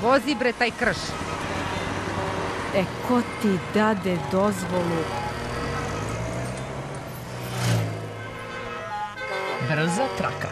Vozi bre taj krš. Ko ti dade dozvolu? Brza traka.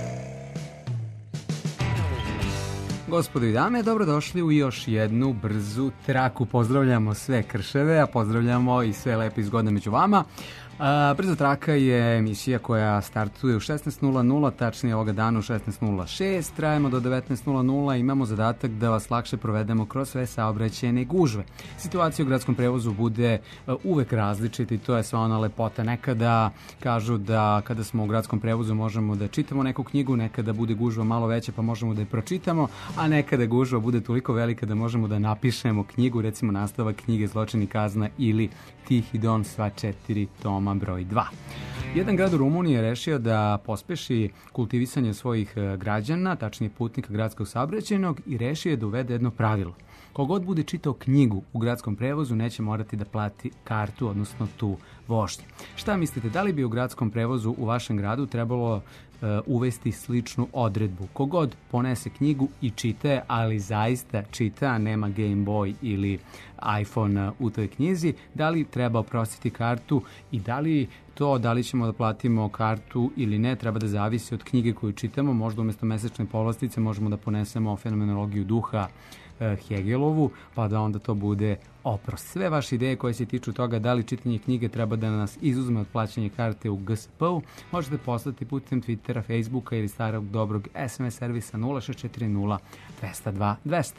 Gospodo i dame, dobrodošli u još jednu brzu traku. Pozdravljamo sve krševe, a pozdravljamo i sve lepe i zgodne među vama. Brza traka je emisija koja startuje u 16:00, tačnije ovoga dana u 16:06, trajemo do 19:00 i imamo zadatak da vas lakše provedemo kroz sve saobraćajne gužve. Situacija u gradskom prevozu bude uvek različita i to je sva ona lepota. Nekada kažu da kada smo u gradskom prevozu možemo da čitamo neku knjigu, nekada bude gužva malo veća pa možemo da je pročitamo, a nekada gužva bude toliko velika da možemo da napišemo knjigu, recimo nastavak knjige Zločin i kazna ili Tihi Don, sva 4 toma, broj 2. Jedan grad u Rumuniji je rešio da pospeši kultivisanje svojih građana, tačnije putnika gradskog saobraćajnog, i rešio je da uvede jedno pravilo. Kogod bude čitao knjigu u gradskom prevozu neće morati da plati kartu, odnosno tu vožnju. Šta mislite, da li bi u gradskom prevozu u vašem gradu trebalo uvesti sličnu odredbu? Kogod ponese knjigu i čita, ali zaista čita, nema Game Boy ili iPhone u toj knjizi, da li treba oprostiti kartu i da li ćemo da platimo kartu ili ne, treba da zavisi od knjige koju čitamo. Možda umjesto mesečne povlastice možemo da ponesemo fenomenologiju duha Hegelovu, pa da onda to bude oprost. Sve vaše ideje koje se tiču toga da li čitanje knjige treba da nas izuzme od plaćanja karte u GSP-u možete poslati putem Twittera, Facebooka ili starog dobrog SMS servisa 0640 202 200.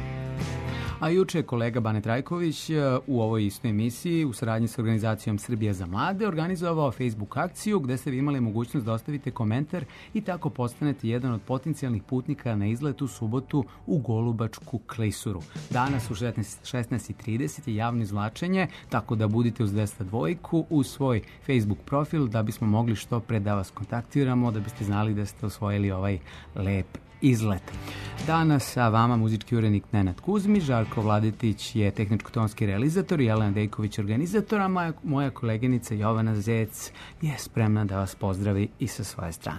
A juče je kolega Bane Trajković u ovoj istoj emisiji u saradnji sa organizacijom Srbija za mlade organizovao Facebook akciju gde ste vi imali mogućnost da ostavite komentar i tako postanete jedan od potencijalnih putnika na izlet u subotu u Golubačku klisuru. Danas u 16:30 je javno izvlačenje, tako da budite uz 202 u svoj Facebook profil da bismo mogli što pre da vas kontaktiramo, da biste znali da ste osvojili ovaj lep izlet. Danas sa vama muzički urednik Nenad Kuzmić, Žarko Vladetić je tehničko-tonski realizator i Jelena Dejković organizator, a moja koleginica Jovana Zec je spremna da vas pozdravi i sa svoje strane.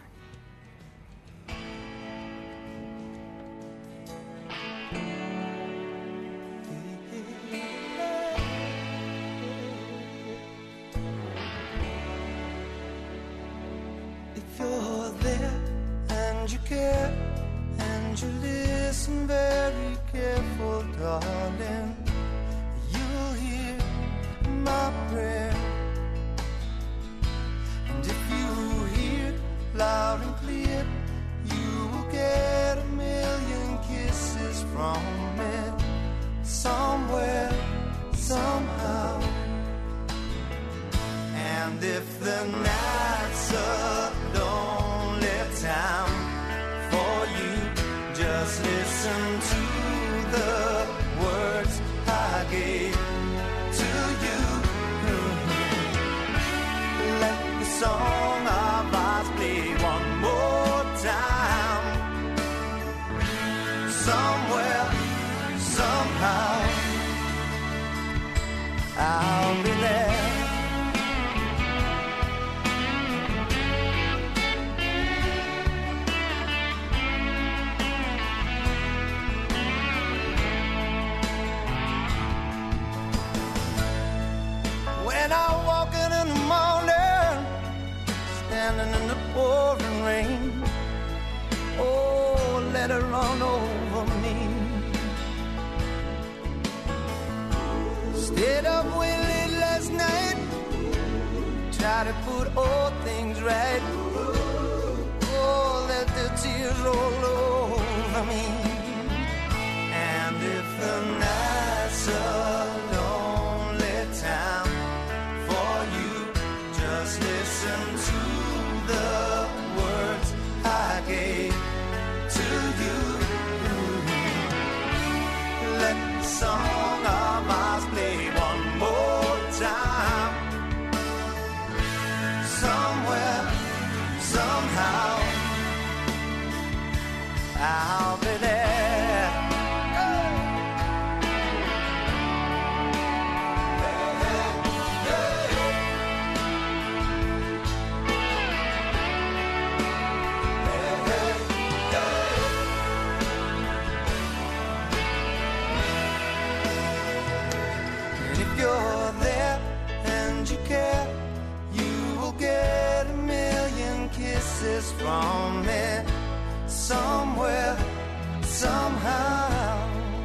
pieces from me somewhere, somehow.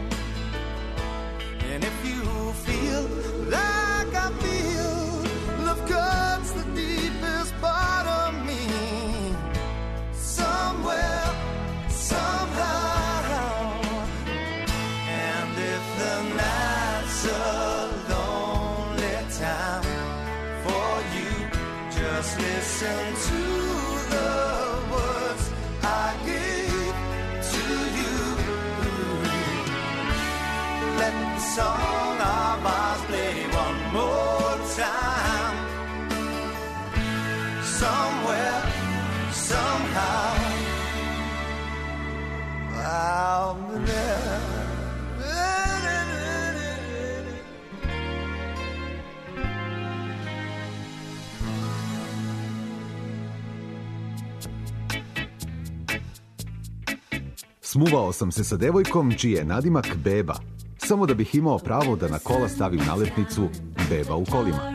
And if you feel like I feel, love cuts the deepest part of me somewhere, somehow. And if the night's a lonely time for you, just listen to the words I gave to you. Let the song of ours play one more time. Somewhere, somehow, I'll be there. Smuvao sam se sa devojkom čiji je nadimak Beba, samo da bih imao pravo da na kola stavim nalepnicu Beba u kolima.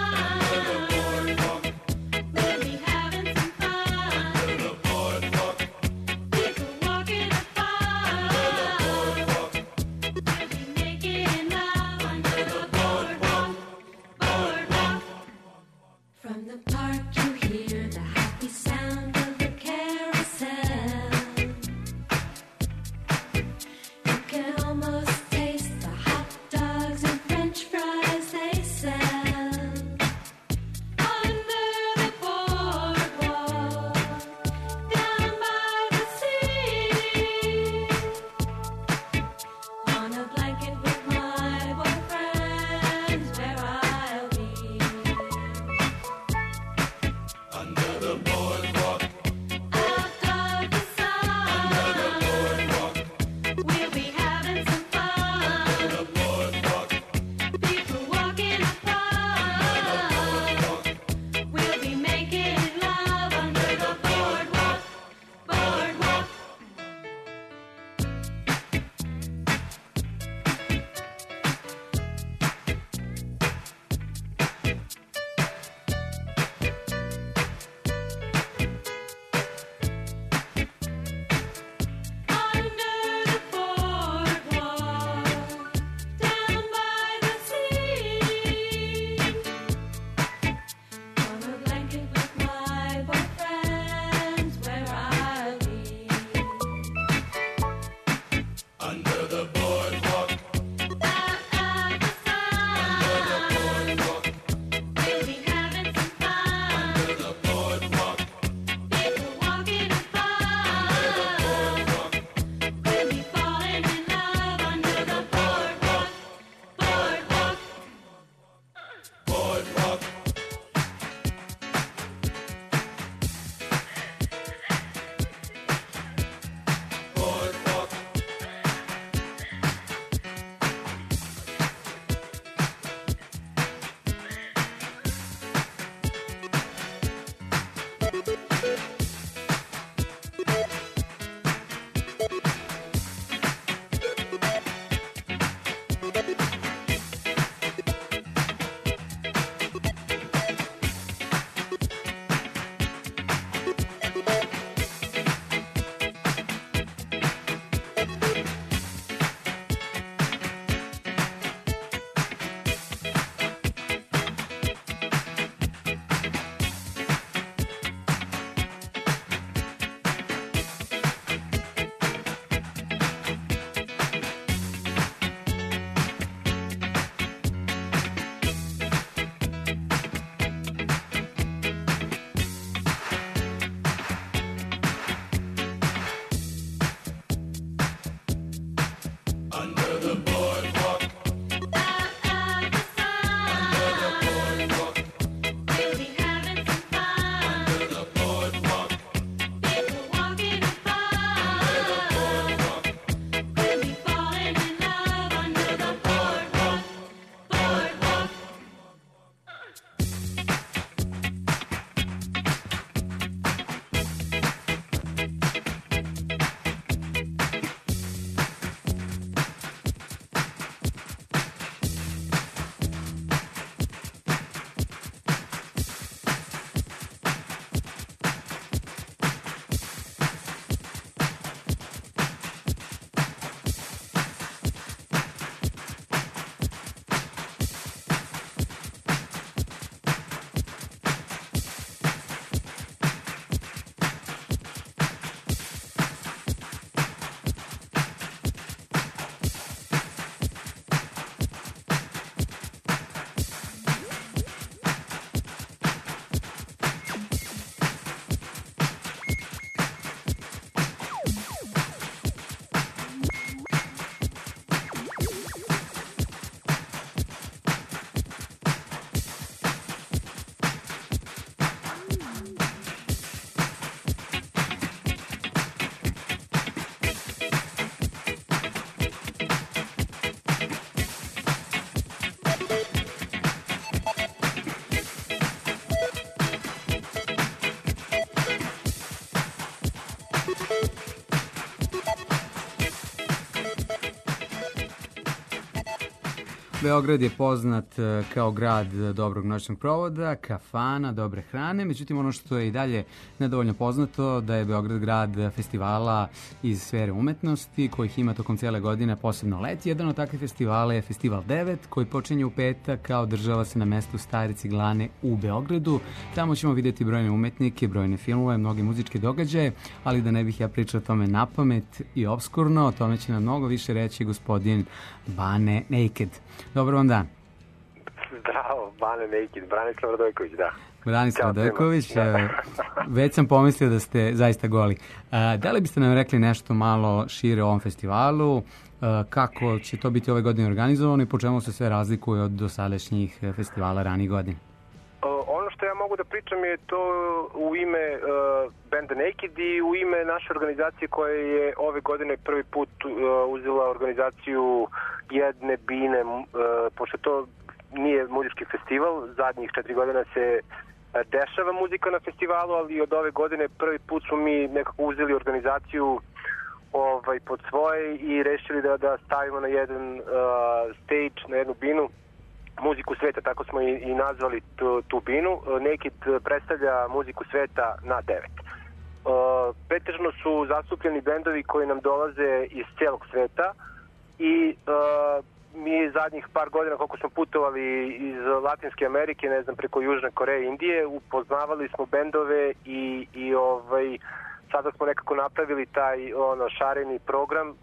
Boardwalk. Beograd je poznat kao grad dobrog noćnog provoda, kafana, dobre hrane, međutim ono što je i dalje nedovoljno poznato da je Beograd grad festivala iz sfere umetnosti kojih ima tokom cijele godine, posebno leti. Jedan od takvih festivala je Festival 9 koji počinje u petak, a održava se na mestu Stare Ciglane u Beogradu. Tamo ćemo vidjeti brojne umetnike, brojne filmove, mnoge muzičke događaje, ali da ne bih ja pričao o tome napamet i obskurno, o tome će nam mnogo više reći gospodin Bane Naked. Dobar vam dan. Zdravo, Bane Naked, Branislav Radojković, da. Branislav Radojković, već sam pomislio da ste zaista goli. Da li biste nam rekli nešto malo šire o ovom festivalu, kako će to biti ove godine organizovano i po čemu se sve razlikuje od dosadašnjih festivala ranih godina? Ono što ja mogu da pričam je to u ime benda Naked i u ime naše organizacije koja je ove godine prvi put uzela organizaciju jedne bine, pošto to nije muzički festival, zadnjih 4 godina se dešava muzika na festivalu, ali od ove godine prvi put smo mi nekako uzeli organizaciju pod svoje i rešili da stavimo na jedan stage, na jednu binu muziku sveta, tako smo i nazvali tu binu. Naked predstavlja muziku sveta na 9. Pretežno su zastupljeni bendovi koji nam dolaze iz celog sveta i mi zadnjih par godina koliko smo putovali iz Latinske Amerike, ne znam, preko Južne Koreje i Indije, upoznavali smo bendove i sada smo nekako napravili taj šareni program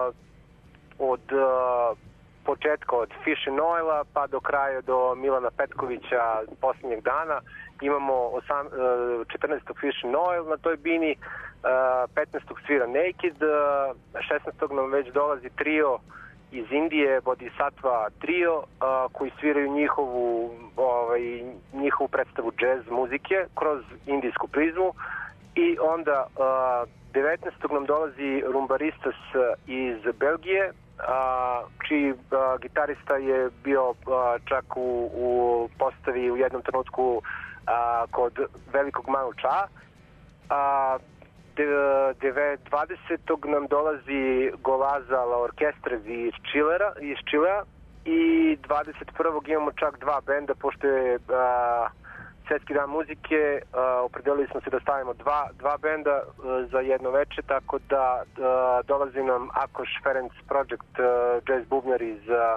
od početka od Fish and Oila pa do kraja do Milana Petkovića posljednjeg dana. Imamo 14. Fish and Oil na toj bini, 15. svira Naked, 16. nam već dolazi trio iz Indije, Bodhisattva trio, koji sviraju njihovu predstavu jazz muzike kroz indijsku prizmu. I onda 19. nam dolazi Rumbaristas iz Belgije, čiji gitarista je bio čak u postavi u jednom trenutku kod velikog Manu Čaa. 20. nam dolazi Golaza La Orkestra iz Čilea i 21. imamo čak dva benda, pošto je Svetski dan muzike, opredelili smo se da stavimo dva benda za jedno veče, tako da dolazi nam Akoš Ferenc Project, jazz bubnjar iz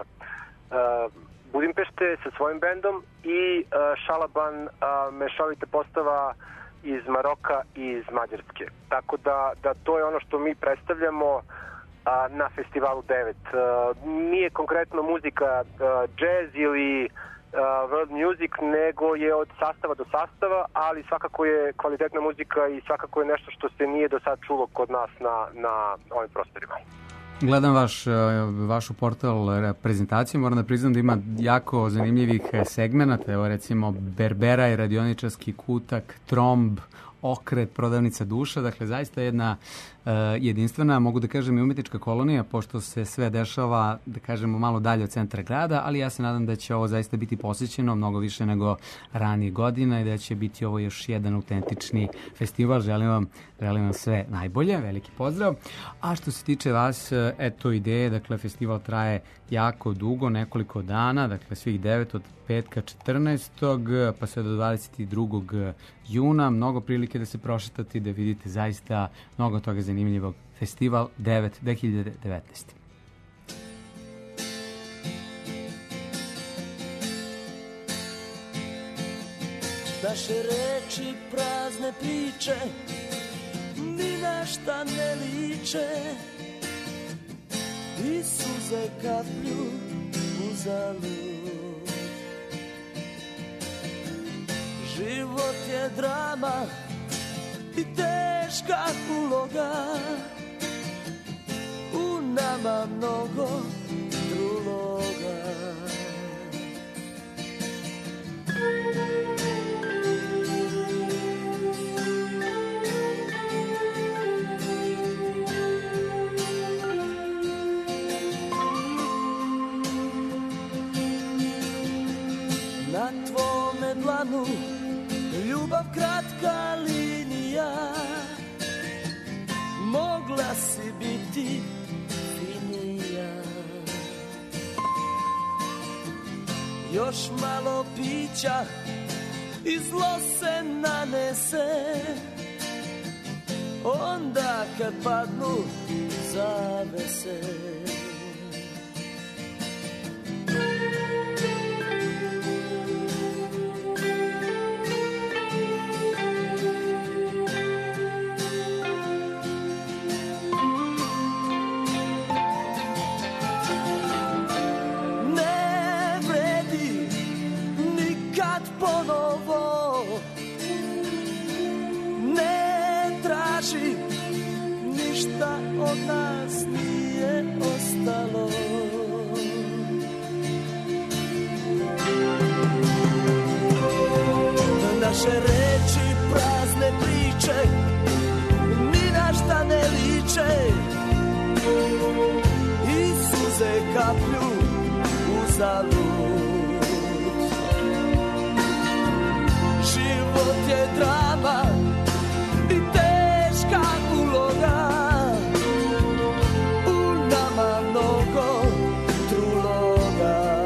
Budimpešte sa svojim bendom i Šalaban, mešovita postava iz Maroka i iz Mađarske. Tako da to je ono što mi predstavljamo na festivalu 9. Nije konkretno muzika jazz ili world music, nego je od sastava do sastava, ali svakako je kvalitetna muzika i svakako je nešto što se nije do sad čulo kod nas na ovim prostorima. Gledam vašu portal prezentaciju, moram da priznam da ima jako zanimljivih segmenata, evo recimo Berbera i radioničarski kutak, Tromb, Okret, prodavnica duša, dakle zaista jedna jedinstvena, mogu da kažem i umetnička kolonija, pošto se sve dešava, da kažemo, malo dalje od centra grada, ali ja se nadam da će ovo zaista biti posjećeno mnogo više nego ranije godina i da će biti ovo još jedan autentični festival. Želim vam sve najbolje, veliki pozdrav. A što se tiče vas, eto ideje, dakle festival traje jako dugo, nekoliko dana, dakle svih 9 od petka 14. pa sve do 22. juna, mnogo prilike da se prošetate i da vidite zaista mnogo toga zanimljivog. Festival 9 2019. Naše reči prazne priče ni na šta ne liče i suze kaplju uzalud. Život je drama i teška uloga, u nama mnogo truloga. Na tvome dlanu ljubav kratka linija, mogla si biti finija. još malo pića i zlo se nanese. Onda kad padnu zavese. Ne vredi nikad ponovo, ne traži, ništa od nas nije ostalo. Naše reči prazne priče, ni na šta ne liče, i suze kaplju uzalud. Život je drama i teška uloga, u nama mnogo truloga.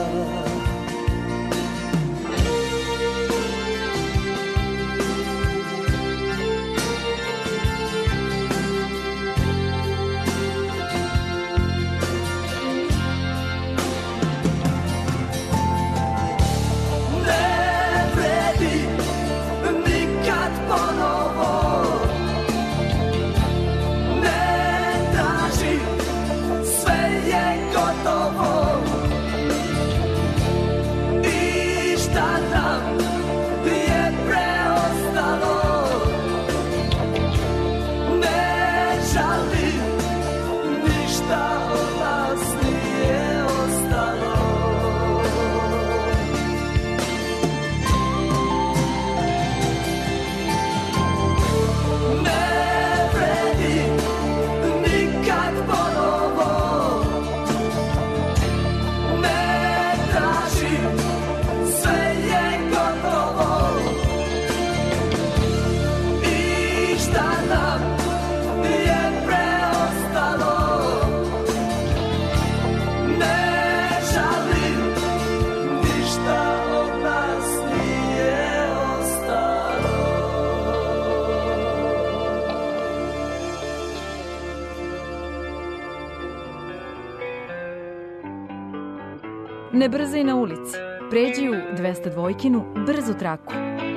Ne brzaj na ulici, pređi u 202-kinu brzu traku.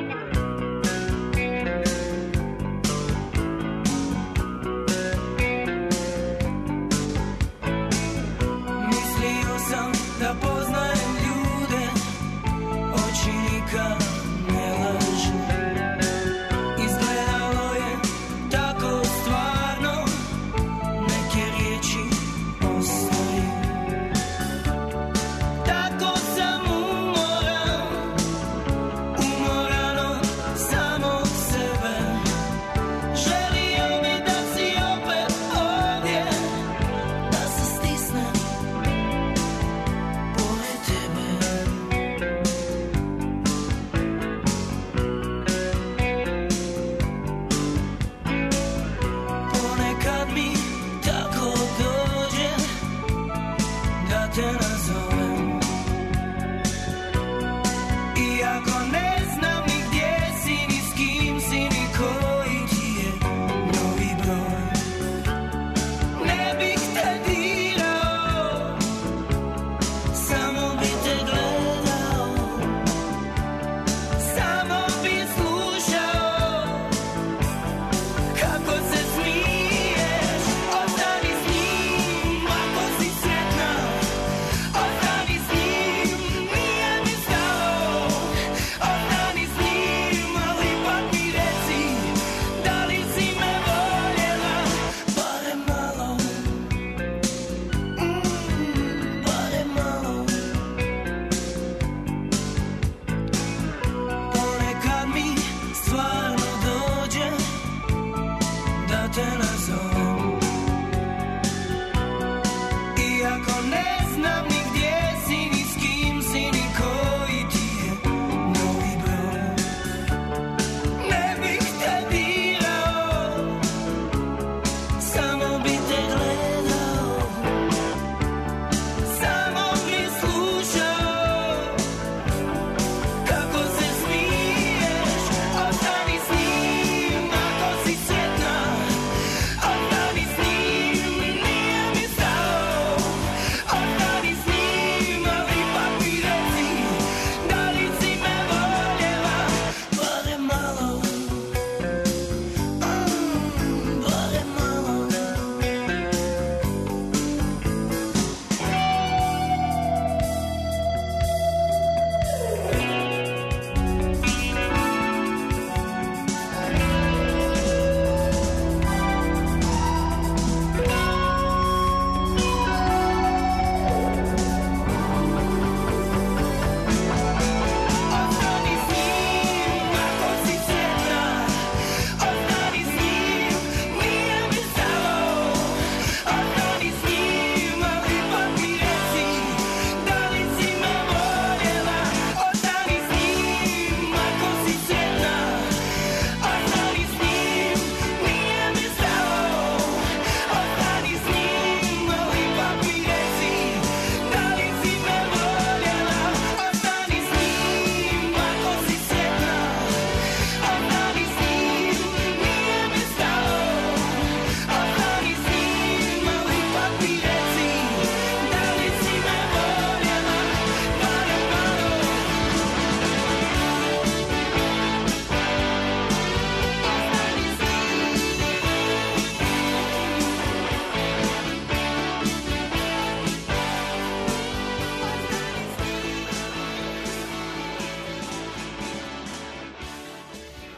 Mislio sam da poznajem ljude, oči nikad ne lažu. Izgledalo je tako stvarno, neke riječi ostaju. Tako sam umoran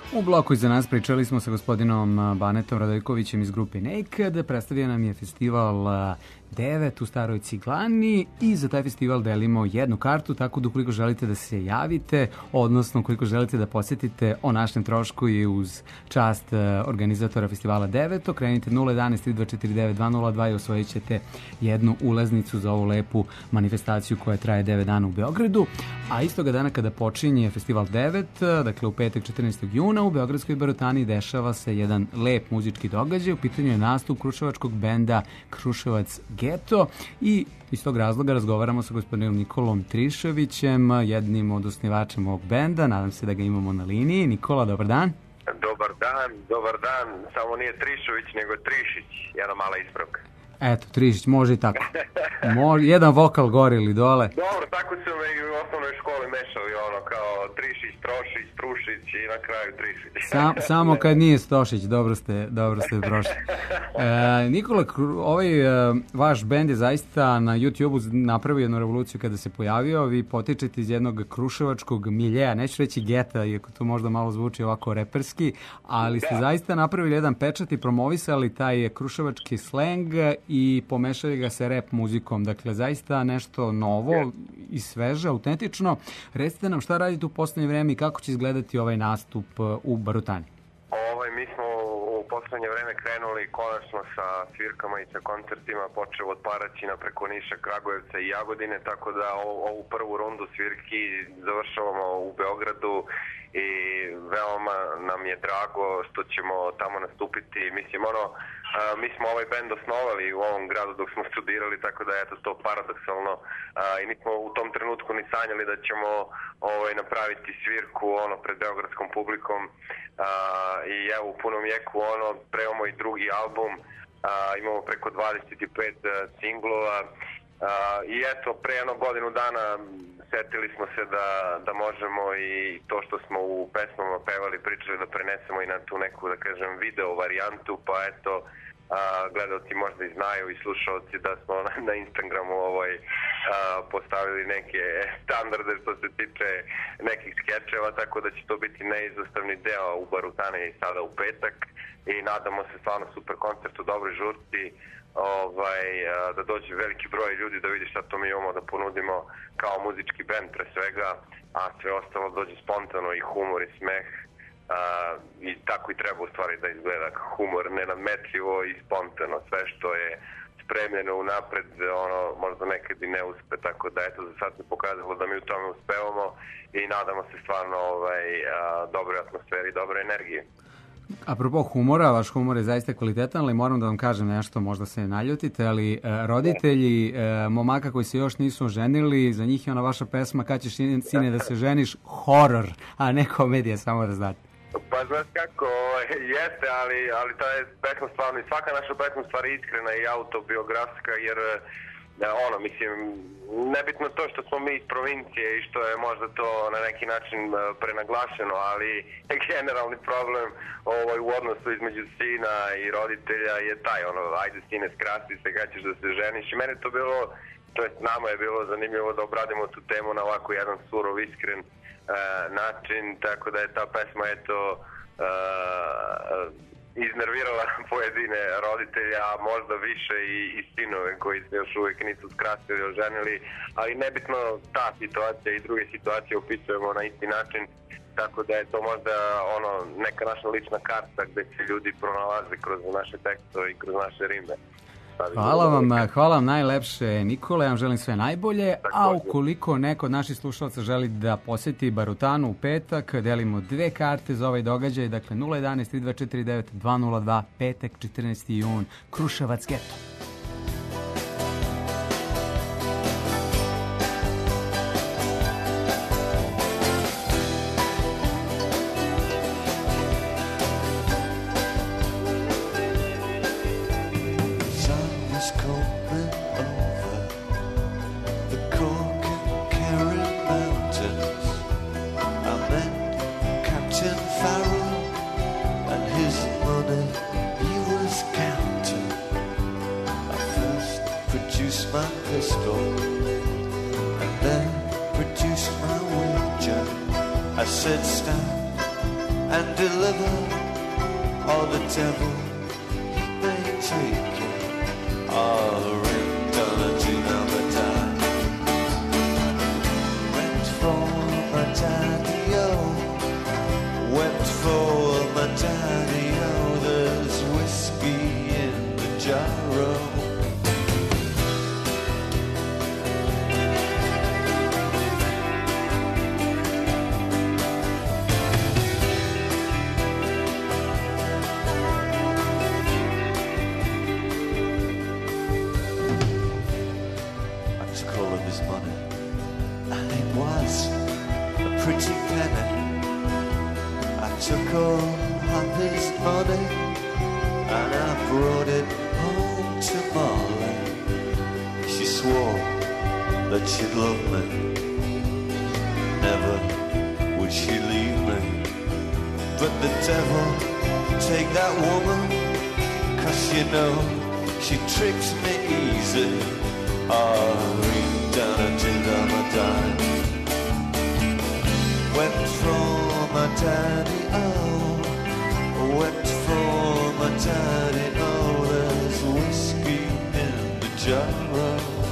U bloku iza nas pričali smo sa gospodinom Banetom Radojkovićem iz grupe Naked. Predstavio nam je festival 9 u Staroj Ciglani i za taj festival delimo jednu kartu, tako da ukoliko želite da se javite, odnosno ukoliko želite da posjetite o našem trošku i uz čast organizatora festivala 9, okrenite 011 3249 202 i osvojit ćete jednu ulaznicu za ovu lepu manifestaciju koja traje 9 dana u Beogradu. A istoga dana kada počinje festival 9, dakle u petak 14. juna u Beogradskoj Barutani dešava se jedan lep muzički događaj. U pitanju je nastup kruševačkog benda Kruševac Geto i iz tog razloga razgovaramo sa gospodinom Nikolom Triševićem, jednim od osnivača ovog benda. Nadam se da ga imamo na liniji. Nikola, dobar dan. Dobar dan. Samo nije Trišević, nego Trišić. Jedna mala ispravka. Eto, Trišić, može i tako. Jedan vokal gore ili dole. Dobro, tako su me i u osnovnoj školi mešali, ono kao Trišić, Trošić, Trušić i na kraju Trišić. Samo kad nije Stošić, dobro ste prošli. Nikola, ovaj vaš bend je zaista na YouTube-u napravio jednu revoluciju kada se pojavio. Vi potičete iz jednog kruševačkog miljeja, neću reći geta, iako to možda malo zvuči ovako reperski, ali ste zaista napravili jedan pečat i promovisali taj kruševački sleng i pomešali ga sa rap muzikom. Dakle, zaista nešto novo i sveže, autentično. Recite nam šta radite u posljednje vreme i kako će izgledati ovaj nastup u Barutani? Mi smo u posljednje vreme krenuli konačno sa svirkama i sa koncertima, počeo od Paraćina preko Niša, Kragujevca i Jagodine, tako da ovu prvu rundu svirki završavamo u Beogradu i veoma nam je drago što ćemo tamo nastupiti. Mislim, mi smo ovaj bend osnovali u ovom gradu dok smo studirali, tako da je to paradoksalno i nismo u tom trenutku ni sanjali da ćemo napraviti svirku pred beogradskom publikom i evo u punom jeku spremamo i drugi album, imamo preko 25 singlova i eto pre jedno godinu dana setili smo se da možemo i to što smo u pesmama pevali, pričali da prenesemo i na tu neku, da kažem, video varijantu, pa eto gledalci možda i znaju i slušalci da smo na Instagramu postavili neke standarde što se tiče nekih skečeva, tako da će to biti neizostavni deo u Barutani sada u petak i nadamo se stvarno super koncert u dobroj žurci, da dođe veliki broj ljudi da vidi šta to mi imamo da ponudimo kao muzički bend pre svega, a sve ostalo dođe spontano i humor i smeh. I tako i treba u stvari da izgleda humor, nenadmetljivo i spontano, sve što je spremljeno unapred, možda nekad i ne uspe, tako da eto za sad se pokazalo da mi u tome uspevamo i nadamo se stvarno dobroj atmosferi i dobroj energiji. Apropo humora, vaš humor je zaista kvalitetan, ali moram da vam kažem nešto, možda se naljutite, ali roditelji momaka koji se još nisu ženili, za njih je ona vaša pesma Kad ćeš sine da se ženiš horor, a ne komedija, samo da znate. Pa znaš kako, jeste, ali ta je pesma stvarno i svaka naša pesma stvari iskrena i autobiografska, jer mislim, nebitno to što smo mi iz provincije i što je možda to na neki način prenaglašeno, ali generalni problem u odnosu između sina i roditelja je taj, ajde sine skrasti se, kad ćeš da se ženiš. I mene to bilo, to jest nama je bilo zanimljivo da obradimo tu temu na ovako jedan surov, iskren način, tako da je ta pesma iznervirala pojedine roditelja, a možda više i sinove koji se još uvijek nisu skrastili, oženili, ali nebitno ta situacija i druge situacije opisujemo na isti način, tako da je to možda neka naša lična karta gde se ljudi pronalaze kroz naše tekstove i kroz naše rime. Hvala vam najlepše, Nikola, ja vam želim sve najbolje, a ukoliko neko od naših slušalaca želi da posjeti Barutanu u petak, delimo 2 karte za ovaj događaj, dakle 011 3249 202, petak 14. jun, Kruševac Geto. and deliver all the devil may take it. Gonna do number time. Went for my daddy-o, went for my daddy-o. There's whiskey in the jar-o. Took all of his money and I brought it home to Molly. She swore that she'd love me, never would she leave me. But the devil take that woman, 'cause you know she tricks me easy. Down a dime. Went for my daddy-o, went for my daddy-o. There's whiskey in the jar-o.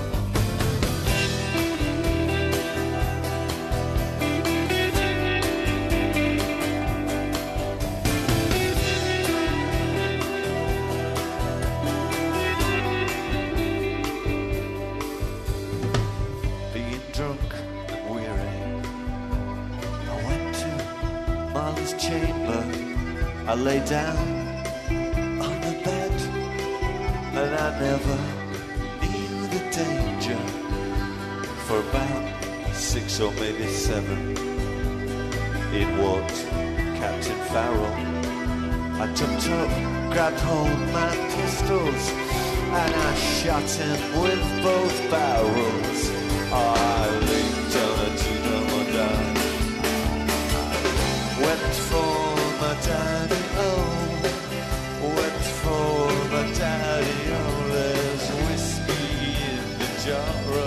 Being drunk and weary, I went to Marley's chamber. I lay down on the bed and I never knew the danger. For about 6 or maybe 7 in walked Captain Farrell. I jumped up, grabbed hold of my pistols and I shot him with both barrels. I laid down a two-number dime. Went for my daddy-o, went for my daddy-o. There's whiskey in the jar-o.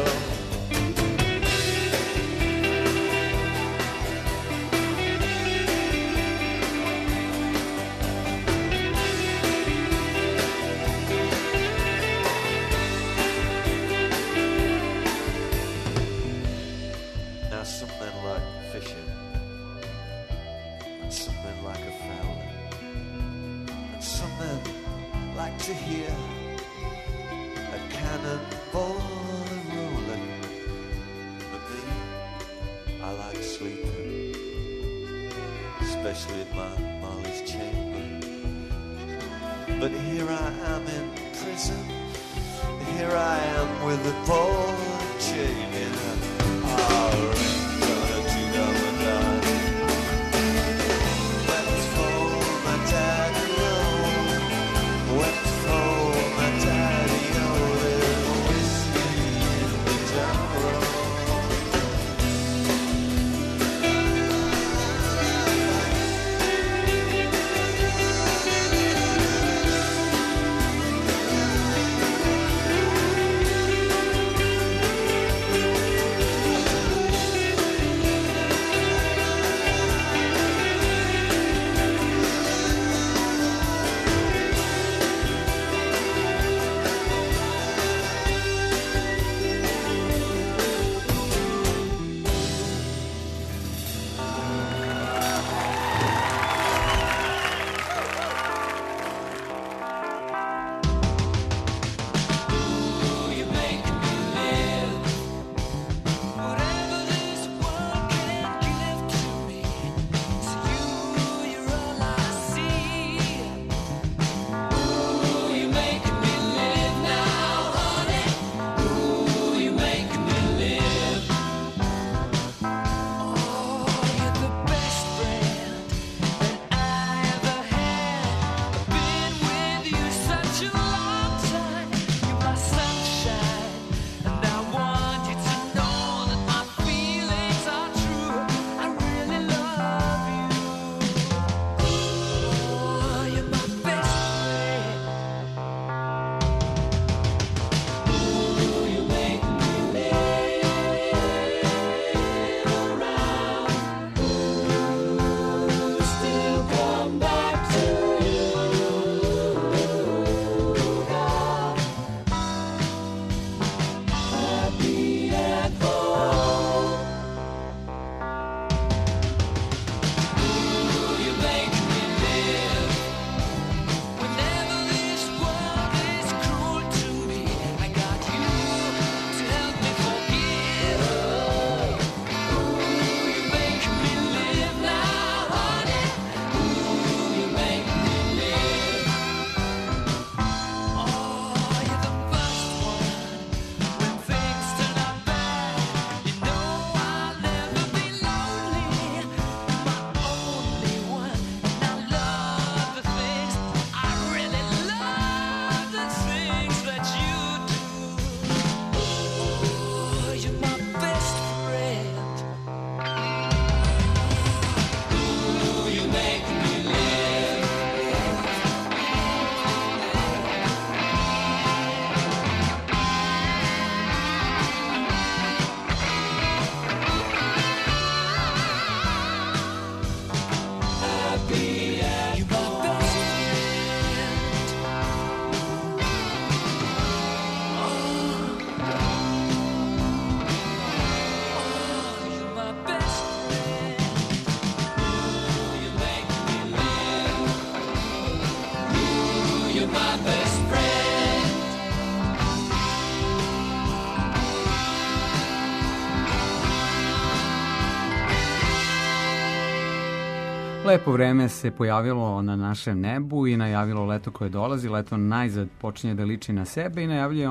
Now some men like fishing, and some men like a fowling, and some men like to hear a cannonball rolling. But me, I like sleeping, especially in my Molly's chamber. But here I am in prison, here I am with a ball chain in her. Went for my daddy-o, went for my daddy-o. There's whiskey in the jar-o. Lepo vreme se pojavilo na našem nebu i najavilo leto koje dolazi. Leto najzad počinje da liči na sebe i najavljuje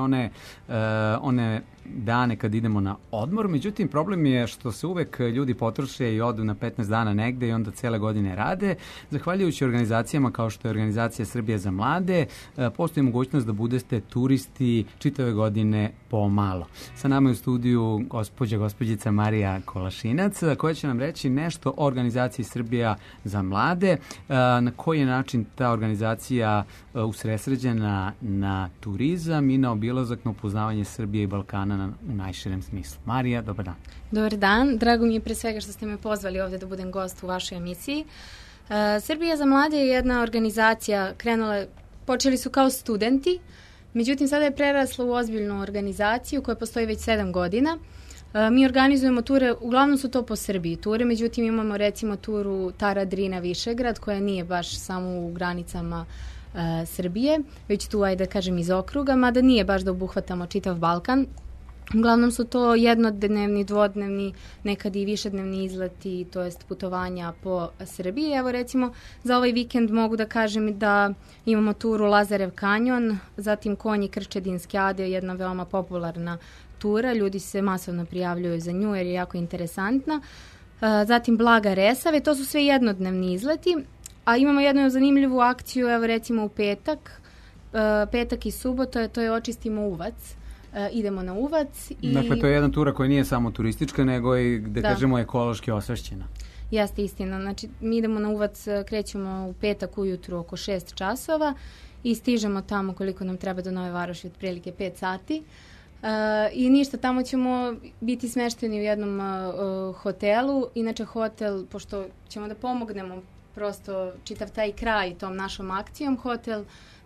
one dane kad idemo na odmor. Međutim, problem je što se uvek ljudi potroše i odu na 15 dana negde i onda cele godine rade. Zahvaljujući organizacijama kao što je organizacija Srbija za mlade, postoji mogućnost da budete turisti čitave godine pomalo. Sa nama je u studiju gospođica Marija Kolašinac, koja će nam reći nešto o organizaciji Srbija za mlade, na koji je način ta organizacija usredsređena na turizam i na obilazak, na upoznavanje Srbije i Balkana u najširem smislu. Marija, dobar dan. Dobar dan. Drago mi je pre svega što ste me pozvali ovde da budem gost u vašoj emisiji. Srbija za mlade je jedna organizacija, počeli su kao studenti, međutim sada je prerasla u ozbiljnu organizaciju koja postoji već 7 godina. Mi organizujemo ture, uglavnom su to po Srbiji ture, međutim imamo recimo turu Tara Drina Višegrad koja nije baš samo u granicama Srbije, već tu, ajde da kažem, iz okruga, mada nije baš da obuhvatamo čitav Balkan. Uglavnom su to jednodnevni, dvodnevni, nekad i višednevni izleti, to jest putovanja po Srbiji. Evo recimo za ovaj vikend mogu da kažem da imamo turu Lazarev kanjon, zatim Konji Krčedinske ade, jedna veoma popularna tura, ljudi se masovno prijavljuju za nju jer je jako interesantna. Zatim Blaga Resave, to su sve jednodnevni izleti, a imamo jednu zanimljivu akciju, evo recimo u petak i subota, to je Očistimo Uvac. Idemo na Uvac. Dakle, to je jedna tura koja nije samo turistička, nego i, da kažemo, ekološki osvešćena. Jeste, istina. Znači, mi idemo na Uvac, krećemo u petak ujutru oko 6 časova i stižemo tamo koliko nam treba do Nove Varoši, otprilike 5 sati. I ništa, tamo ćemo biti smešteni u jednom hotelu. Inače, hotel, pošto ćemo da pomognemo prosto čitav taj kraj tom našom akcijom, hotel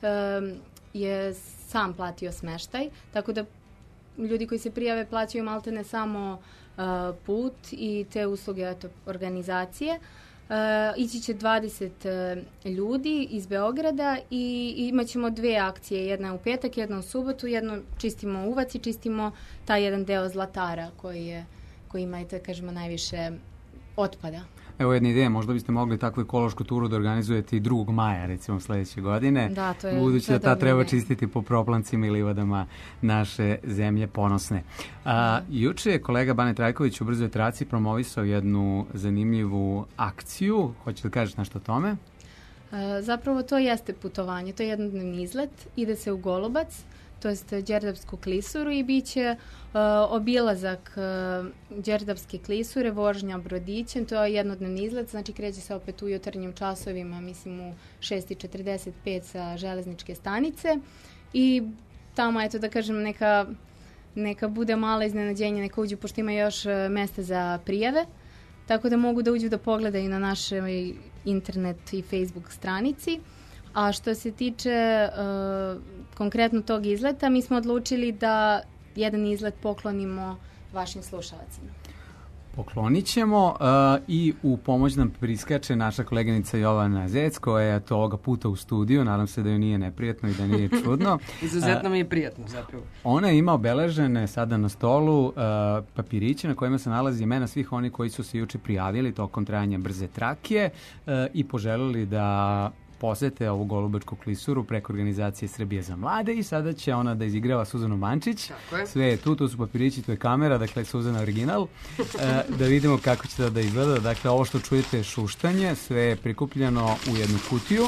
je sam platio smeštaj, tako da ljudi koji se prijave plaćaju maltene samo put i te usluge organizacije. Ići će 20 ljudi iz Beograda i imat ćemo 2 akcije, jedna u petak, jedna u subotu, jedno čistimo Uvac i čistimo taj jedan deo Zlatara koji ima, da kažemo, najviše otpada. Evo jedna ideja, možda biste mogli takvu ekološku turu da organizujete i 2. maja, recimo sledeće godine. Da, to je budući da ta treba čistiti po proplancima i livadama naše zemlje ponosne. Juče je kolega Bane Trajković u Brzoj traci promovisao jednu zanimljivu akciju. Hoćeš da kažeš nešto o tome? Zapravo to jeste putovanje, to je jednodnevni izlet, ide se u Golubac, to jest Đerdapsku klisuru i bit će obilazak Đerdapske klisure, vožnja brodićem, to je jednodnevni izlet, znači kreće se opet u jutarnjim časovima, mislim u 6:45 sa železničke stanice i tamo, eto da kažem, neka bude mala iznenađenja, neka uđu, pošto ima još mesta za prijave, tako da mogu da uđu da pogledaju na našoj internet i Facebook stranici. A što se tiče konkretno tog izleta, mi smo odlučili da jedan izlet poklonimo vašim slušalacima. Poklonit ćemo i u pomoć nam priskače naša koleginica Jovana Zec, koja je to ovoga puta u studiju. Nadam se da joj nije neprijatno i da nije čudno. Izuzetno mi je prijatno zapravo. Ona ima obeležene sada na stolu papiriće na kojima se nalazi imena svih oni koji su se juče prijavili tokom trajanja Brze trake i poželili da posete ovu Golubačku klisuru preko organizacije Srbije za mlade i sada će ona da izigrava Suzanu Mančić. Sve je tu su papirići, tu je kamera, dakle Suzana original. Da vidimo kako će to da izgleda. Dakle, ovo što čujete je šuštanje, sve je prikupljeno u jednu kutiju.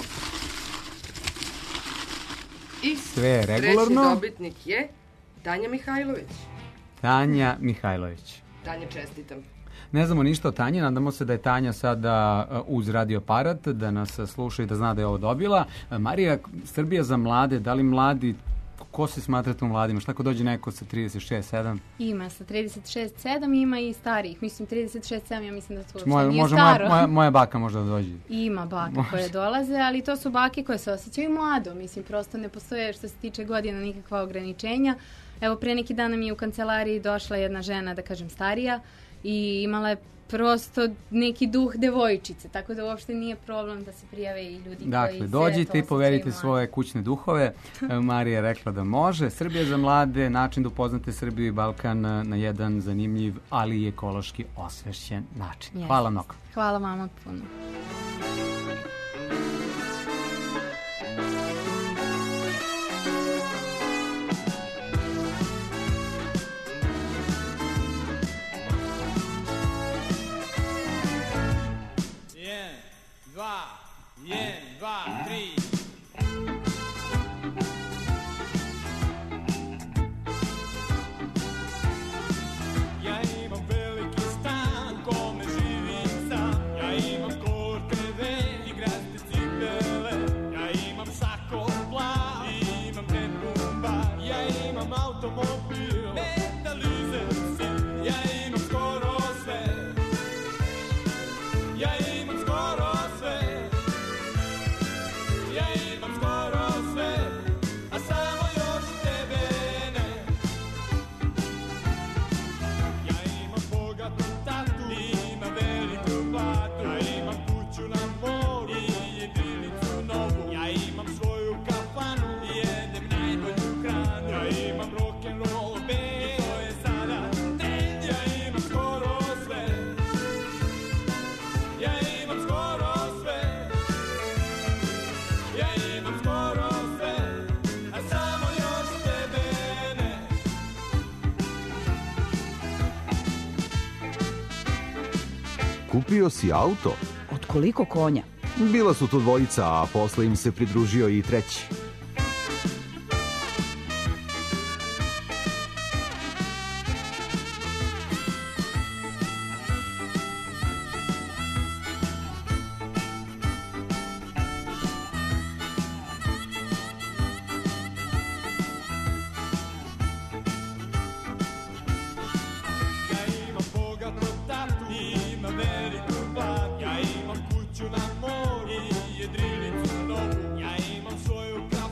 I sve je regularno. Treći dobitnik je Tanja Mihajlović. Tanja Mihajlović. Tanja, čestitam. Ne znamo ništa o Tanji, nadamo se da je Tanja sada uz radio aparat, da nas sluša i da zna da je ovo dobila. Marija, Srbija za mlade, da li mladi, ko se smatrate u mladima? Šta ako dođe neko sa 36-7? Ima sa 36-7, ima i starijih. Mislim, 36-7, ja mislim da to uopšte nije može staro. Moja baka možda da dođe. Ima baka koje dolaze, ali to su bake koje se osjećaju mlado. Mislim, prosto ne postoje što se tiče godina nikakva ograničenja. Evo, pre neki dan mi je u kancelariji došla jedna žena, da kažem starija, i imala je prosto neki duh devojčice, tako da uopšte nije problem da se prijave i ljudi dakle, koji dođite i poverite svoje kućne duhove. Marija je rekla da može. Srbija za mlade, način da upoznate Srbiju i Balkan na jedan zanimljiv, ali i ekološki osvešćen način. Hvala mnogo. Hvala vama puno. 1, 2, 3. Ja imam veliki stan, kome živim sam. Ja imam kolor TV i graste cipele. Ja imam sako plav i imam nepun bar. Ja imam automobil, metalizer si. Ja imam skoro sve. Ja imam skoro sve. Ja imam skoro sve, a samo još tebe ne. Ja imam bogatu tatu, imam veliku platu. Ja imam kuću na moru i jedinicu novu. Ja imam svoju kafanu i jedem najbolju hranu. Ja imam rock'n'roll band i to je sada trend. Ja imam skoro sve. Ja imam skoro sve. Ja imam skoro sve, a samo još tebe ne. Kupio si auto? Od koliko konja? Bila su tu dvojica, a posle im se pridružio i treći. Ja imam bogatu tatu, imam veliku platu. Ja imam kuću na moru i jedrilicu novu. Ja imam svoju kafanu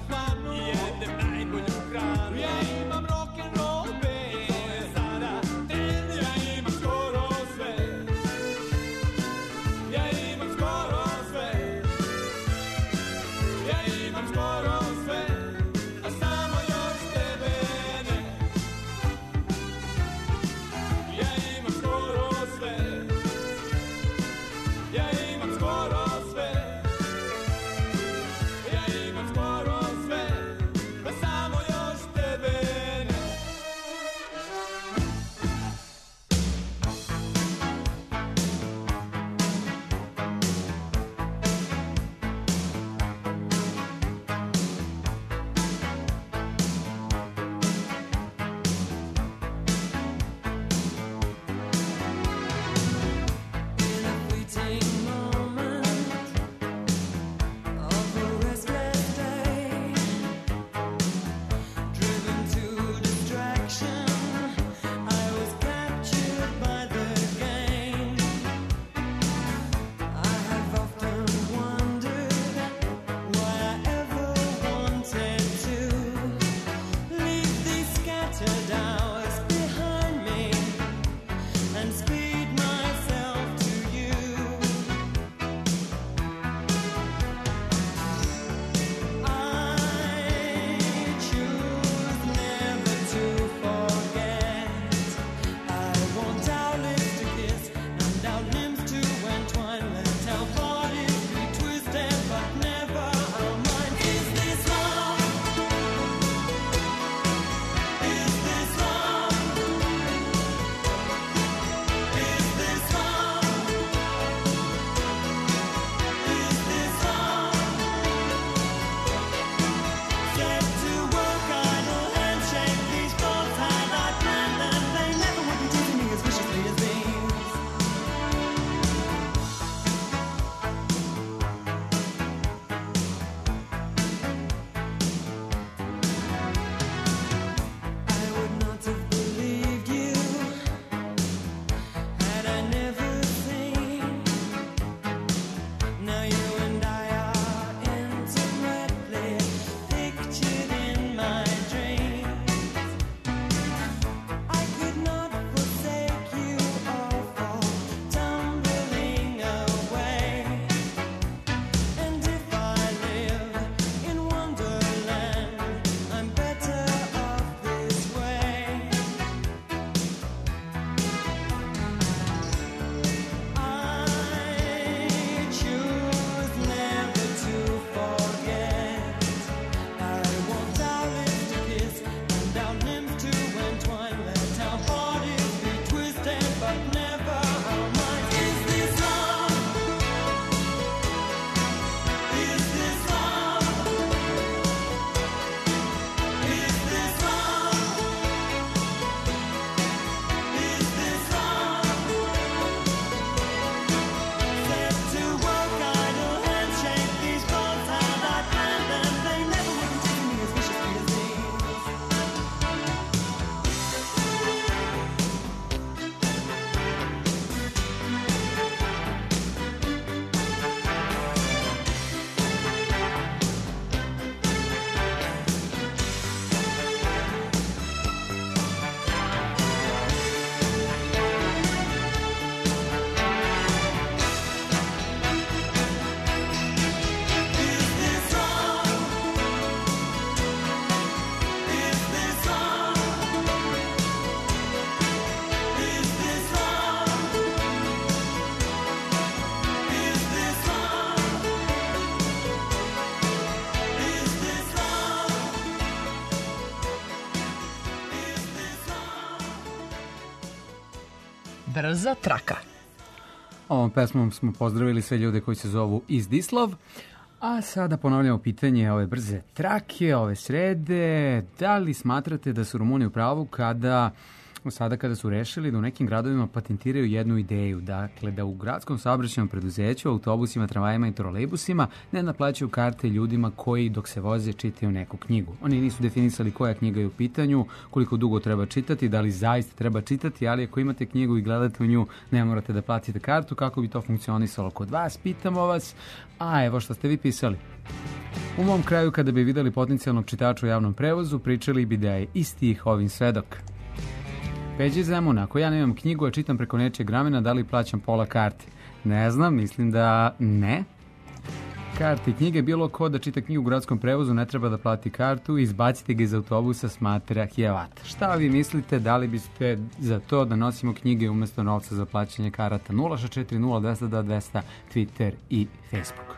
Brza traka. Ovom pesmom smo pozdravili sve ljude koji se zovu iz Dislov. A sada ponavljamo pitanje ove brze trake, ove srede. Da li smatrate da su Rumuni u pravu kada su rešili da u nekim gradovima patentiraju jednu ideju, dakle da u gradskom saobraćajnom preduzeću, autobusima, tramvajima i trolejbusima ne naplaćuju karte ljudima koji dok se voze čitaju neku knjigu. Oni nisu definisali koja knjiga je u pitanju, koliko dugo treba čitati, da li zaista treba čitati, ali ako imate knjigu i gledate u nju, ne morate da platite kartu. Kako bi to funkcionisalo kod vas, pitamo vas. A evo što ste vi pisali. U mom kraju kada bi videli potencijalnog čitača u javnom prevozu, pričali bi da je isti Jehovin svedok. Peđe Zemun, ako ja nemam knjigu, a čitam preko nečijeg ramena, da li plaćam pola karte? Ne znam, mislim da ne. Karte i knjige, bilo ko da čita knjigu u gradskom prevozu ne treba da plati kartu, izbacite ga iz autobusa, smatra Hijevata. Šta vi mislite, da li biste za to da nosimo knjige umjesto novca za plaćanje karata? 064 02 200, Twitter i Facebook.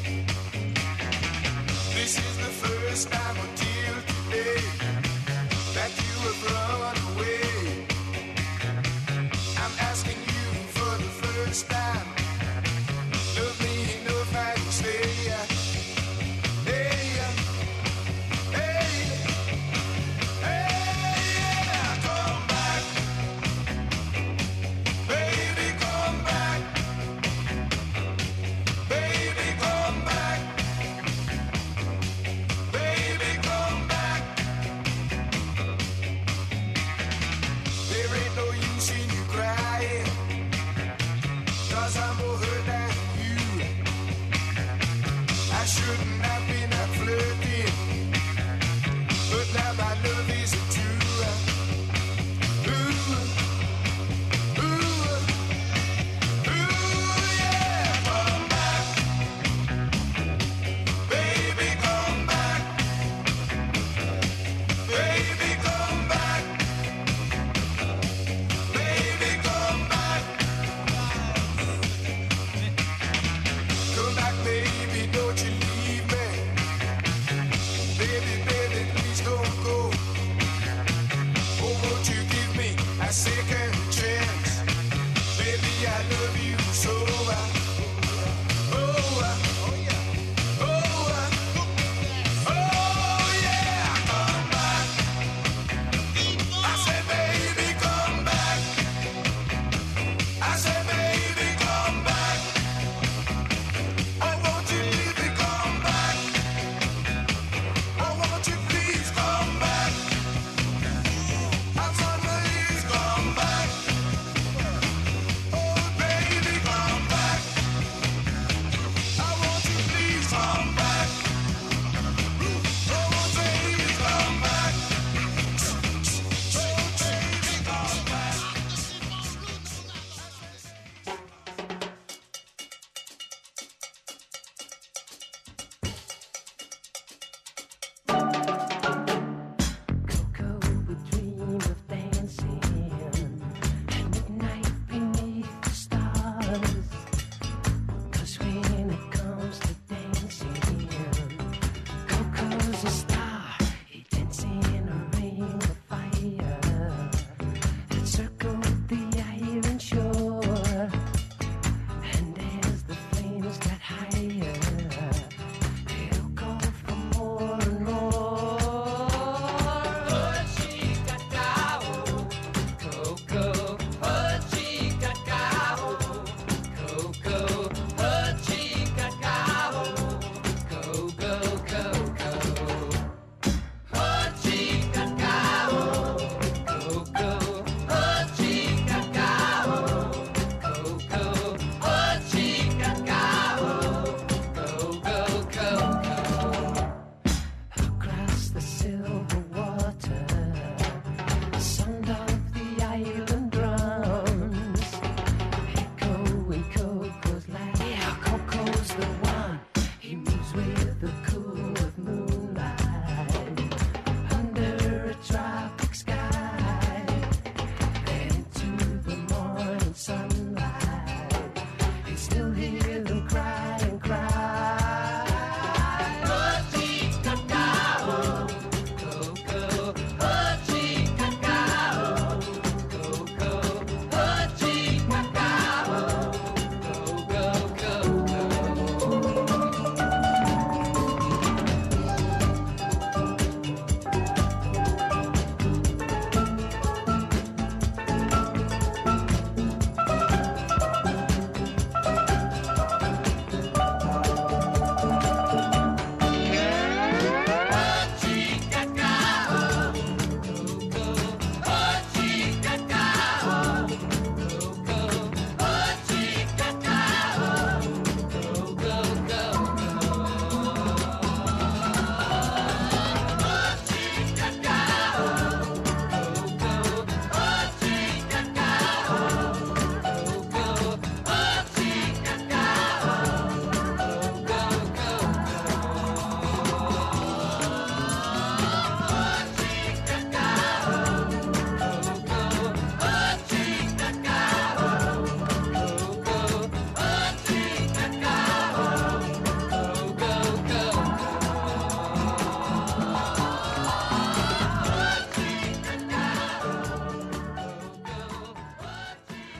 This is the first time until today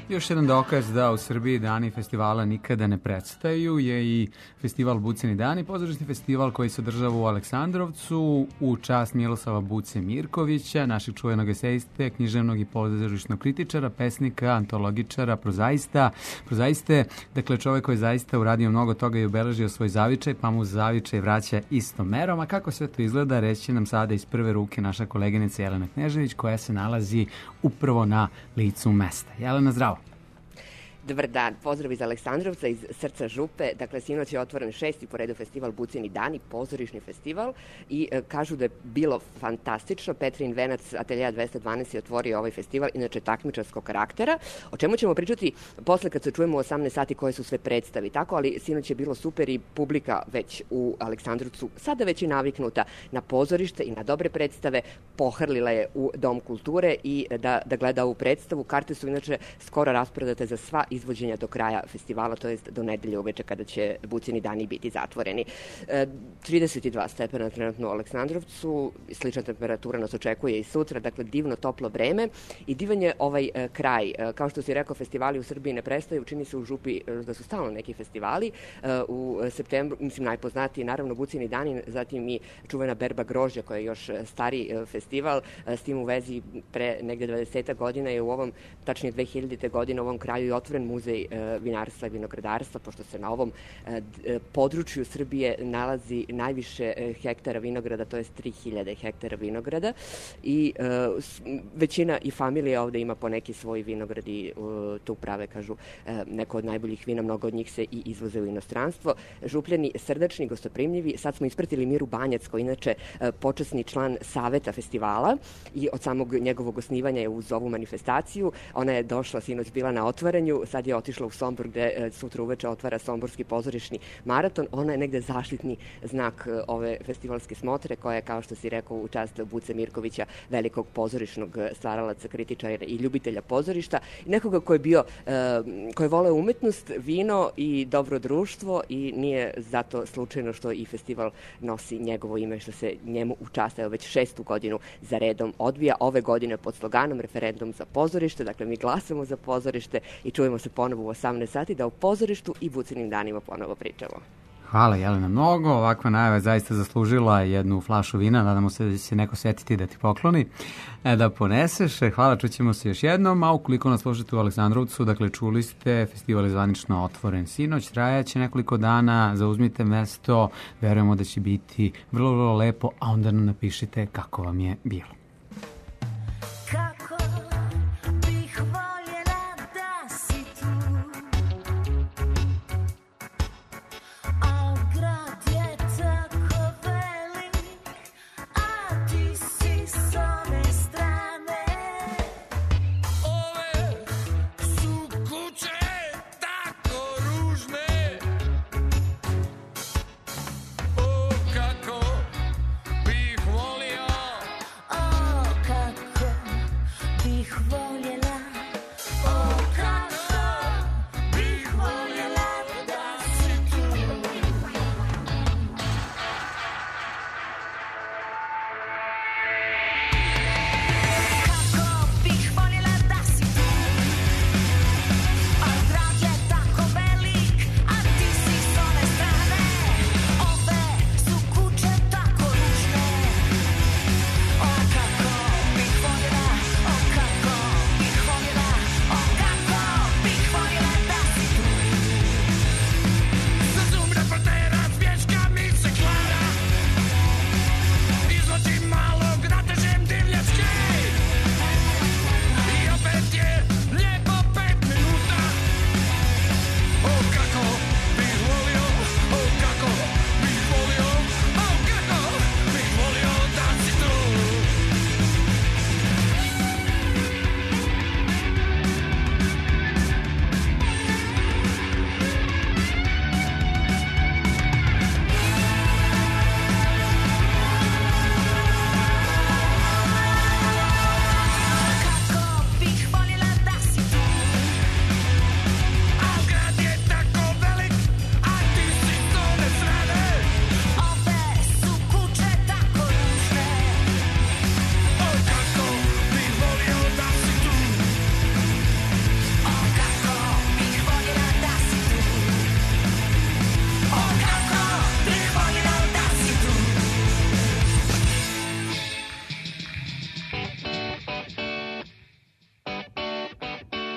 Još jedan dokaz da u Srbiji dani festivala nikada ne prestaju je i festival Buceni dani, pozorišni festival koji se održava u Aleksandrovcu u čast Miroslava Buce Mirkovića, našeg čuvenog esejiste, književnog i pozorišnog kritičara, pesnika, antologičara, prozaiste, dakle čovek koji je zaista uradio mnogo toga i obeležio svoj zavičaj, pa mu zavičaj vraća istom merom. A kako sve to izgleda, reći nam sada iz prve ruke naša koleginica Jelena Knežević, koja se nalazi upravo na licu mesta. Jelena, zdravo. Dobar dan, pozdrav iz Aleksandrovca, iz srca Župe. Dakle, sinoć je otvoren 6. po redu festival Buceni dani, pozorišni festival i kažu da je bilo fantastično. Petrin Venac, Ateljeja 212 je otvorio ovaj festival, inače takmičarskog karaktera, o čemu ćemo pričati posle kad se čujemo u 18 sati koje su sve predstavi. Tako, ali sinoć je bilo super i publika već u Aleksandrovcu, sada već i naviknuta na pozorište i na dobre predstave, pohrlila je u Dom kulture i da gleda ovu predstavu. Karte su inače skoro rasprodate za sva izvođenja do kraja festivala, to jest do nedelje uveče kada će Buceni dani biti zatvoreni. 32 stepena trenutno u Aleksandrovcu, slična temperatura nas očekuje i sutra, dakle divno toplo vreme i divan je ovaj kraj. Kao što si rekao, festivali u Srbiji ne prestaju, čini se u Župi da su stalno neki festivali. U septembru, mislim najpoznatiji, naravno Buceni dani, zatim i čuvena berba grožđa koja je još stariji festival. S tim u vezi pre negde 20 godina je u ovom, tačnije 2000. godine u ovom kraju i otvoren muzej vinarstva i vinogradarstva, pošto se na ovom području Srbije nalazi najviše hektara vinograda, to je 3000 hektara vinograda i većina i familija ovde ima po neki svoj vinograd i tu prave, kažu, neko od najboljih vina, mnogo od njih se i izvoze u inostranstvo. Župljani srdačni, gostoprimljivi. Sad smo ispratili Miru Banjac, koji inače počasni član Saveta festivala i od samog njegovog osnivanja je uz ovu manifestaciju. Ona je došla, sinoć bila na otvaranju, sad je otišla u Sombor gde sutra uveče otvara Somborski pozorišni maraton. Ona je negde zaštitni znak ove festivalske smotre koja je, kao što si rekao, u čast Buce Mirkovića, velikog pozorišnog stvaralaca, kritičara i ljubitelja pozorišta. Nekoga ko je bio, ko je voleo umetnost, vino i dobro društvo i nije zato slučajno što i festival nosi njegovo ime, što se njemu u čast, evo već 6. godinu za redom odvija. Ove godine pod sloganom Referendum za pozorište, dakle mi glasamo za pozorište i čujemo se ponovo u 18 sati da o pozorištu i Bucenim danima ponovo pričamo. Hvala Jelena mnogo, ovakva najava je zaista zaslužila jednu flašu vina, nadamo se da će se neko setiti da ti pokloni, da poneseš. Hvala, čućemo se još jednom, a ukoliko nas slušate u Aleksandrovcu, dakle čuli ste, festival je zvanično otvoren sinoć, trajaće nekoliko dana, zauzmite mesto, verujemo da će biti vrlo, vrlo lepo, a onda nam napišite kako vam je bilo.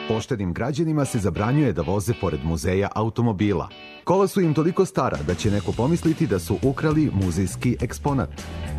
Poštenim građanima se zabranjuje da voze pored muzeja automobila. Kola su im toliko stara da će neko pomisliti da su ukrali muzejski eksponat.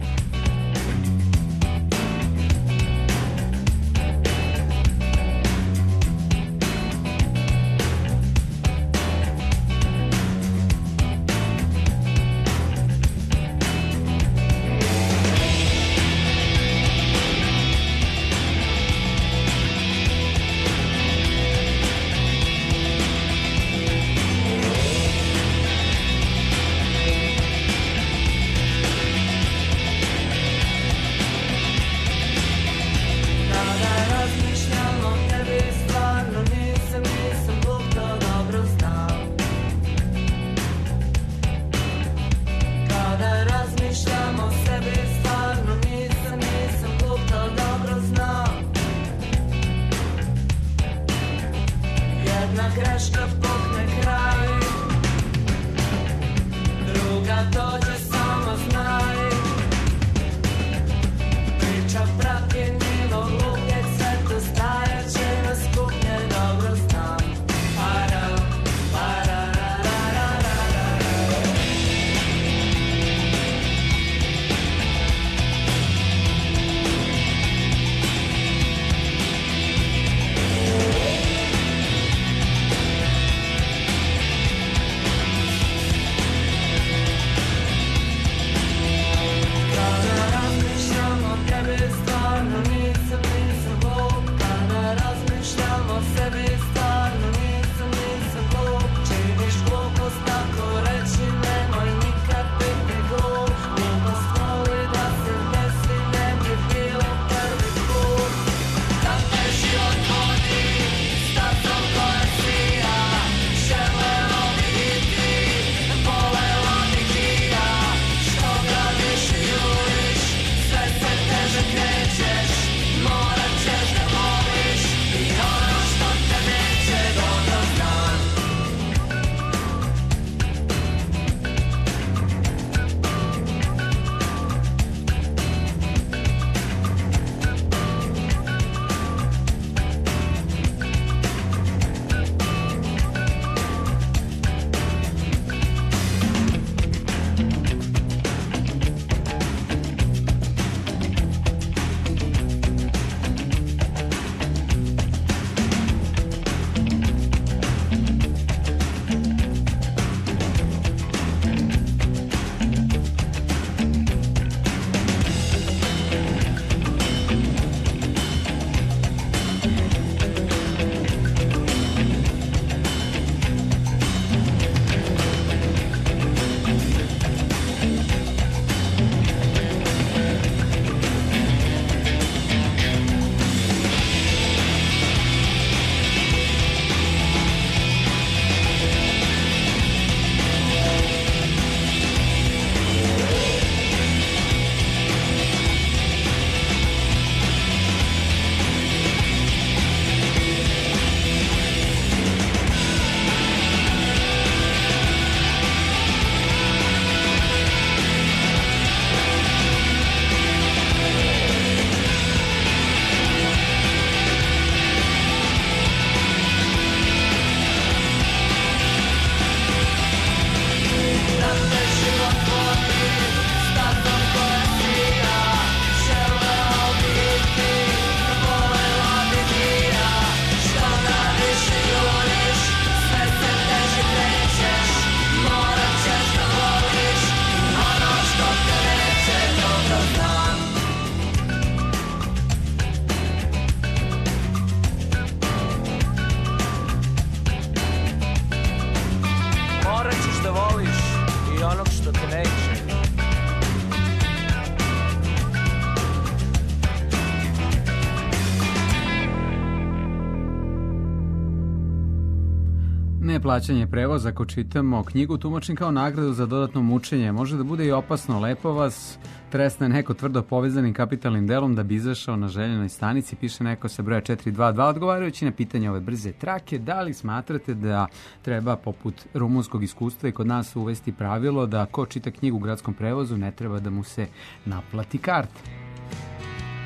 Neplaćanje prevoza, ako čitamo knjigu, tumačim kao nagradu za dodatno mučenje. Može da bude i opasno, lepo vas tresne neko tvrdo povezanim kapitalnim delom da bi izašao na željenoj stanici, piše neko sa broja 422. Odgovarajući na pitanje ove brze trake, da li smatrate da treba, poput rumunskog iskustva i kod nas uvesti pravilo da ko čita knjigu u gradskom prevozu ne treba da mu se naplati karta?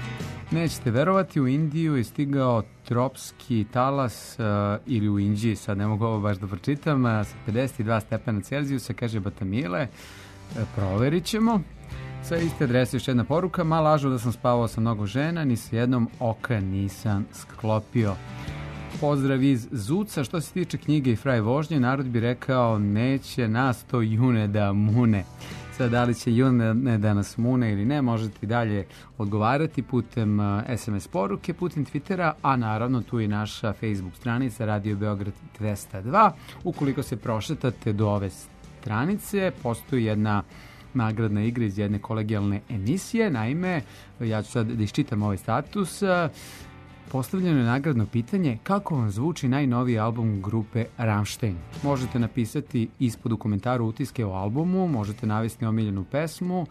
Nećete verovati, u Indiju je stigao tropski talas ili u Indiji, sad ne mogu ovo baš da pročitam, sa 52 stepena Celzijusa, kaže Batamile. Proverit ćemo. Sa iste adrese još jedna poruka. Ma lažu da sam spavao sa mnogo žena, ni sa jednom oka nisam sklopio. Pozdrav iz Zuca. Što se tiče knjige i fraj vožnje, narod bi rekao neće nas to june da mune. Sad, da li će june da nas mune ili ne, možete i dalje odgovarati putem SMS poruke, putem Twittera, a naravno tu je naša Facebook stranica Radio Beograd 202. Ukoliko se prošetate do ove stranice, postoji jedna nagradna igra iz jedne kolegijalne emisije. Naime, ja ću sad da iščitam ovaj status. Postavljeno je nagradno pitanje kako vam zvuči najnoviji album grupe Rammstein. Možete napisati ispod u komentaru utiske o albumu, možete navesti omiljenu pesmu,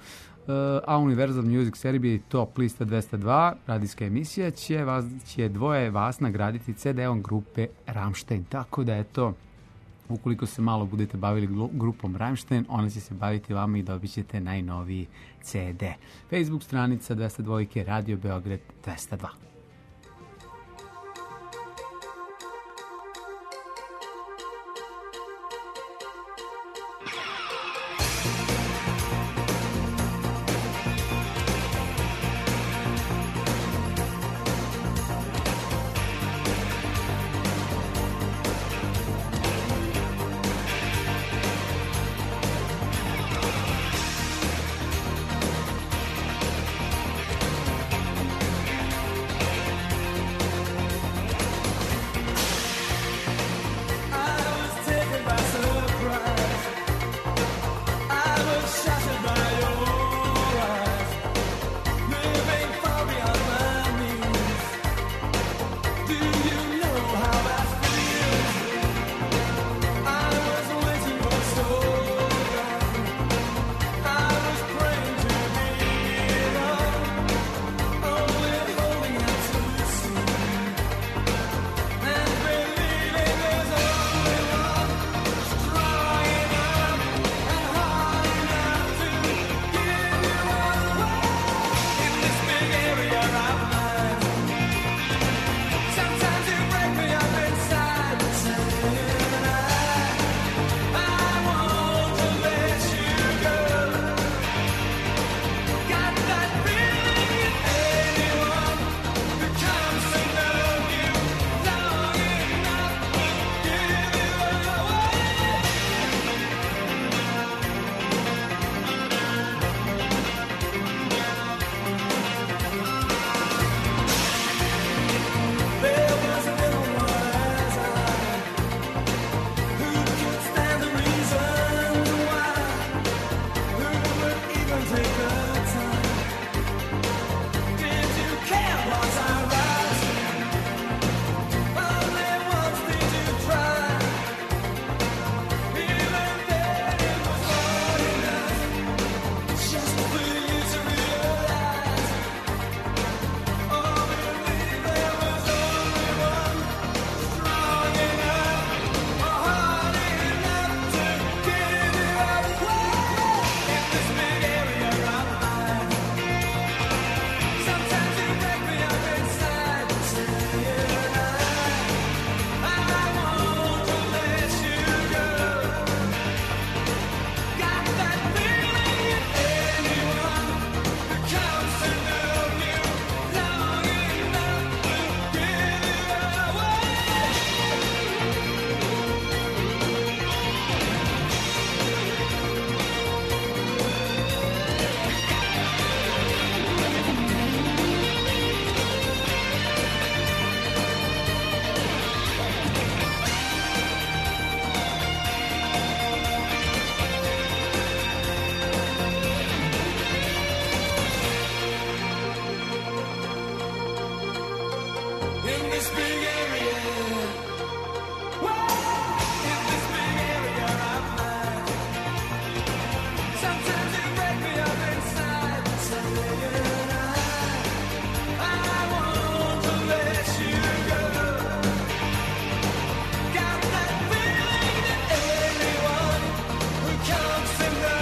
a Universal Music Serbia Top Lista 202, radijska emisija, će dvoje vas nagraditi CD-om grupe Rammstein. Tako da eto, ukoliko se malo budete bavili grupom Rammstein, ona će se baviti vama i dobit ćete najnoviji CD. Facebook stranica 202 Radio Beograd 202.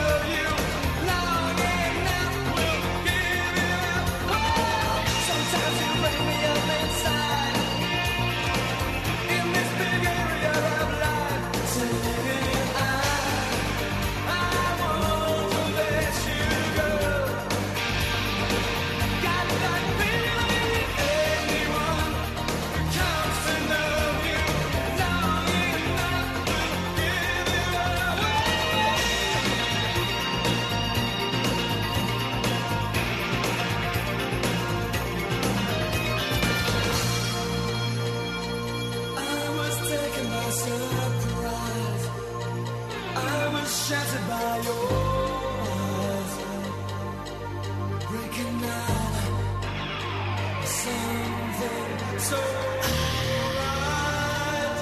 Sometimes so right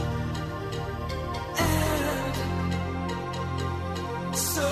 and so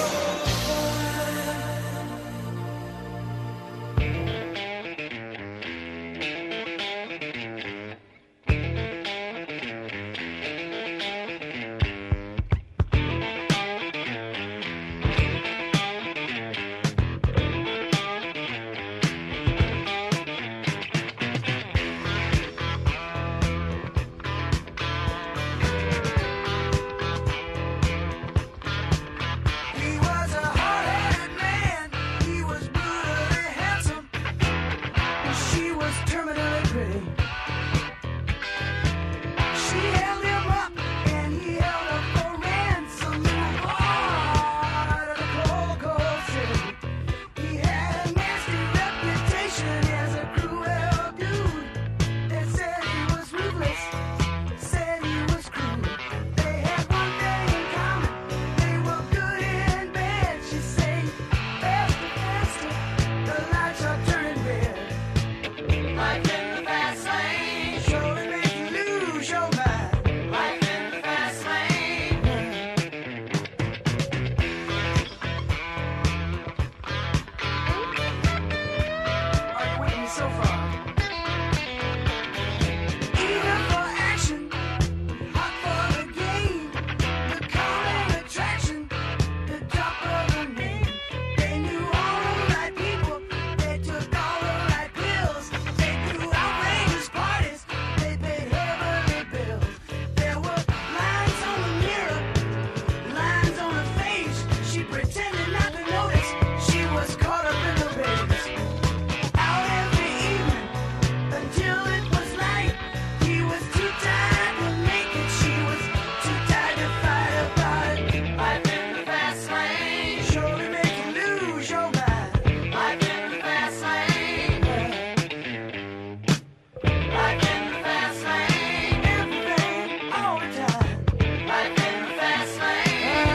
He was a hard-headed man. He was brutally handsome. She was terminally pretty. She held him up and he held her for ransom in the heart of the cold, cold city. He had a nasty reputation as a cruel dude. They said he was ruthless, said he was cruel. They had one thing in common. They were good and bad. She said, faster, faster, the lights are turning red. Life in the fast lane, surely make you lose your mind. Life in the fast lane. Are you with me so far? Eager for action, hot for the game, the calling attraction, the top of the name. They knew all the right people, they took all the right pills, they threw outrageous parties, they paid heavily bills. There were lines on the mirror, lines on her face. She pretended not to notice, she was caught up in the race. Out every evening until it was light. He was too tired to make it. She was too tired to fight about it. Life in the fast lane, surely make you lose your mind. Life in the fast lane. Life in the fast lane. Everything, all the time. Life in the fast lane.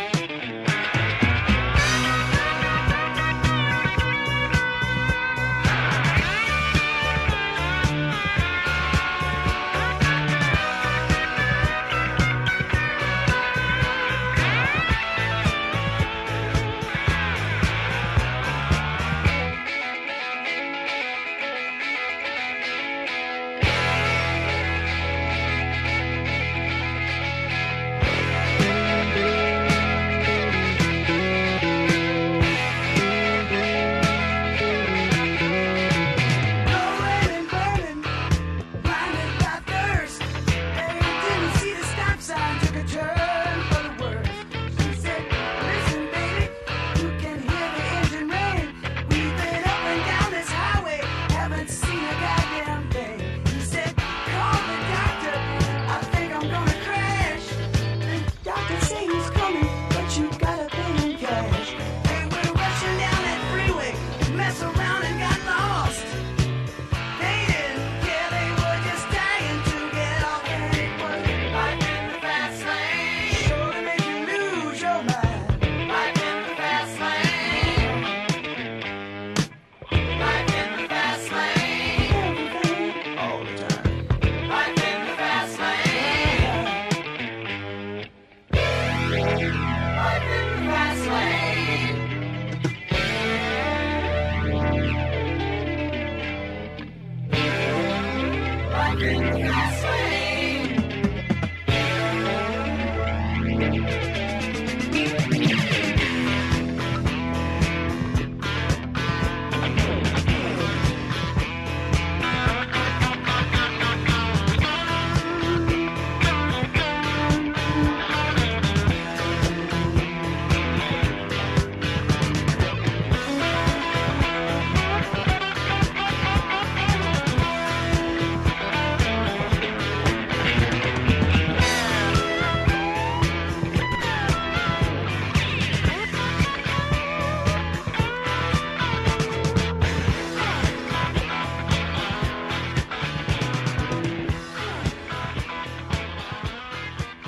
Blowing and burning, blinded by thirst. They didn't see the stop sign, took a turn for the worse. She said, listen, baby, you can hear the engine rain. We've been up and down this highway, haven't seen a goddamn thing. He said, call the doctor, I think I'm gonna crash. The doctor say he's coming, but you gotta pay him cash. They were rushing down that freeway, mess around and got lost. They didn't care, they were just dying to get off. And it was life in the fast lane, surely make you lose your mind. Life in the fast lane. Life in the fast lane. Everything, all the time. Life in the fast lane. Life in the fast lane. Life in the fast lane.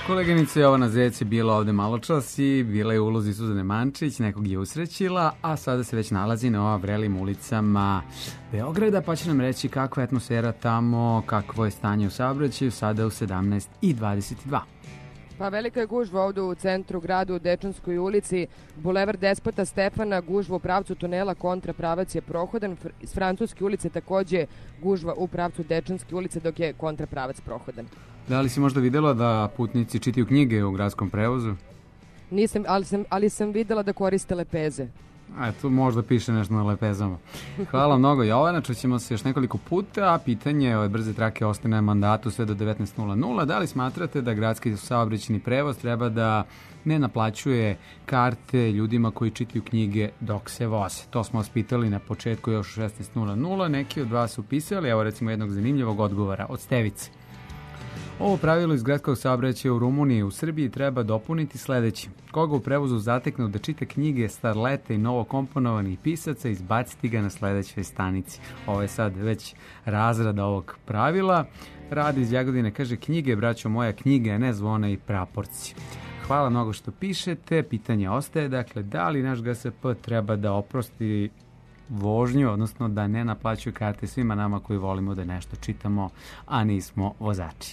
Koleginica Jovana Zec je bila ovde maločas i bila je u ulozi Suzane Mančić, nekog je usrećila, a sada se već nalazi na vrelim ulicama Beograda, pa će nam reći kakva je atmosfera tamo, kakvo je stanje u saobraćaju, sada u 17:22. Pa velika je gužva ovdje u centru grada u Dečanskoj ulici, bulevar Despota Stefana, gužva u pravcu tunela, kontrapravac je prohodan, iz Francuske ulice takođe gužva u pravcu Dečanske ulice dok je kontrapravac prohodan. Da li si možda videla da putnici čitaju knjige u gradskom prevozu? Nisam, ali sam videla da koriste lepeze. A tu možda piše nešto na lepezama. Hvala mnogo Jovana, čućemo se još nekoliko puta, a pitanje ove brze trake ostaje na mandatu sve do 19:00. Da li smatrate da gradski saobraćajni prevoz treba da ne naplaćuje karte ljudima koji čitaju knjige dok se voze? To smo vas pitali na početku još u 16:00, neki od vas su pisali, evo recimo jednog zanimljivog odgovora od Stevice. Ovo pravilo iz gradskog saobraćaja u Rumuniji i u Srbiji treba dopuniti sledeći. Koga u prevozu zateknu da čita knjige starlete i novokomponovanih pisaca, izbaciti ga na sledećoj stanici. Ovo je sad već razrada ovog pravila. Radi iz Jagodine kaže: knjige, braćo moja, knjige, a ne zvona i praporci. Hvala mnogo što pišete. Pitanje ostaje, dakle, da li naš GSP treba da oprosti vožnju, odnosno da ne naplaćuju karte svima nama koji volimo da nešto čitamo, a nismo vozači.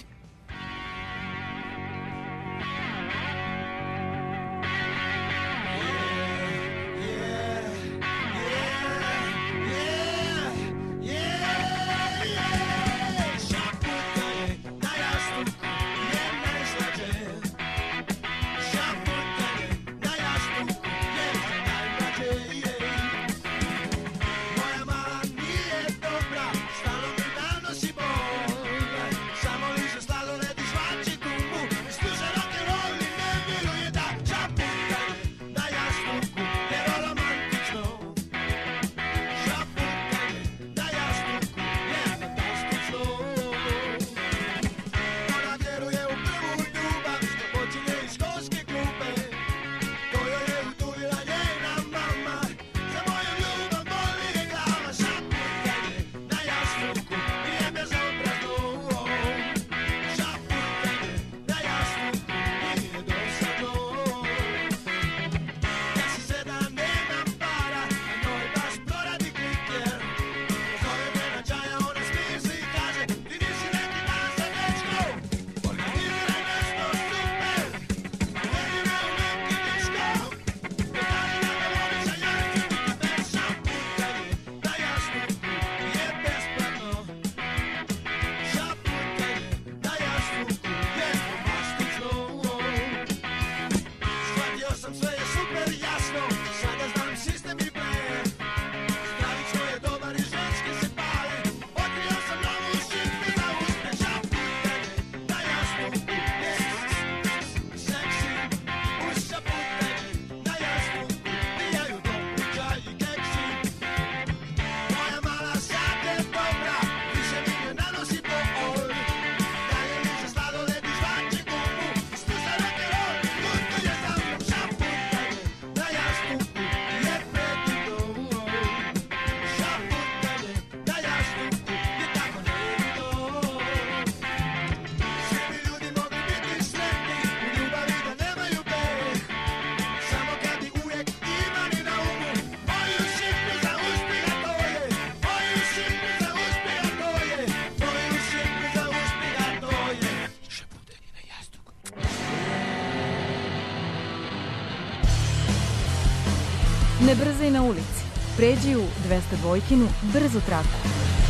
Ne brzaj na ulici. Pređi u 202-kinu brzu traku.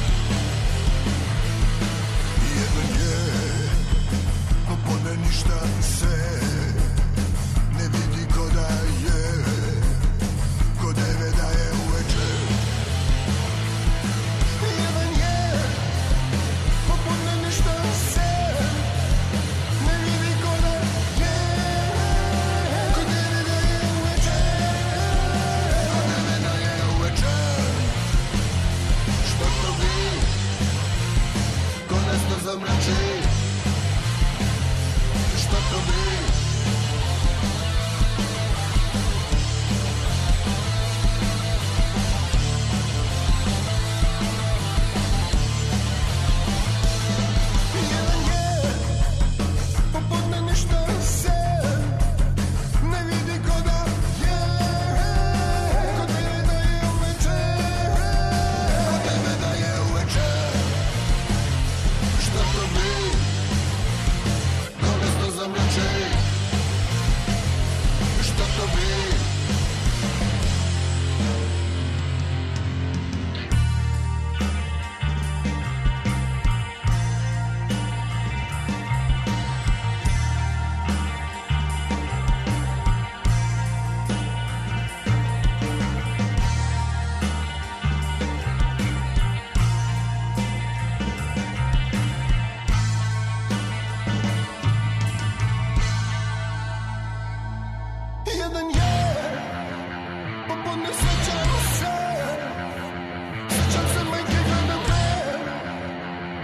Jedan je, popodne ništa se ne vidi ko da je, ko 9 da je uveče. Jedan je, popodne ništa se ne vidi ko da je, ko 9 da je uveče. Ko 9 da je uveče. Što to bi? Ko nas to zamrači? Što to bi? Jedan je, popodne ništa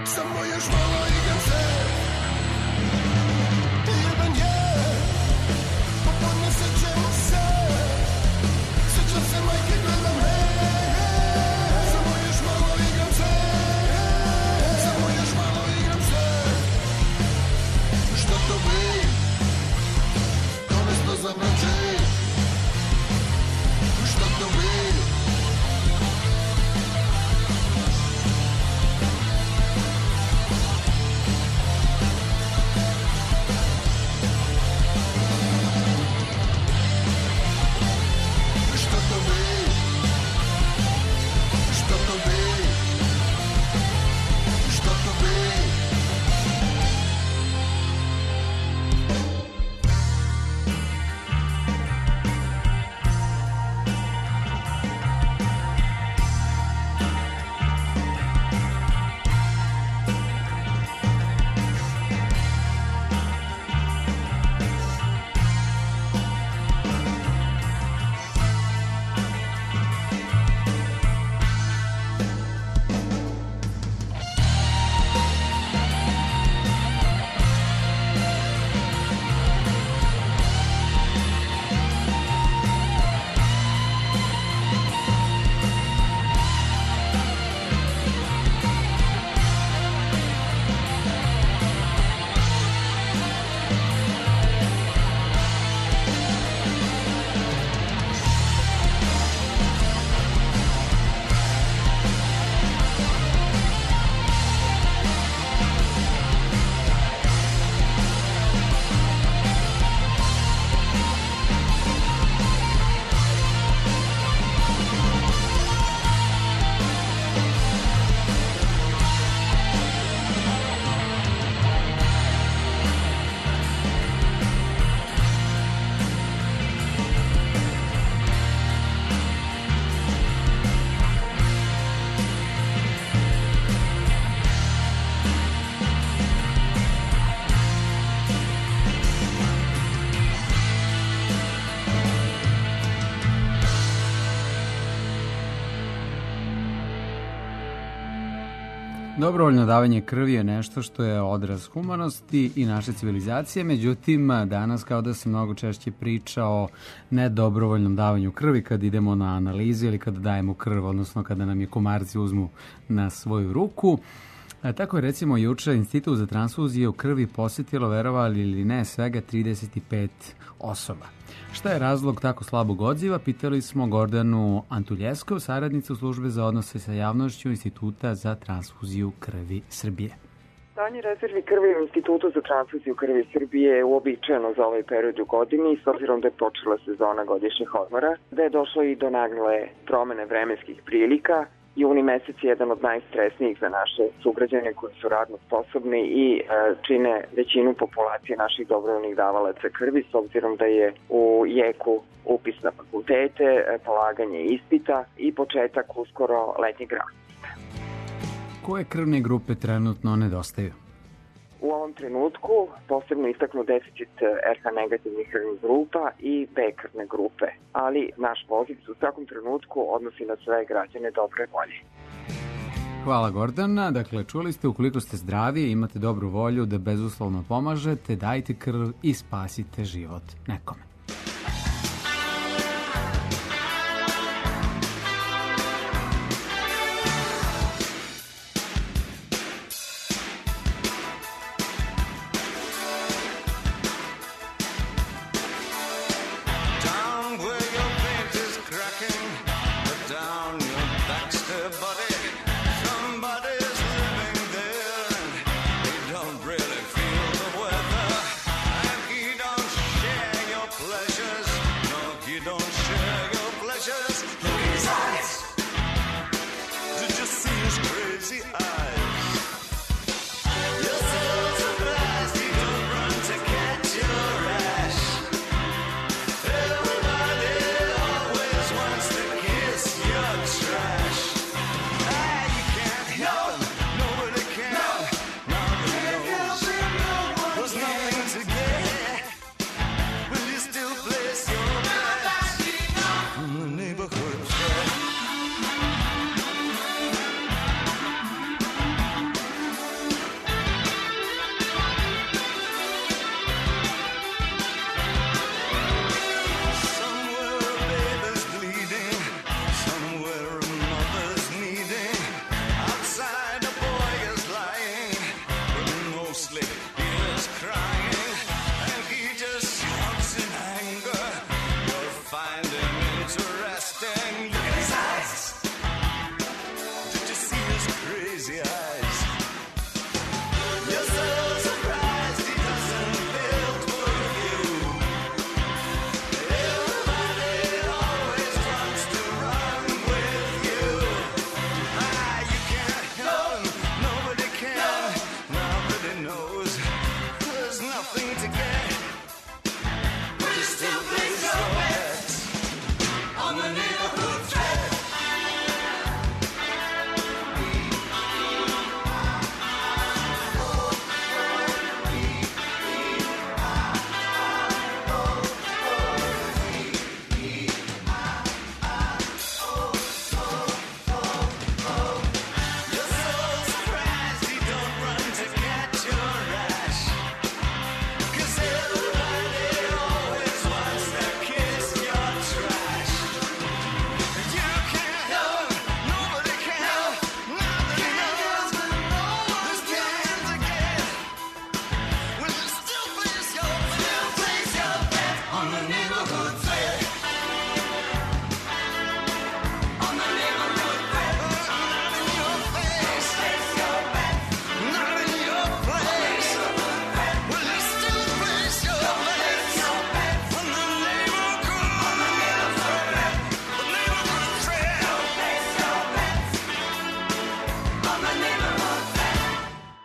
Samo još malo igram se. Jedan je, popodne sećam se. Sećam se majke, gledam, samo još malo igram se. Samo još malo igram se. Šta to bi? Konesto zamrači. Šta to bi? Dobrovoljno davanje krvi je nešto što je odraz humanosti i naše civilizacije, međutim danas kao da se mnogo češće priča o nedobrovoljnom davanju krvi kad idemo na analizu ili kada dajemo krv, odnosno kada nam je komarci uzmu na svoju ruku. Tako je recimo juče Institut za transfuziju krvi posjetilo, verovali ili ne, svega 35 osoba. Šta je razlog tako slabog odziva? Pitali smo Gordanu Antuljeskov, saradnicu službe za odnose sa javnošću Instituta za transfuziju krvi Srbije. Stanje rezervi krvi u Institutu za transfuziju krvi Srbije je uobičajeno za ovaj period u godini, s obzirom da je počela sezona godišnjih odmora, da je došlo i do nagle promene vremenskih prilika. Juni mesec je jedan od najstresnijih za naše sugrađane koji su radno sposobni i čine većinu populacije naših dobrovoljnih davalaca krvi, s obzirom da je u jeku upis na fakultete, polaganje ispita i početak uskoro letnjeg raspusta. Koje krvne grupe trenutno nedostaju? U ovom trenutku posebno istaknu deficit RH negativnih krvnih grupa i B krvne grupe, ali naš poziv se u svakom trenutku odnosi na sve građane dobre volje. Hvala Gordana. Dakle, čuli ste, ukoliko ste zdravi i imate dobru volju da bezuslovno pomažete, dajte krv i spasite život nekome. Play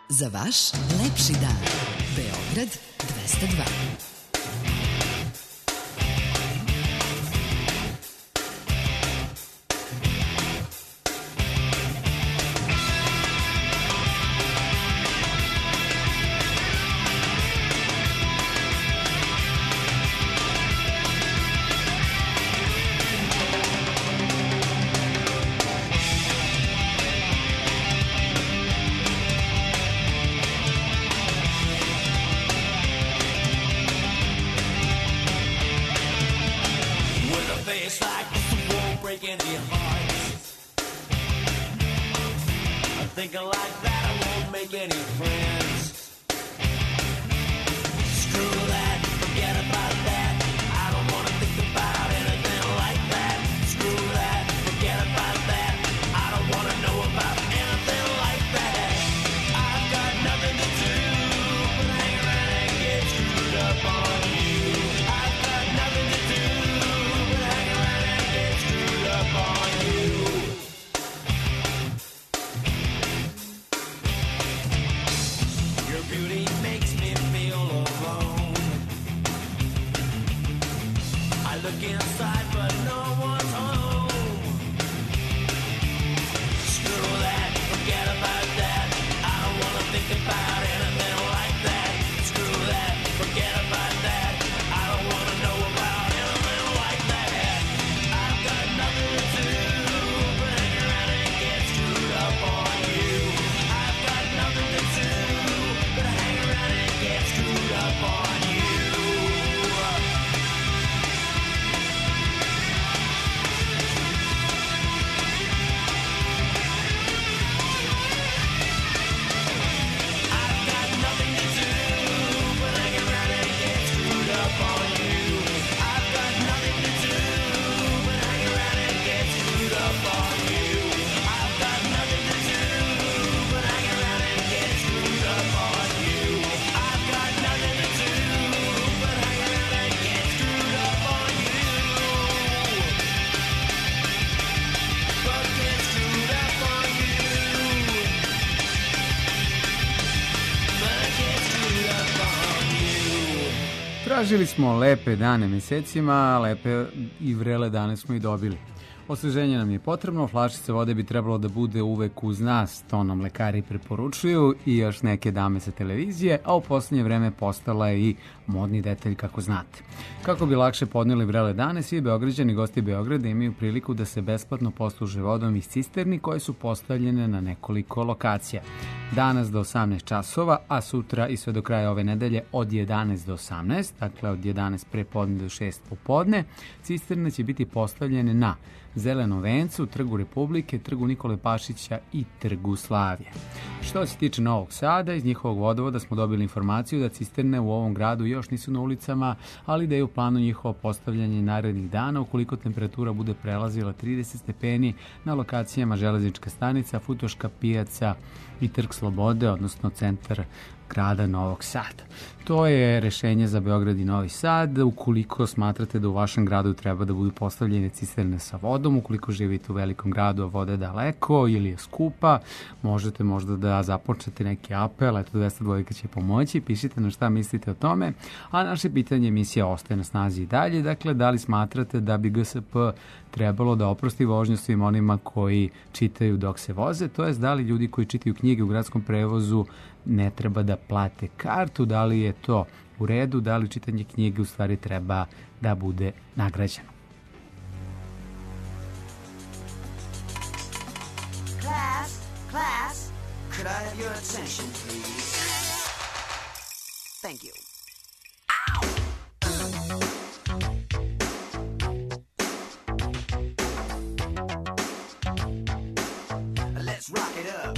Za vaš lepši dan. Beograd 202. Thinking like that, I won't make any friends. Screw that, forget about that. I don't want to think about anything like that. Screw that, forget about that. I don't want to know about anything like that. I've got nothing to do but hang around and get screwed up on you. I've got nothing to do but hang around and get screwed up on you. Your beauty makes me feel alone. I look inside but no one's home. Screw that, forget about that. I don't wanna think about anything like that. Screw that, forget about that. I don't wanna know about anything like that. I've got nothing to do but hang around and get screwed up on you. I've got nothing to do but hang around and get screwed up on you. I've got nothing to do but hang around and get screwed up on you. I've got nothing to do but hang around and get screwed up on you. I've got nothing to do but hang around and get screwed up on you. I've got nothing to do but hang around and get screwed up on you. But get screwed up on you. But get screwed up on you. Tražili smo lepe dane mesecima, lepe i vrele dane smo i dobili. Osveženje nam je potrebno, flašica vode bi trebalo da bude uvek uz nas, to nam lekari preporučuju i još neke dame sa televizije, a u poslednje vreme postala je i modni detalj kako znate. Kako bi lakše podneli vrele dane, svi Beograđani gosti Beograda imaju priliku da se besplatno posluže vodom iz cisterni koje su postavljene na nekoliko lokacija. Danas do 18 časova, a sutra i sve do kraja ove nedelje od 11 do 18, dakle od 11 prepodne do 6 popodne, cisterne će biti postavljene na Zelenom vencu, Trgu Republike, Trgu Nikole Pašića i Trgu Slavije. Što se tiče Novog Sada, iz njihovog vodovoda smo dobili informaciju da cisterne u ovom gradu još nisu na ulicama, ali da je u planu njihovo postavljanje narednih dana ukoliko temperatura bude prelazila 30 stepeni na lokacijama Železnička stanica, Futoška pijaca i Trg Slobode, odnosno centar grada Novog Sada. To je rešenje za Beograd i Novi Sad. Ukoliko smatrate da u vašem gradu treba da budu postavljene cisterne sa vodom, ukoliko živite u velikom gradu, a voda je daleko ili je skupa, možete možda da započnete neki apel, eto 202 će pomoći, pišite na šta mislite o tome, a naše pitanje emisija ostaje na snazi i dalje, dakle da li smatrate da bi GSP trebalo da oprosti vožnju svim onima koji čitaju dok se voze, to jest da li ljudi koji čitaju knjige u gradskom prevozu ne treba da plate kartu, da li je to u redu, da li čitanje knjige u stvari treba da bude nagrađeno. Class, could I have your attention, please? Thank you. Let's rock it up.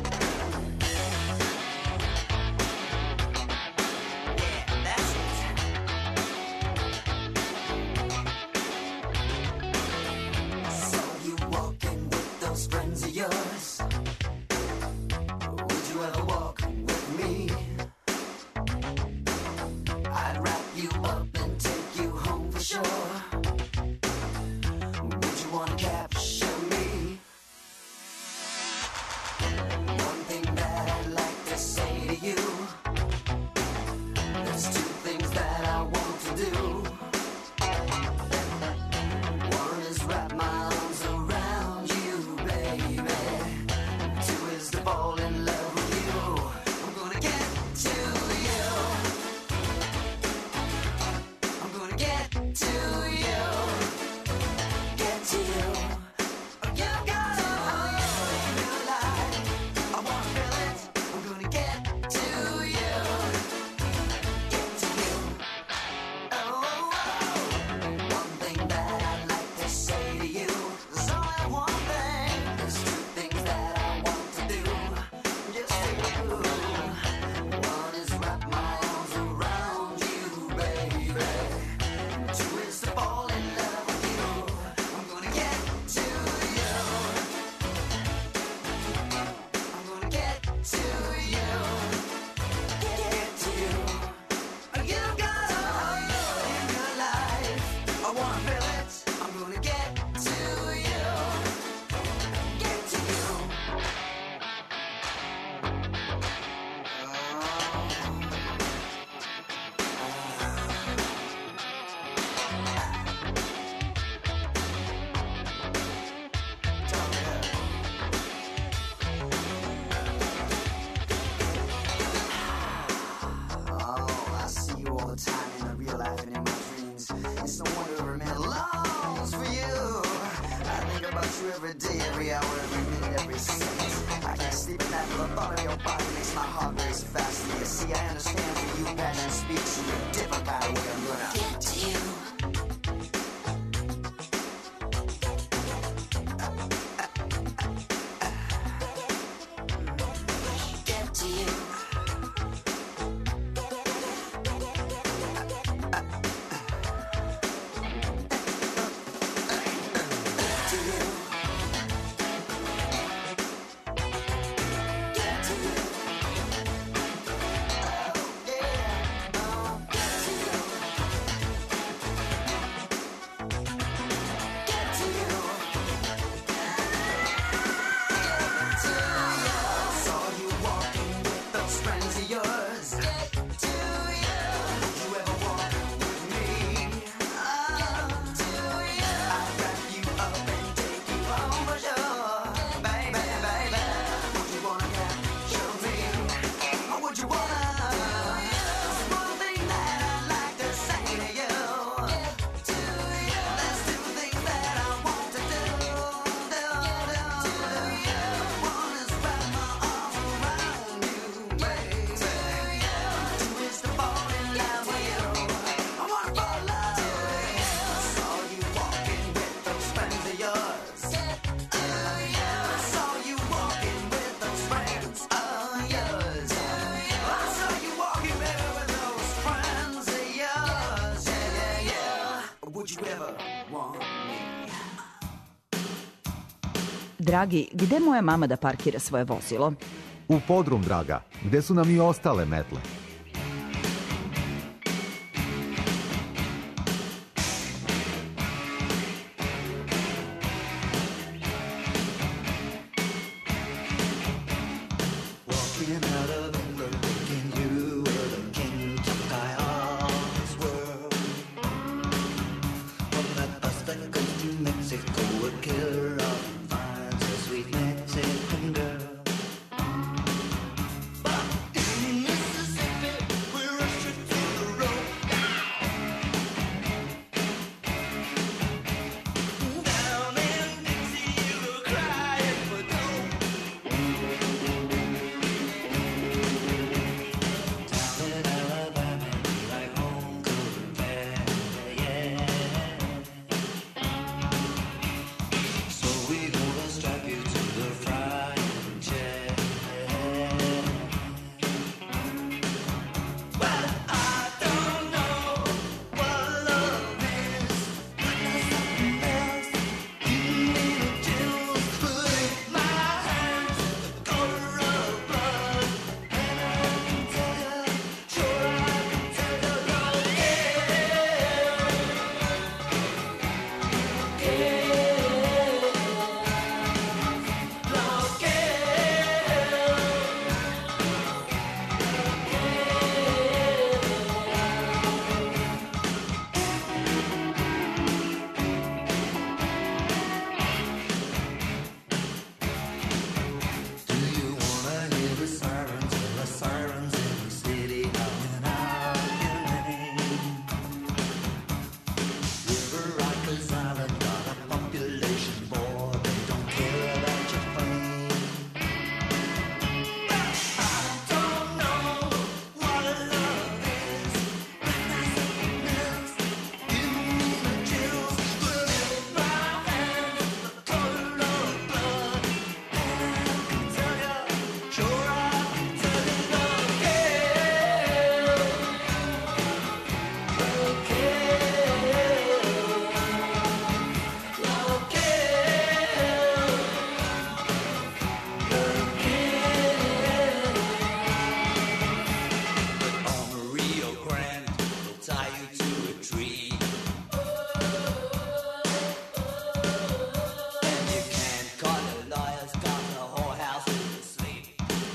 Yeah, that's it. So you walking with those friends of yours? Would you ever walk with me? Dragi, gde moja mama da parkira svoje vozilo? U podrum, draga, gde su nam i ostale metle? Walking out of England, thinking you were the king, tough guy of this world. From that bus that goes to Mexico, a killer often finds a sweet Mexican girl. But in Mississippi, we rush you to the road. Down in Dixie, you were crying for dough. So we gonna strap you to the frying chair. Well, I don't know what love is, but there's something else. Give me the chills, put in my hands the color of blood, and I can tell you, sure I can tell you, love, do you wanna hear the sirens? Well, the sirens in the city howling out your name. River Rikers Island got a population, boy, they don't care about your fame. I don't know what love is, but there's something else. Give me the chills, put in my hands the color of blood, and I can tell you, sure I can tell you, love, on the Rio Grande, they'll tie you to a tree. And you can't call the lawyers, got the whorehouse in the sleep.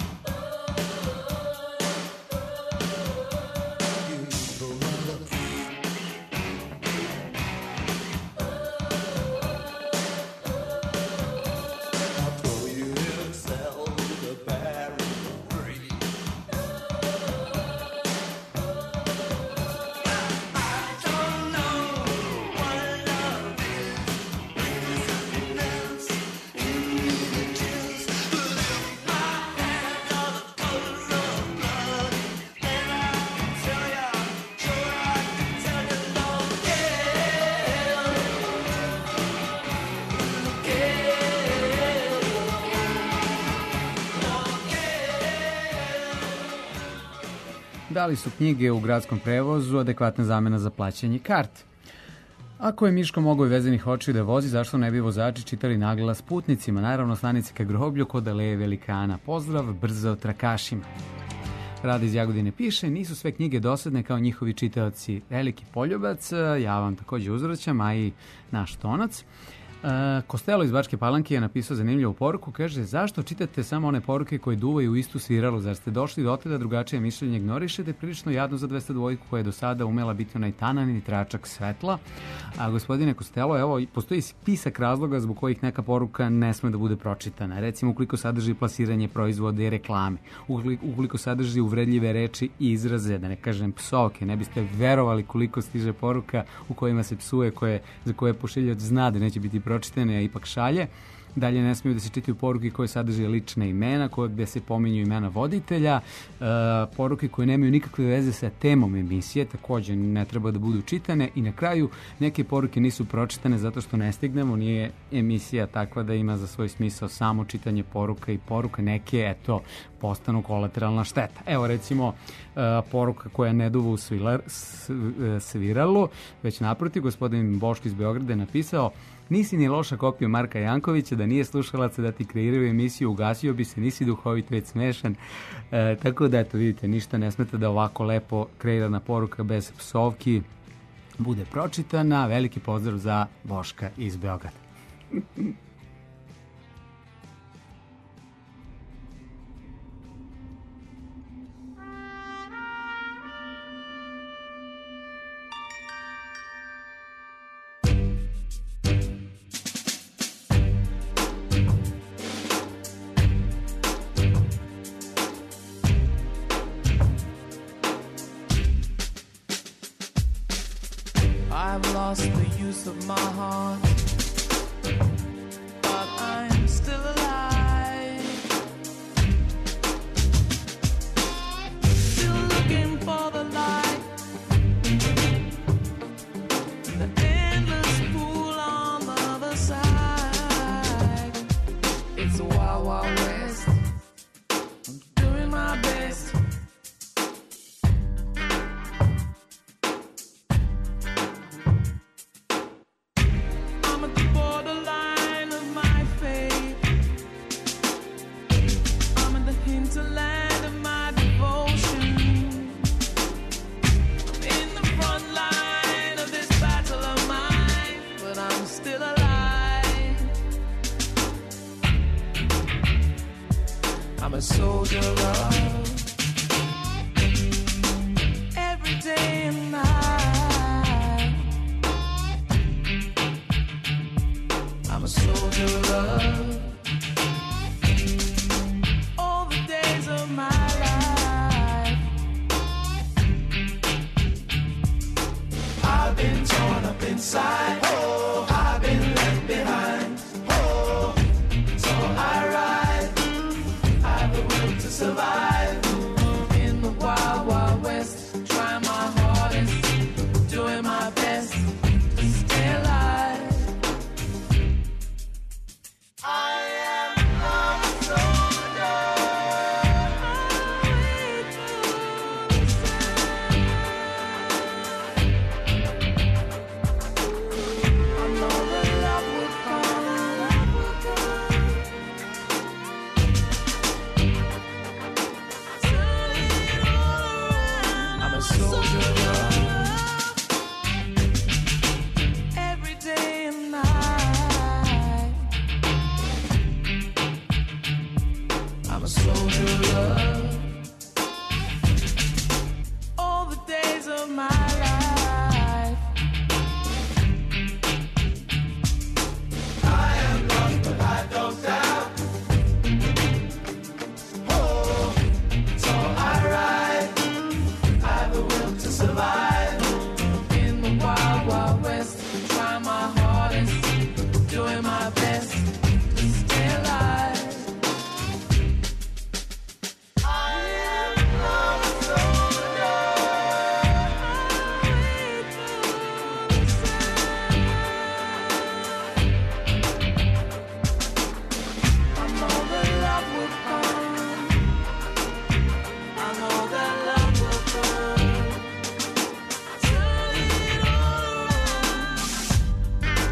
You evil mother. I'll throw you in a cell with a barrel of greed. I don't know what love is, but there's something else. Give me the chills, put in my hands all the color of blood, and I can tell you, sure I can tell you, love, Da li su knjige u gradskom prevozu adekvatna zamena za plaćanje karte? Ako je Miško mogao i vezanih očiju da vozi, zašto ne bi vozači čitali naglas putnicima? Naravno, stanice ka groblju kod Aleje Velikana. Pozdrav, brzo trakašima. Rada iz Jagodine piše, nisu sve knjige dosadne kao njihovi čitaoci. Veliki poljubac, ja vam takođe uzvraćam, a i naš tonac. Kostelo iz Bačke Palanke je napisao zanimljivu poruku, kaže, zašto čitate samo one poruke koje duvaju u istu sviralu, zar ste došli do da drugačije mišljenje ignorišete, prilično jadno za 202 koja je do sada umela biti onaj tanani tračak svetla. A gospodine Kostelo, evo, postoji spisak razloga zbog kojih neka poruka ne sme da bude pročitana. Recimo, ukoliko sadrži plasiranje proizvoda i reklame, ukoliko sadrži uvredljive reči i izraze, da ne kažem psovke, ne biste verovali koliko stiže poruka u kojima se psuje, za koje pošiljač zna da neće biti pročitane, a ipak šalje. Dalje ne smiju da se čitaju poruke koje sadrže lične imena, gde se pominju imena voditelja, poruke koje nemaju nikakve veze sa temom emisije, takođe ne treba da budu čitane, i na kraju neke poruke nisu pročitane zato što ne stignemo, nije emisija takva da ima za svoj smisao samo čitanje poruka i poruka, neke, eto, postanu kolateralna šteta. Evo recimo poruka koja ne duva u sviralu, već naprotiv, gospodin Boško iz Beograda je napisao: nisi ni loša kopija Marka Jankovića, da nije slušalaca da ti kreiraju emisiju, ugasio bi se, nisi duhovit, već smešan. Tako da, eto, vidite, ništa ne smeta da ovako lepo kreirana poruka bez psovki bude pročitana. Veliki pozdrav za Boška iz Beograda. I've lost the use of my heart, but I'm still alive. Still looking for the light, the endless pool on the other side. It's a wild, wild west. I'm doing my best. I'm at the borderline of my fate. I'm in the hinterland of my devotion. I'm in the front line of this battle of mine, but I'm still alive. I'm a soldier of love. Every day and night, I'm a soldier of love. All the days of my life, I've been torn up inside. Oh, I've been left behind. Oh, so I ride. I've the will to survive in the wild, wild west. Trying my hardest, doing my best to stay alive. I am not a soldier. I know that love will come. Turn it all around. I'm a soldier of love. Every day and night, I'm a soldier of love. All the days of my life, I am lost, but I don't doubt. Oh, so I ride. I have the will to survive in the wild, wild west. Try my hardest, doing my best to stay alive. I am not a soldier. I know that love will come. I know that love will come. Turn it all around.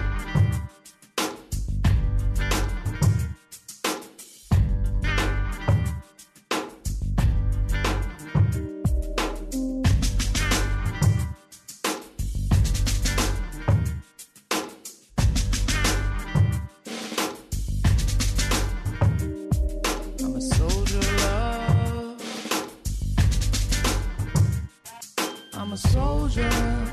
I'm a soldier of love. I'm a soldier.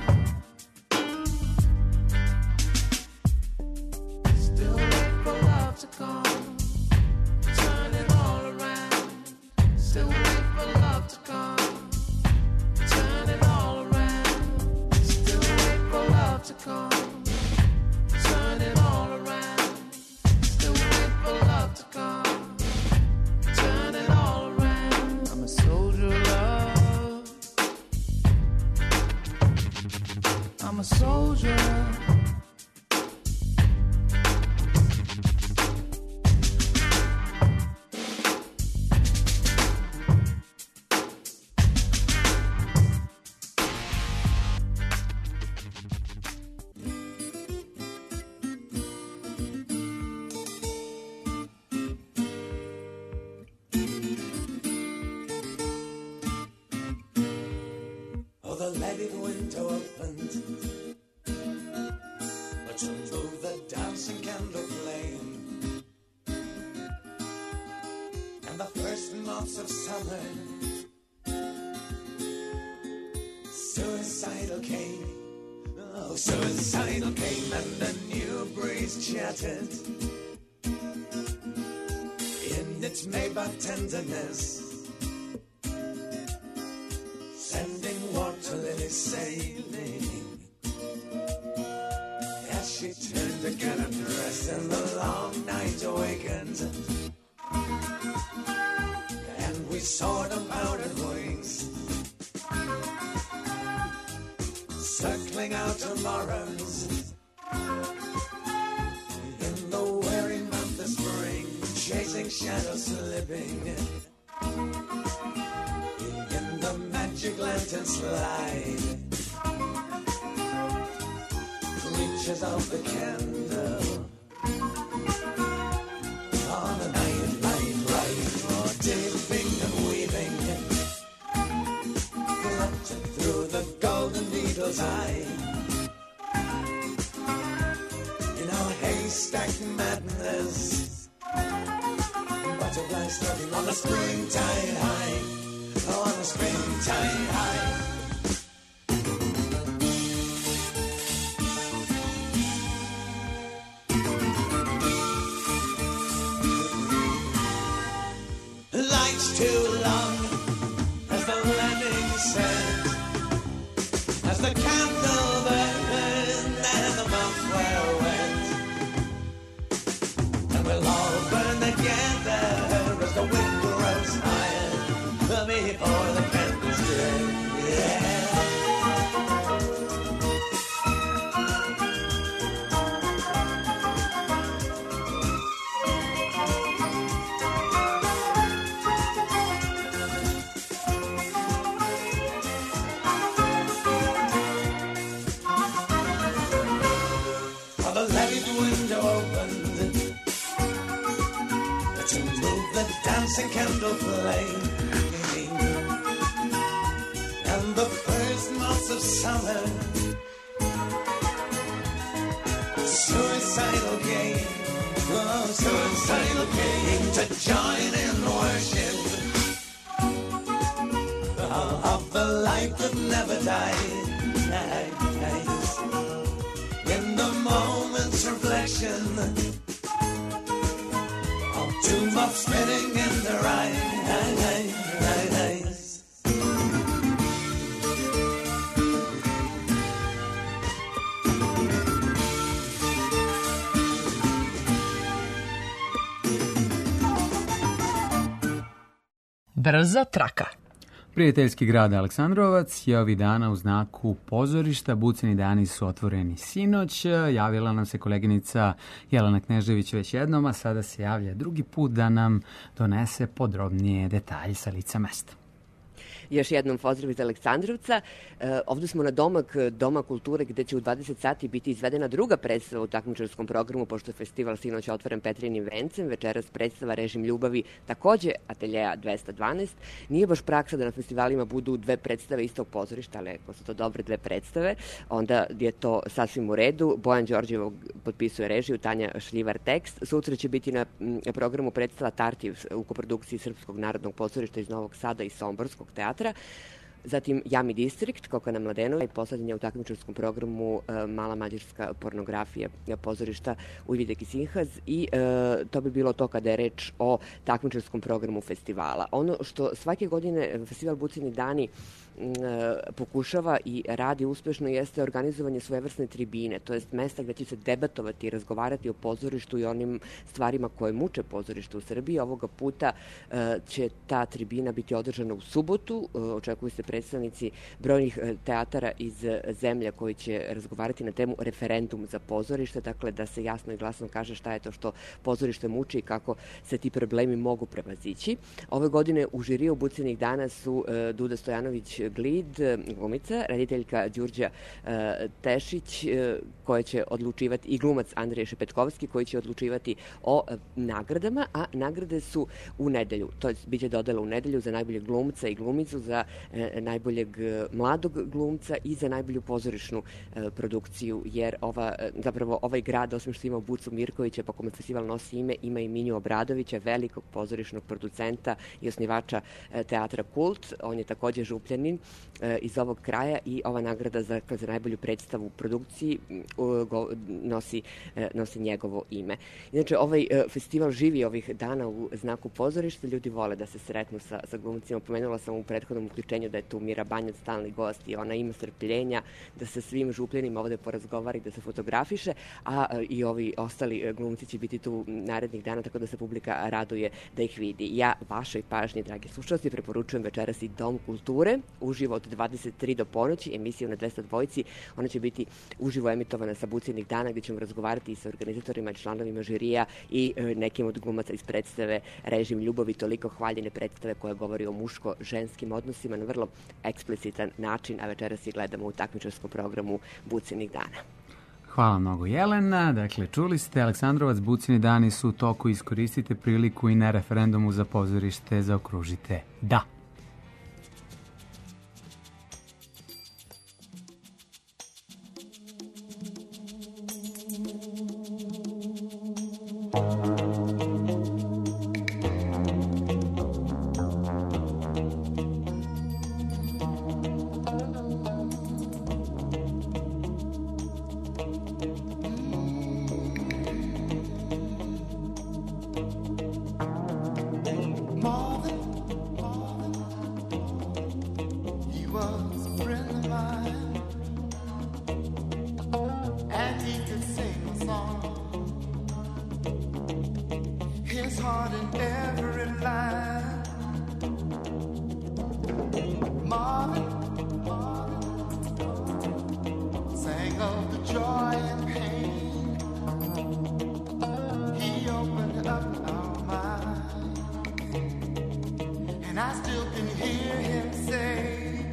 Still wait for love to come. Turn it all around. Still wait for love to come. Turn it all around. Still wait for love to come. Turn it all around. Still wait for love to come. Turn it all around. I'm a soldier of love. I'm a soldier. levy window opened to move the dancing candle flame, and the first months of summer suicidal came. Oh, suicidal came, and a new breeze chattered in its Maybach tenderness, sending water lilies sailing as she turned to get undressed, and the long night awakened, and we saw the powdered wings circling out tomorrows in the weary month of spring, chasing shadows slipping in the magic lantern slide, reaches of the candle on the night light right, dipping and weaving, clutching through the golden needle's eye, in our haystack madness, butterflies floating on the springtide high, on the springtide high. Life's too long, as the lemming said, as the candle burned and the months were wet, and we'll all burn together as the wind grows higher before the candle's dead. Yeah. The levied window opened to move the dancing candle flame, and the first months of summer suicidal came, oh, suicidal came to join in worship of the light that never died. In the moment's reflection of two moths spinning in their eyes. Brza traka. Prijateljski grad Aleksandrovac je ovih dana u znaku pozorišta. Buceni dani su otvoreni sinoć. Javila nam se koleginica Jelena Knežević već jednom, a sada se javlja drugi put da nam donese podrobnije detalje sa lica mesta. Još jednom pozdrav iz Aleksandrovca. Ovdje smo na domak Doma kulture gde će u 20 sati biti izvedena druga predstava u takmičarskom programu, pošto je festival sinoć otvoren Petrinim vencem. Večeras predstava Režim ljubavi, takođe Ateljeja 212. Nije baš praksa da na festivalima budu dve predstave istog pozorišta, ali ako su to dobre dve predstave, onda je to sasvim u redu. Bojan Đorđev potpisuje režiju, Tanja Šljivar tekst. Sutra će biti na programu predstava Tartiv u koprodukciji Srpskog narodnog pozorišta iz Novog Sada i Somborskog teatra. Zatim Jami Distrikt, Kokana Mladenova i poslednja u takmičarskom programu Mala mađarska pornografija pozorišta Ujvidek i Sinhaz i to bi bilo to kada je reč o takmičarskom programu festivala. Ono što svake godine festival Buceni dani pokušava i radi uspešno jeste organizovanje svojevrsne tribine, to jest mesta gde će se debatovati i razgovarati o pozorištu i onim stvarima koje muče pozorište u Srbiji. Ovoga puta će ta tribina biti održana u subotu. Očekuju se predstavnici brojnih teatara iz zemlje koji će razgovarati na temu referendum za pozorište, dakle da se jasno i glasno kaže šta je to što pozorište muči i kako se ti problemi mogu prevazići. Ove godine u žiriju Bucenih dana su Duda Stojanović Glid, glumica, rediteljka Đurđa Tešić, koja će odlučivati, i glumac Andrije Šepetkovski, koji će odlučivati o nagradama, a nagrade su u nedelju. To je biće dodela u nedelju za najboljeg glumca i glumicu, za najboljeg mladog glumca i za najbolju pozorišnu produkciju, jer zapravo ovaj grad, osim što ima Bucu Mirkovića, po kome festival nosi ime, ima i Minju Obradovića, velikog pozorišnog producenta i osnivača teatra Kult. On je takođe Župljanin iz ovog kraja i ova nagrada za najbolju predstavu u produkciji nosi njegovo ime. Inače, ovaj festival živi ovih dana u znaku pozorišta. Ljudi vole da se sretnu sa glumcima. Pomenula sam u prethodnom uključenju da je tu Mira Banjac stalni gost i ona ima strpljenja da sa svim Župljanima ovde porazgovara i da se fotografiše, a i ovi ostali glumci će biti tu narednih dana, tako da se publika raduje da ih vidi. Ja vašoj pažnji, dragi slušalci, preporučujem večeras i Dom kulture, uživo od 23 do ponoći, emisiju na 202. Ona će biti uživo emitovana sa Bucinih dana, gdje ćemo razgovarati i sa organizatorima, članovima žirija i nekim od glumaca iz predstave Režim ljubavi, toliko hvaljene predstave koja govori o muško-ženskim odnosima na vrlo eksplicitan način, a večeras je gledamo u takmičarskom programu Bucinih dana. Hvala mnogo, Jelena. Dakle, čuli ste, Aleksandrovac, Bucini dani su u toku, iskoristite priliku i na referendumu za pozorište zaokružite da. He was a friend of mine, and he could sing a song. His heart in every line. Marvin sang of the joy and pain. He opened up our minds, and I still can hear him say,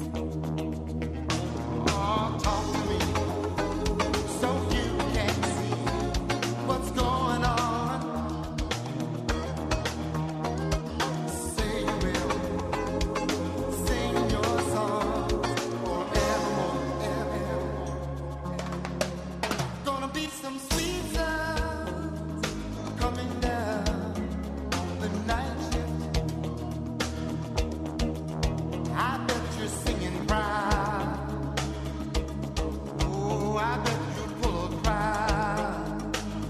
"Oh, talk to me, so you can see what's going on. Say you will sing your song forevermore, evermore. Gonna be some sweet sounds coming down the night shift. I bet you're singing proud. Oh, I bet you'd pull a crowd.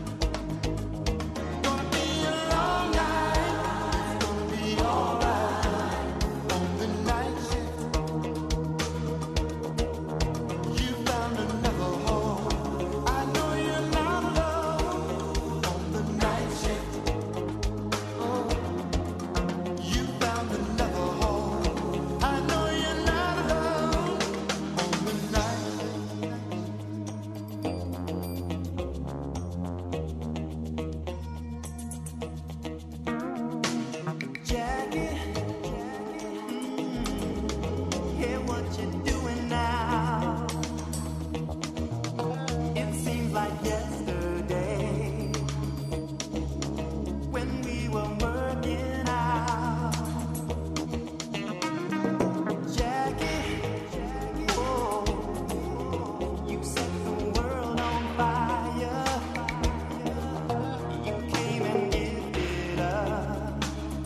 Gonna be a long night. It's gonna be alright on the night shift. You found another home. I know you're not alone on the night shift. Oh, you found another home. I know you're not alone on the night shift. Jackie, hear what you're doing now. It seems like yesterday when we were working out. Jackie, oh, you set the world on fire. You came and gifted us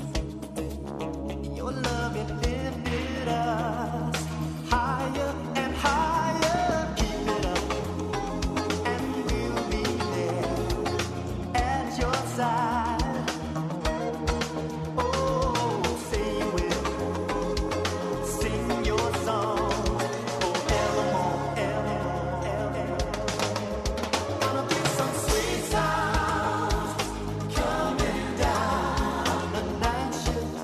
your love, it lifted us higher and higher. Keep it up, and we'll be there at your side. Oh, say you will sing your song forevermore, evermore, evermore. Gonna be some sweet sounds coming down the night shift.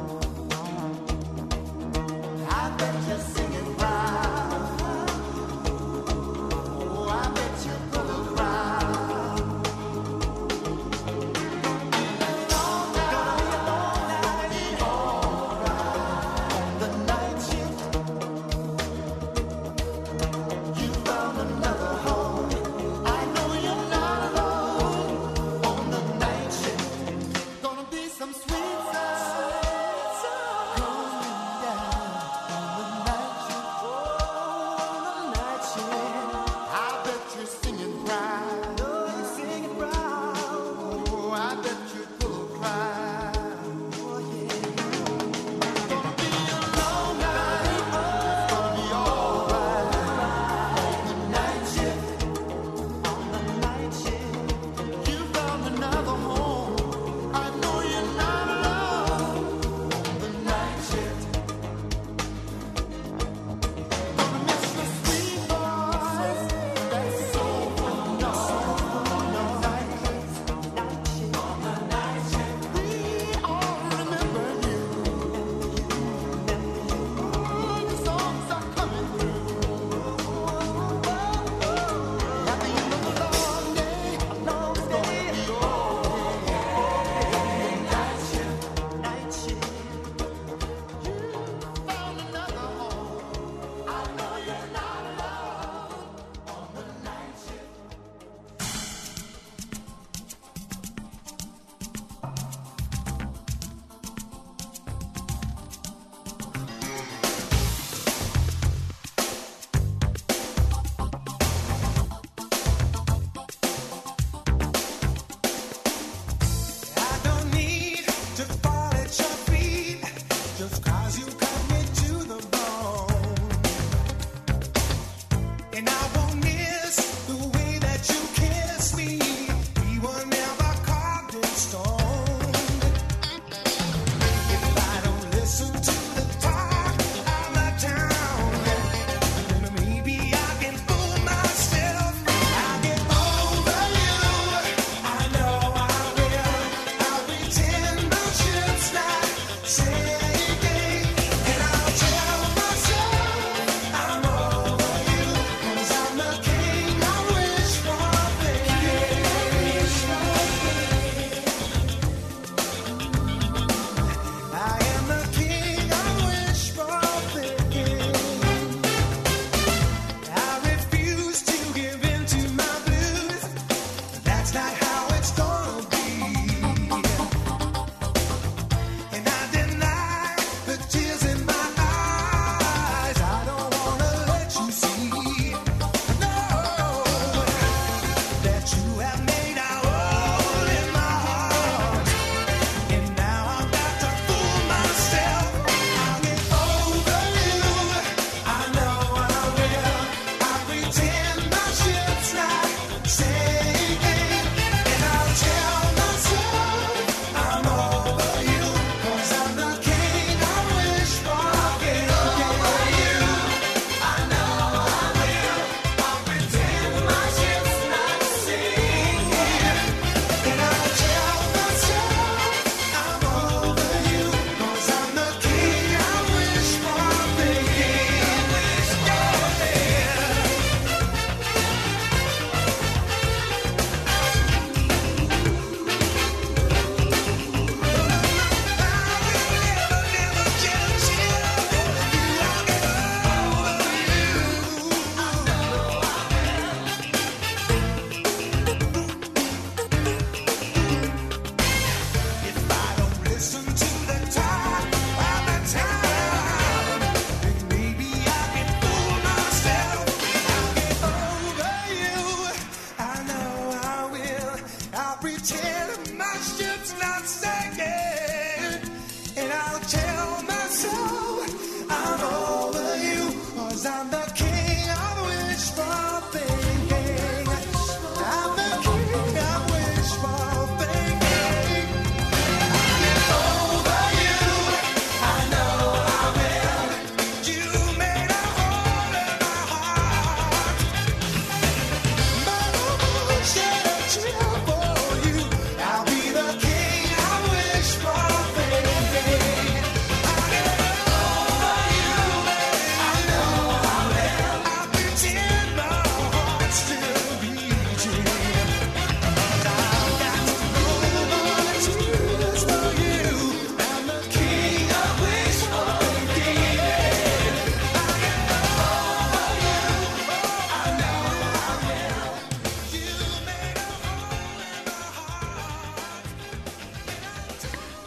I bet you're singing proud. Oh, I bet you pull a crowd. The night shift. You found another home. I know you're not alone on the night shift. Gonna be some sweet sounds coming down on the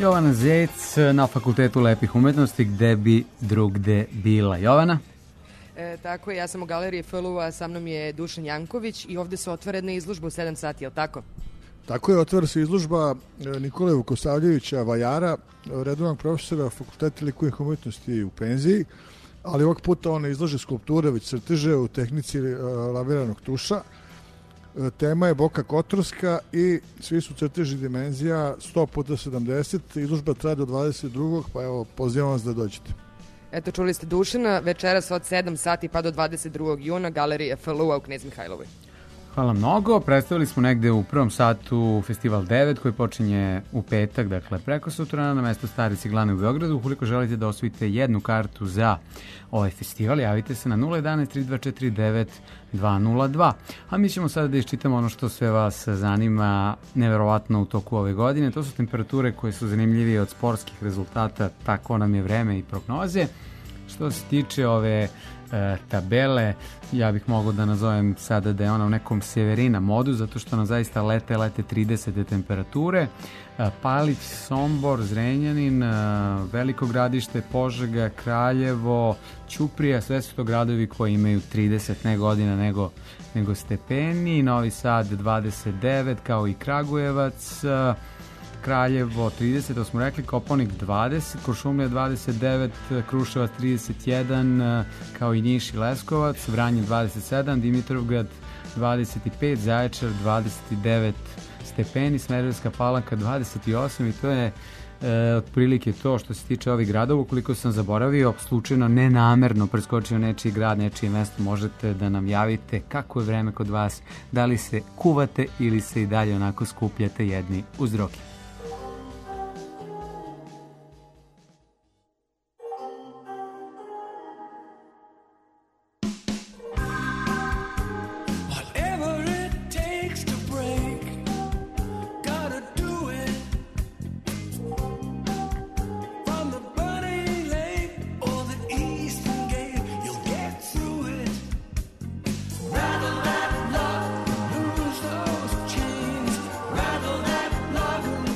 Jovana Zec na Fakultetu lepih umetnosti, gde bi drugde bila. Jovana? Tako je, ja sam u galeriji FLU-a, sa mnom je Dušan Janković i ovde se otvara jedna izložba u 7 sati, je li tako? Tako je, otvara se izložba Nikole Vukosavljevića Vajara, redovnog profesora Fakulteta likovnih umetnosti u penziji, ali ovog puta on ne izlaže skulpture, već crteže u tehnici laviranog tuša. Tema je Boka Kotorska i svi su crteži dimenzija 100x70. Izložba traje do 22. pa evo, pozivam vas da dođete. Eto, čuli ste Dušana, večeras od 7 sati pa do 22. juna, galerija FLU-a u Knez Mihajlovoj. Hvala mnogo. Predstavili smo negde u prvom satu Festival 9 koji počinje u petak, dakle preko sutra na mesto Stare Ciglane u Beogradu. Ukoliko želite da osvojite jednu kartu za ovaj festival, javite se na 011 3249 202. A mi ćemo sada da iščitamo ono što sve vas zanima neverovatno u toku ove godine. To su temperature koje su zanimljivije od sportskih rezultata, tako nam je vreme i prognoze. Što se tiče ove tabele, ja bih mogao da nazovem sada da je ona u nekom Severina modu, zato što nam zaista lete 30 temperature. Palić, Sombor, Zrenjanin, Veliko Gradište, Požega, Kraljevo, Ćuprija, sve su to gradovi koji imaju 30 ne godina nego stepeni. Novi Sad 29 kao i Kragujevac, Kraljevo 30, to smo rekli, Kopaonik 20, Kuršumlija 29, Kruševac 31, kao i Niš i Leskovac, Vranje 27, Dimitrovgrad 25, Zaječar 29 stepeni, Smederevska Palanka 28 i to je otprilike to što se tiče ovih gradova. Ukoliko sam zaboravio, slučajno nenamerno preskočio nečiji grad, nečije mesto, možete da nam javite kako je vreme kod vas, da li se kuvate ili se i dalje onako skupljate jedni uz drugi. Whatever it takes to break, gotta do it. From the burning lake or the eastern gate, you'll get through it. Rattle that lock, loose those chains. Rattle that lock,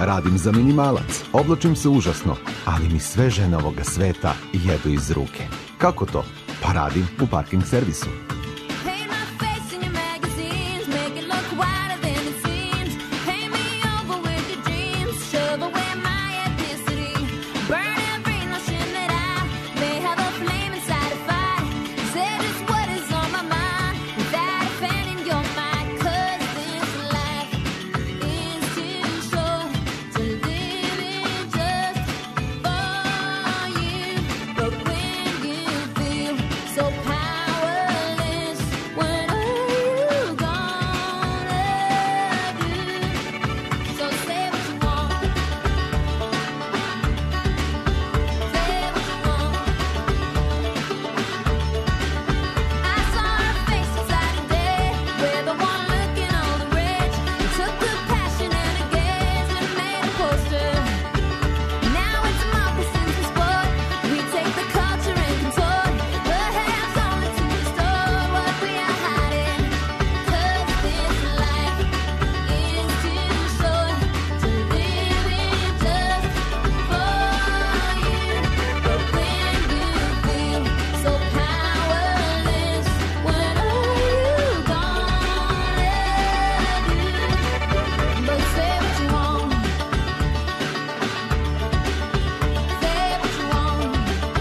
Radim za minimalac, oblačim se užasno, ali mi sve žene ovoga sveta jedu iz ruke. Kako to? Pa radim u parking servisu. Paint my face in your magazines, make it look wider than it seems. Paint me over with your dreams, shove away my ethnicity. Burn every notion that I may have a flame inside a fire. Say just what is on my mind without offending your mind. 'Cause this life is too short to live it just for you. But when you feel so powerless, what are you gonna do? So say what you want. Say what you want. I saw her face inside a day, where the one looking all the rich. We took the passion and a gaze and made a poster. Now it's moccasins and sport. We take the culture and contort. Her hands only to restore what we are hiding. 'Cause this life is too short to live it just for you. But when you feel so powerless, what are you gonna do? But say what you want. Say what you want.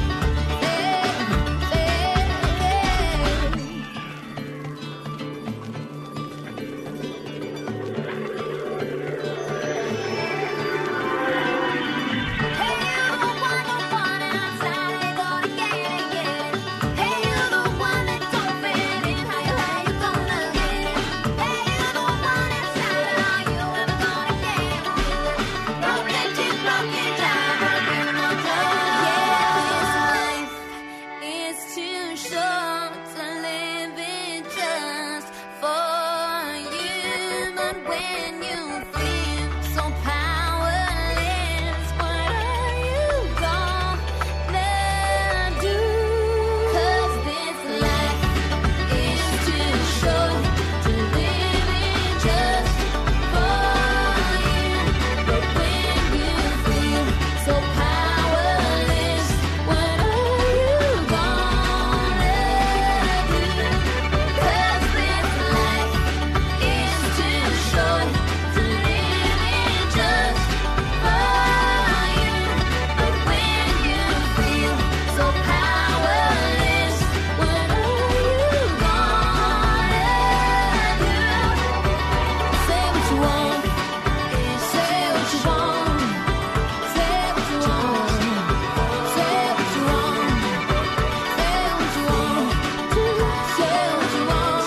It's too short to live it just for you. But when you feel so powerless, what are you gonna do? 'Cause this life is too short to live it just for you. But when you feel so powerless, what are you gonna do? 'Cause this life is too short to live it just for you. But when you feel so powerless, what are you gonna do? Say what you want. Say what you want. Say what you want. Say what you want. Say what you want. Say what you want.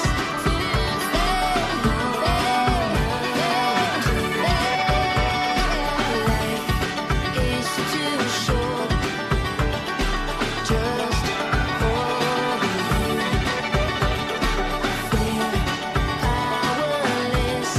It's too short just for you. Feel powerless.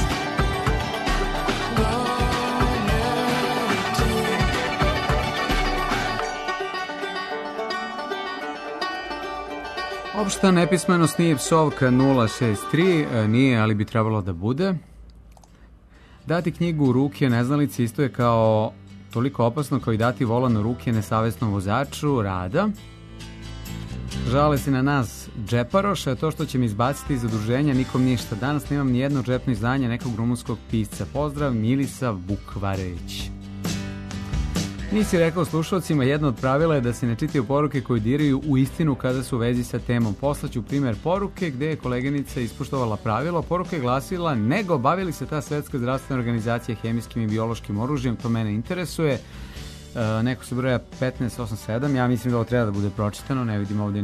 Opšta nepismenost nije psovka 063, nije, ali bi trebalo da bude. Dati knjigu u ruke neznalici isto je kao toliko opasno kao i dati volan u ruke nesavesnom vozaču. Rada. Žale se na nas džeparoša, a to što će mi izbaciti iz udruženja nikom ništa. Danas nemam ni jedno džepno izdanje nekog rumunskog pisca. Pozdrav, Milisa Vukvarević. Nisi rekao slušalcima, jedno od pravila je da se ne čitaju poruke koje diraju u istinu kada su u vezi sa temom. Poslaću primjer poruke gde je koleginica ispoštovala pravilo. Poruka je glasila: nego bavili se ta svetska zdravstvena organizacija hemijskim i biološkim oružjem, to mene interesuje. Neko se broja 1587, ja mislim da ovo treba da bude pročitano, ne vidim ovdje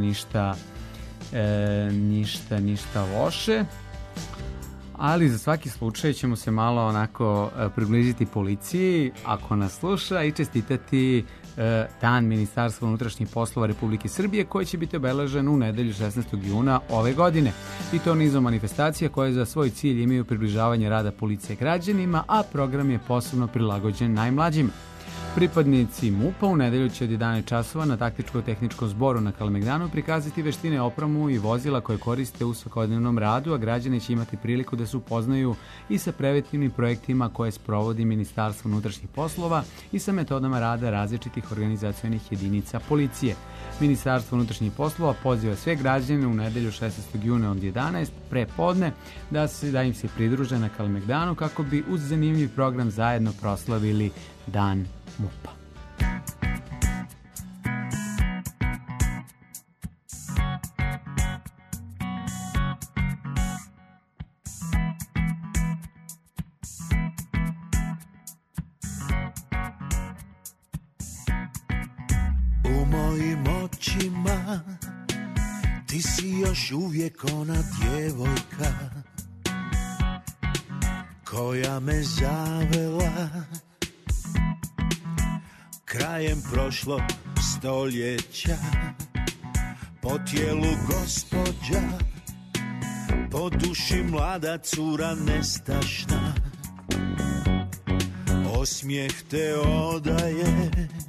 ništa loše. Ali za svaki slučaj ćemo se malo onako približiti policiji, ako nas sluša, i čestitati Dan Ministarstva unutrašnjih poslova Republike Srbije, koji će biti obeležen u nedelju 16. juna ove godine. I to nizom manifestacija koje za svoj cilj imaju približavanje rada policije građanima, a program je posebno prilagođen najmlađima. Pripadnici MUP-a u nedelju će od 11 časova na taktičko-tehničkom zboru na Kalemegdanu prikazati veštine, opremu i vozila koje koriste u svakodnevnom radu, a građani će imati priliku da se upoznaju i sa preventivnim projektima koje sprovodi Ministarstvo unutrašnjih poslova i sa metodama rada različitih organizacionih jedinica policije. Ministarstvo unutrašnjih poslova poziva sve građane u nedelju 16. juna od 11 pre podne da im se pridruže na Kalemegdanu kako bi uz zanimljiv program zajedno proslavili Dan MUP-a. U mojim očima ti si još uvijek ona djevojka koja me zavela krajem prošlog stoljeća. Po tijelu gospođa, po duši mlada cura nestašna. Osmijeh te odaje,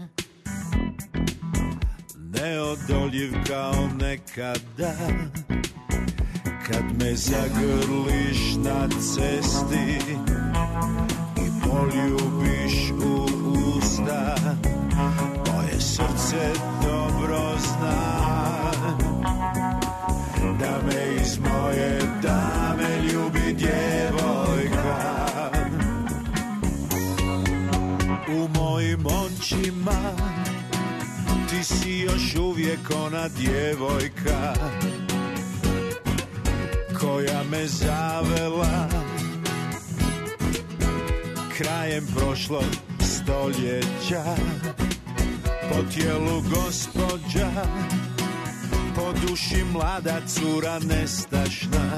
neodoljiv kao nekada. Kad me zagrliš na cesti i poljubiš u usta, moje srce dobro zna da me iz moje dame ljubi djevojka. U mojim očima ti si još uvijek ona djevojka koja me zavela krajem prošlog stoljeća. Po tijelu gospođa, po duši mlada cura nestašna.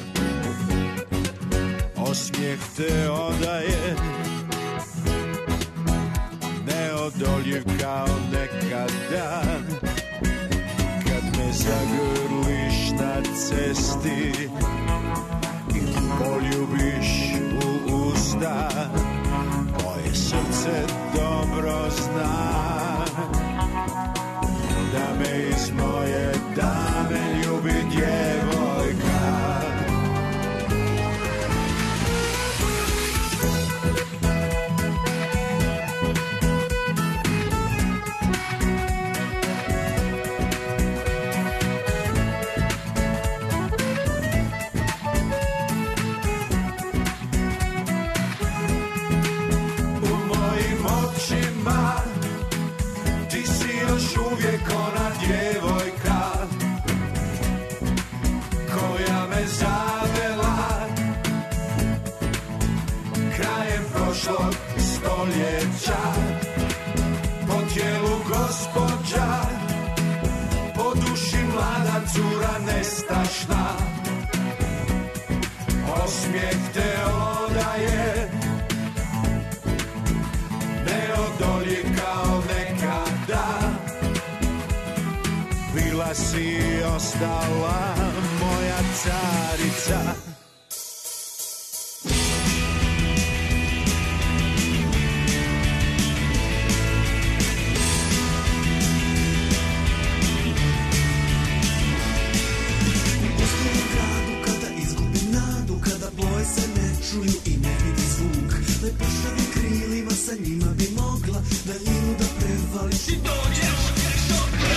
Osmijeh te odaje, neodoljiv kao nekada. Kad me zagrliš na cesti i poljubiš u usta, moje srce dobro zna da me iz moje dame ljubi djevojka. Po tijelu gospođa, po duši mlada cura nestašna. Osmijeh te odaje, neodoljiv kao nekada. Bila si ostala moja carica. I ne vidi zvuk, lepršavim krilima sa njima bi mogla daljinu da prevališ i dođeš što pre.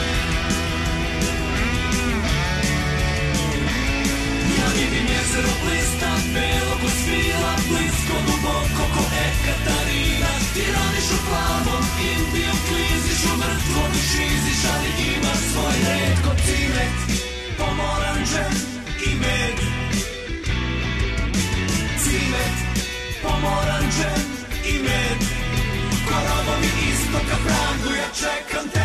Ja vidim jezero blista, belo ko svila, blisko duboko ko Ekatarina. Ti radiš u plavom, Indijom kliziš, u mrtvom šiziš, ali imaš svoj red ko cimet, pomoranđen i med. Cimet, pomoranđen i med, ko robovi istoka pravdu, ja čekam te.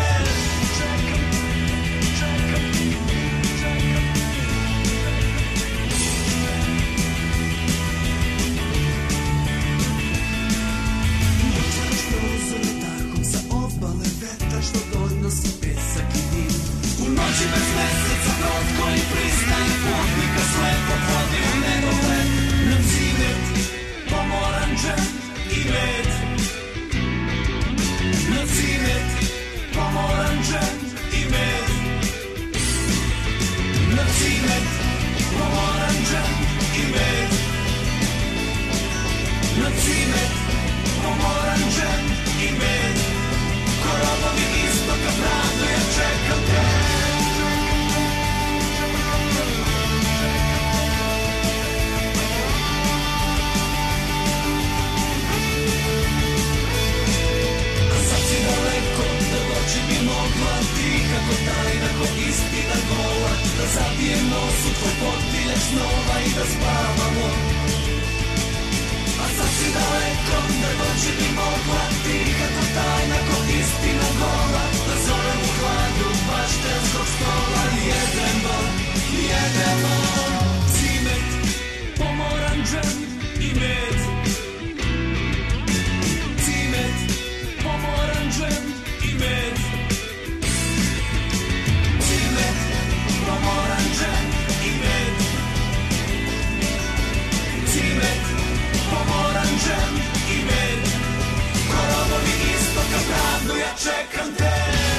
Noćaraš prozore tahom sa obale, vetar što donosi pesak i dim. U noći bez meseca brod koji pristaje, putnika slepo vodi u nedogled. Nam cimet, pomoranđen i med. pomoranđem i med. Na cimet, pomoranđem i med. Na cimet, pomoranđem i med. Ko robovi istoka pravdu ja čekam te. A sad si daleko, da doći bi mogla ti, kako tajna, ko istina gola, da zabijem nos u tvoj potiljak snova i da spavamo. A sad si daleko, da doći bi mogla ti, kako tajna, ko istina gola, da zovem u hladu baštenskog stola. Jedemo, jedemo, cimet, pomoranđem i med. Cimet, pomoranđem i med. Cimet, pomoranđem i med. Cimet, pomoranđem i med. Ko robovi istoka pravdu ja čekam te.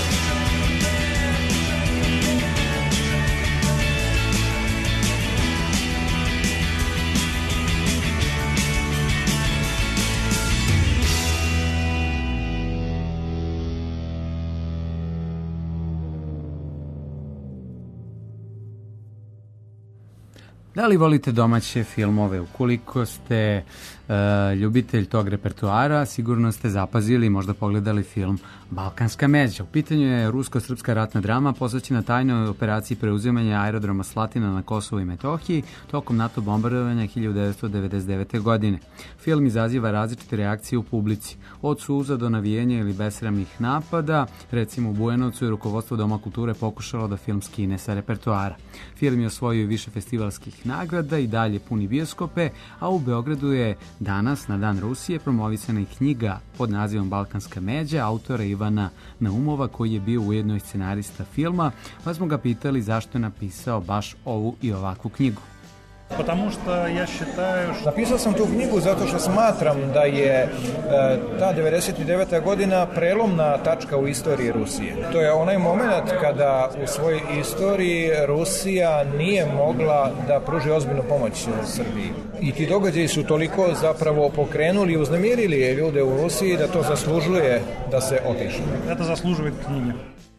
Da li volite domaće filmove? Ukoliko ste ljubitelj tog repertoara, sigurno ste zapazili i možda pogledali film Balkanska međa. U pitanju je rusko-srpska ratna drama posvećena tajnoj operaciji preuzimanja aerodroma Slatina na Kosovu i Metohiji tokom NATO bombardovanja 1999. godine. Film izaziva različite reakcije u publici, od suza do navijenja ili besramnih napada. Recimo u Bujanovcu je rukovodstvo Doma kulture pokušalo da film skine sa repertoara. Film je osvojio više festivalskih nagrada i dalje puni bioskope, a u Beogradu je danas, na Dan Rusije, promovisana i knjiga pod nazivom Balkanska međa autora Ivana Naumova, koji je bio ujedno i scenarista filma, pa smo ga pitali zašto je napisao baš ovu i ovakvu knjigu. Потому что я считаю, что... Napisao sam tu knjigu zato što smatram da je ta 99. godina prelomna tačka u istoriji Rusije. To je onaj moment kada u svojoj istoriji Rusija nije mogla da pruži ozbiljnu pomoć Srbiji. I ti događaji su toliko zapravo pokrenuli i uznemirili ljude u Rusiji da to zaslužuje da se opiše. Это заслуживает книги.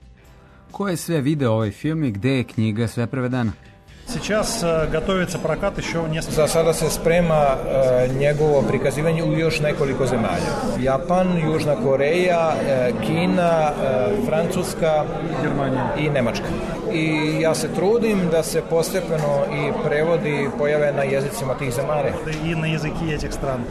Ko je sve video ovaj film i gde je knjiga sve prevedena? Сейчас готовится прокат еще несколько... Za sada se sprema njegovo prikazivanje u još nekoliko zemalja. Japan, Južna Koreja, Kina, Francuska i Nemačka. I ja se trudim da se postepeno i prevodi pojave na jezicima tih zemalja. I na языки этих стран.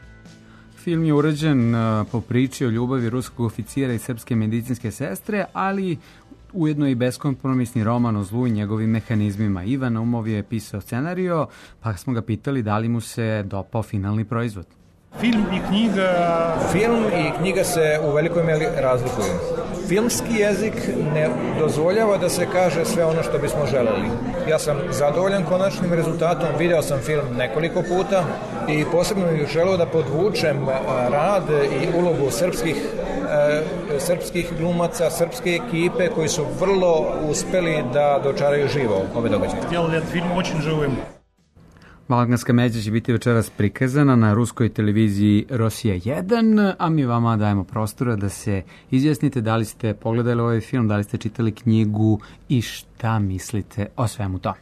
Film je urađen po priči o ljubavi ruskog oficira i srpske medicinske sestre, ali ujedno i beskompromisni roman o zlu i njegovim mehanizmima. Ivan Naumov je pisao scenario, pa smo ga pitali da li mu se dopao finalni proizvod. Film i knjiga se u velikoj meri razlikuju. Filmski jezik ne dozvoljava da se kaže sve ono što bismo želeli. Ja sam zadovoljan konačnim rezultatom, video sam film nekoliko puta i posebno bih želeo da podvučem rad i ulogu srpskih glumaca, srpske ekipe koji su vrlo uspeli da dočaraju živo ove događaje. Сделали этот film очень живым. Balkanska međa će biti večeras prikazana na ruskoj televiziji Rosija 1, a mi vama dajemo prostora da se izjasnite da li ste pogledali ovaj film, da li ste čitali knjigu i šta mislite o svemu tome.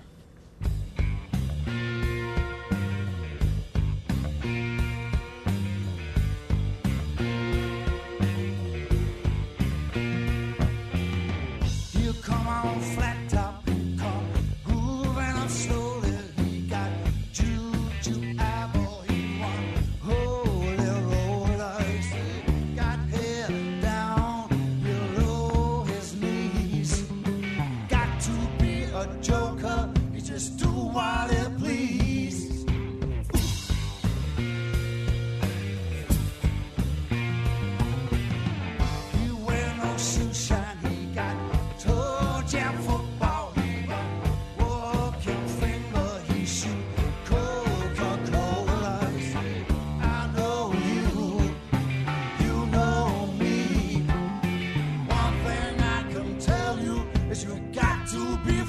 I can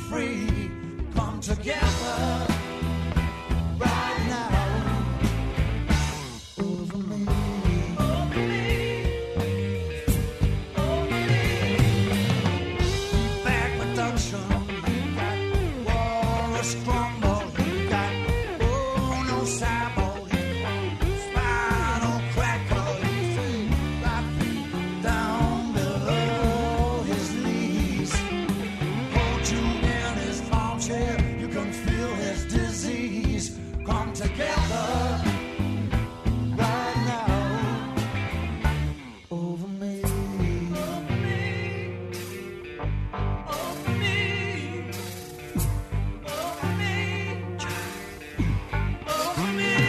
free. Come together right now over me. Over me. Over me. Back production. You got Wallace Strongbow. You got no Sabo. Spinal cracker. You see right feet down below his knees. Hold you in his armchair. You can feel his disease. Come together right now over me. Over me. Over me. Over me. Over me.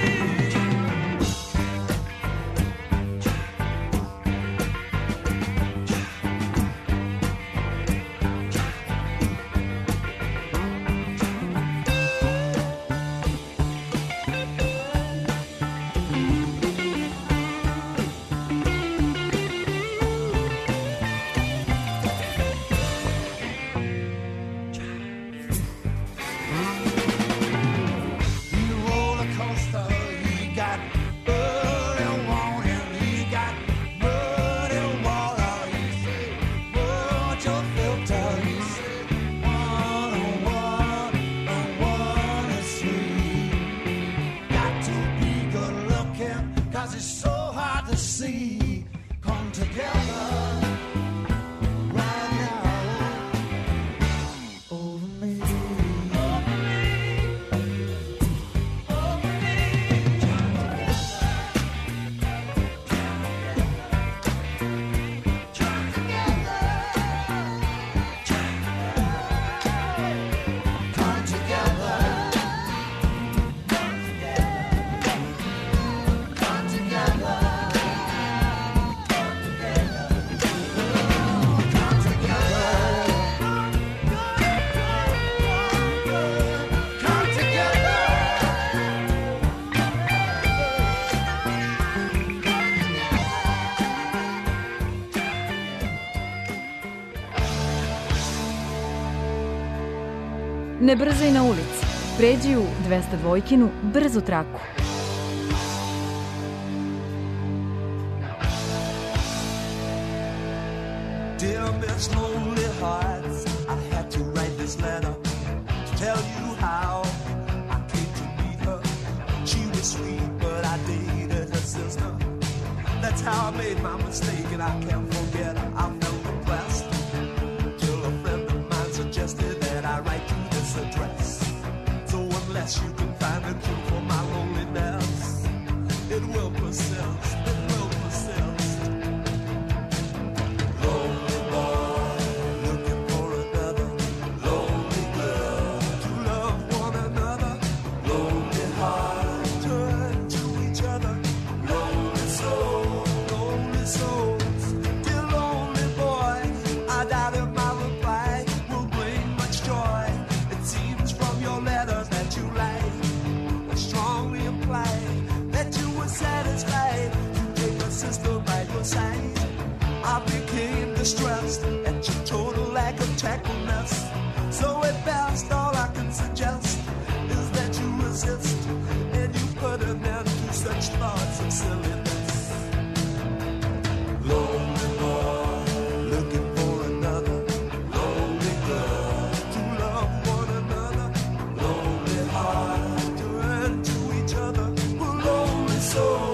Roller coaster, he got early warning, he got muddy water, he said, put your filter, he said, 101 and 1 is sweet. Got to be good looking, 'cause it's so hard to see. Come together right now over me. Over me. Come together. Come together. Come together. Come together. Ne brzaj na ulici. Pređi u 202-kinu brzu traku. Dear Miss Lonely Hearts, I had to write this letter to tell you how I came to meet her. She was sweet, but I dated her sister. That's how I made my mistake, and I can't forget her. I felt depressed till a friend of mine suggested that I write you this address. So unless you can find the truth for my loneliness, it will persist. It will persist. Lonely boy, looking for another. Lonely girl, to love one another. Lonely heart, turn to each other. Lonely soul, lonely souls. Dear lonely boy, I doubt if my reply will bring much joy. It seems from your letters that you like, I strongly imply that you were satisfied to take a sister by your side. I became distressed at your total lack of tactfulness. So at best, all I can suggest is that you resist and you put an end to such thoughts of silliness. Lonely boy, looking for another. Lonely girl, to love one another. Lonely heart, turn to each other. Lonely soul.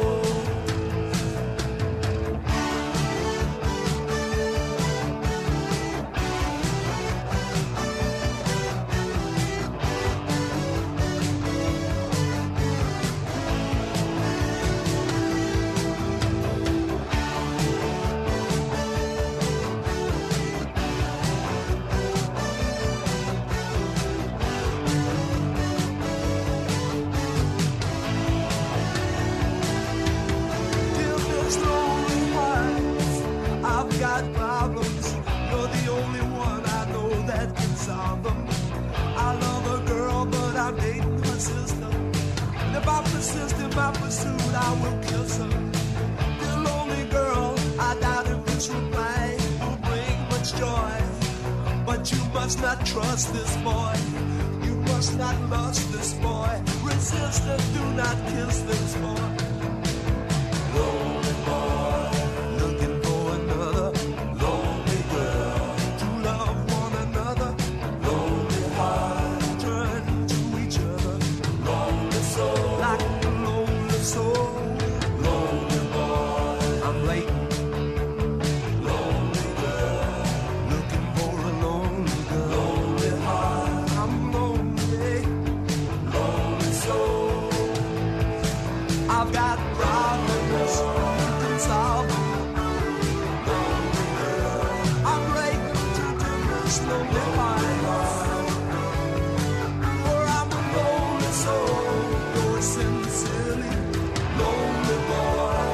my pursuit, I will kiss her. The lonely girl, I doubt if this reply will bring much joy. But you must must not trust this boy. You must not lust this boy. Resist and do not kiss this boy. Lonely boy, looking for another lonely girl to love one another. Lonely heart, turn to each other. Lonely soul, like a lonely soul. Lonely boy, I'm waiting. Lonely girl, looking for a lonely girl. Lonely heart, I'm lonely. Lonely soul, I've got problems, you can solve them. Lonely girl, I'm waiting to do this lonely heart. For I'm a lonely soul, you're sincerely lonely boy.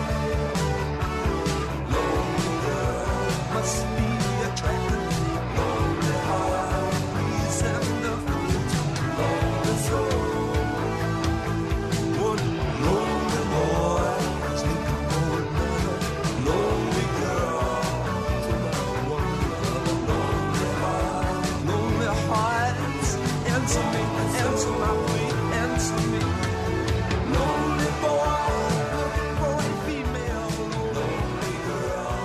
Lonely girl, must be attractive. Lonely heart, please send the fool to lonely soul. One lonely boy is looking for another lonely girl to love one another. Lonely heart, lonely hearts, answer me, answer my plea, answer me. Lonely boy, looking for a female lonely girl.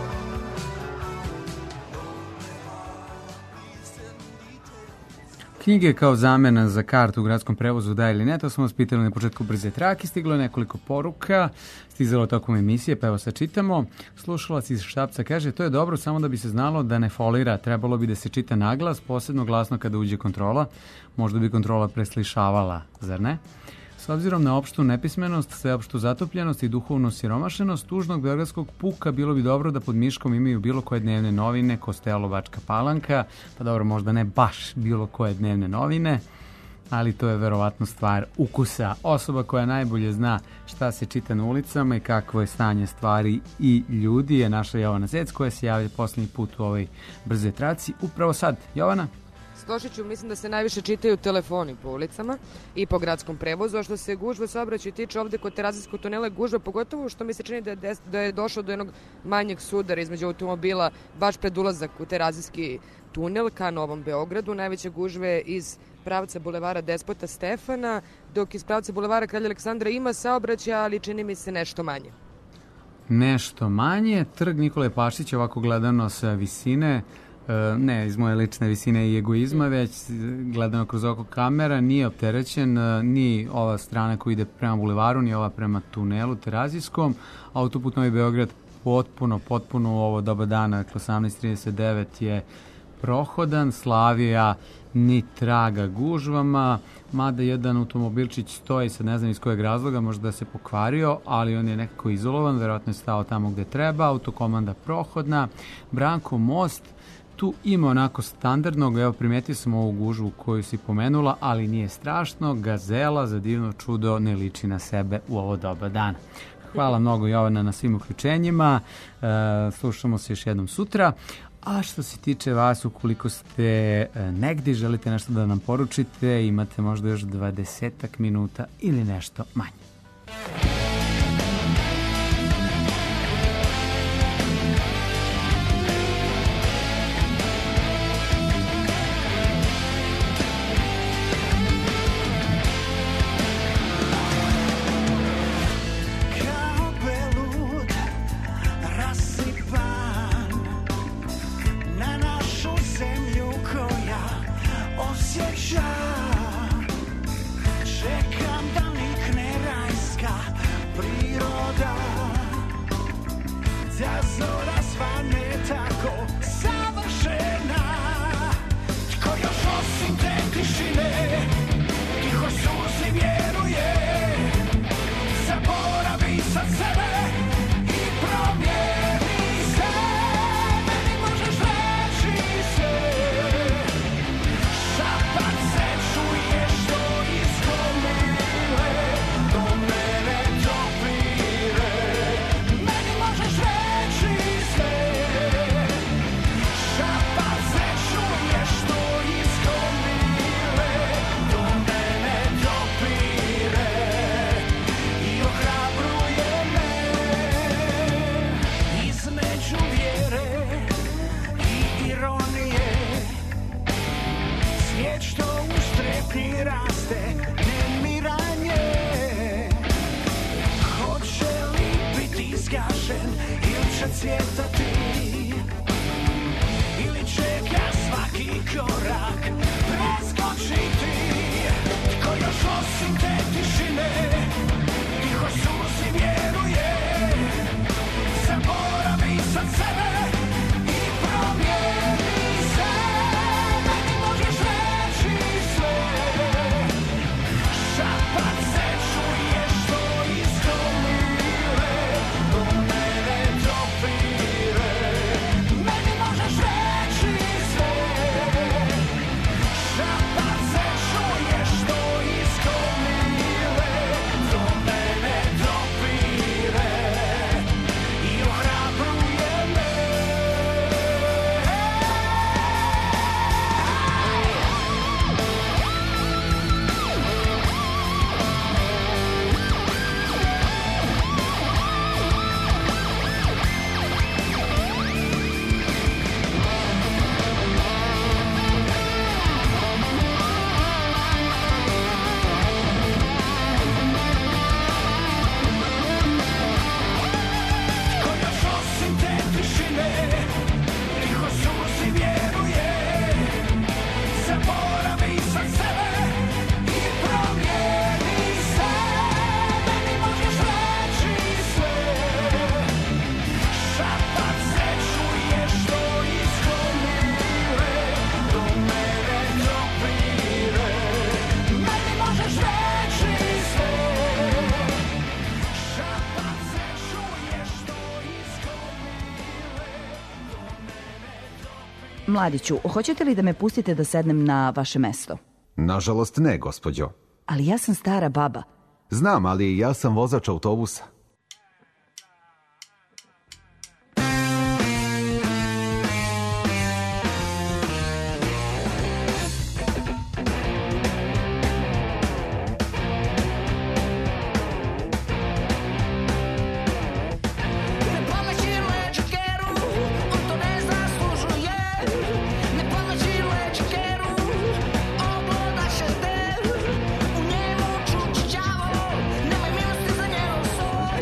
Knjige kao zamena za kartu u gradskom prevozu, da ili ne, to smo vas pitali na početku brze trake, stiglo je nekoliko poruka, stizalo tokom emisije, pa evo sad čitamo. Slušalac iz Šapca kaže, to je dobro samo da bi se znalo da ne folira, trebalo bi da se čita naglas, posebno glasno kada uđe kontrola, možda bi kontrola preslišavala, zar ne? S obzirom na opštu nepismenost, sveopštu zatopljenost i duhovnu siromašenost tužnog beogradskog puka, bilo bi dobro da pod miškom imaju bilo koje dnevne novine, Kostelo, Bačka Palanka, pa dobro, možda ne baš bilo koje dnevne novine, ali to je verovatno stvar ukusa. Osoba koja najbolje zna šta se čita na ulicama i kakvo je stanje stvari i ljudi je naša Jovana Zec, koja se javlja poslednji put u ovoj brze traci. Upravo sad, Jovana? Složiću, mislim da se najviše čitaju telefoni po ulicama i po gradskom prevozu, a što se gužve saobraćaja tiče ovde kod Terazijskog tunela gužva, pogotovo što mi se čini da je došlo do jednog manjeg sudara između automobila baš pred ulazak u Terazijski tunel ka Novom Beogradu. Najveće gužve iz pravca bulevara Despota Stefana, dok iz pravca bulevara Kralja Aleksandra ima saobraćaja, ali čini mi se nešto manje. Nešto manje. Trg Nikole Pašića, ovako gledano sa visine, ne iz moje lične visine i egoizma, već gledano kroz oko kamera, nije opterećen ni ova strana koja ide prema bulevaru, ni ova prema tunelu Terazijskom. Autoput Novi Beograd potpuno u ovo doba dana, dakle 18:39 je prohodan. Slavija ni traga gužvama, mada jedan automobilčić stoji, sad ne znam iz kojeg razloga, možda da se pokvario, ali on je nekako izolovan, verovatno je stao tamo gde treba. Autokomanda prohodna. Branko most, tu ima onako standardnog, evo primetio sam ovu gužvu koju si pomenula, ali nije strašno. Gazela za divno čudo ne liči na sebe u ovo doba dana. Hvala mnogo, Jovana, na svim uključenjima. Slušamo se još jednom sutra. A što se tiče vas, ukoliko ste negdje, želite nešto da nam poručite, imate možda još 20 minuta ili nešto manje. Kao pelud rasipan na našu zemlju koja osjeća. Čekam da nikne rajska priroda, da zora svane tako savršena. Tko još osim te tišine tiho suzi vjeruje, zaboravi sa sebe i promijeni se. Meni možeš reći sve, šapat se čuje što iz komile do mene dopire. Meni možeš reći sve, šapat se čuje što iz komile do što u strepnji raste nemiranje. Hoće li biti zgašen ili će cvjetati, ili će ga svaki korak preskočiti? Tko još osim te tišine tiho suzi vjeruje, zaboravi sad sebe i promijeni se. Meni možeš reći sve, šapat se čuje što iz gomile do mene dopire. Meni možeš reći sve, šapat se čuje što iz gomile do mene dopire i ohrabruje me. Tko još osim te tišine tiho suzi vjeruje, zaboravi sad sebe i promijeni se. Meni možeš reći sve, šapat se čuje što iz gomile do mene dopire. Meni možeš reći sve, šapat se čuje što iz Mladiću, hoćete li da me pustite da sednem na vaše mesto? Nažalost ne, gospođo. Ali ja sam stara baba. Znam, ali ja sam vozač autobusa. Ne pomoći lečkeru, on to ne zaslužuje. Ne pomoći lečkeru, oglodaše te. U njemu čuči đavo, nemoj milosti za njegov sud.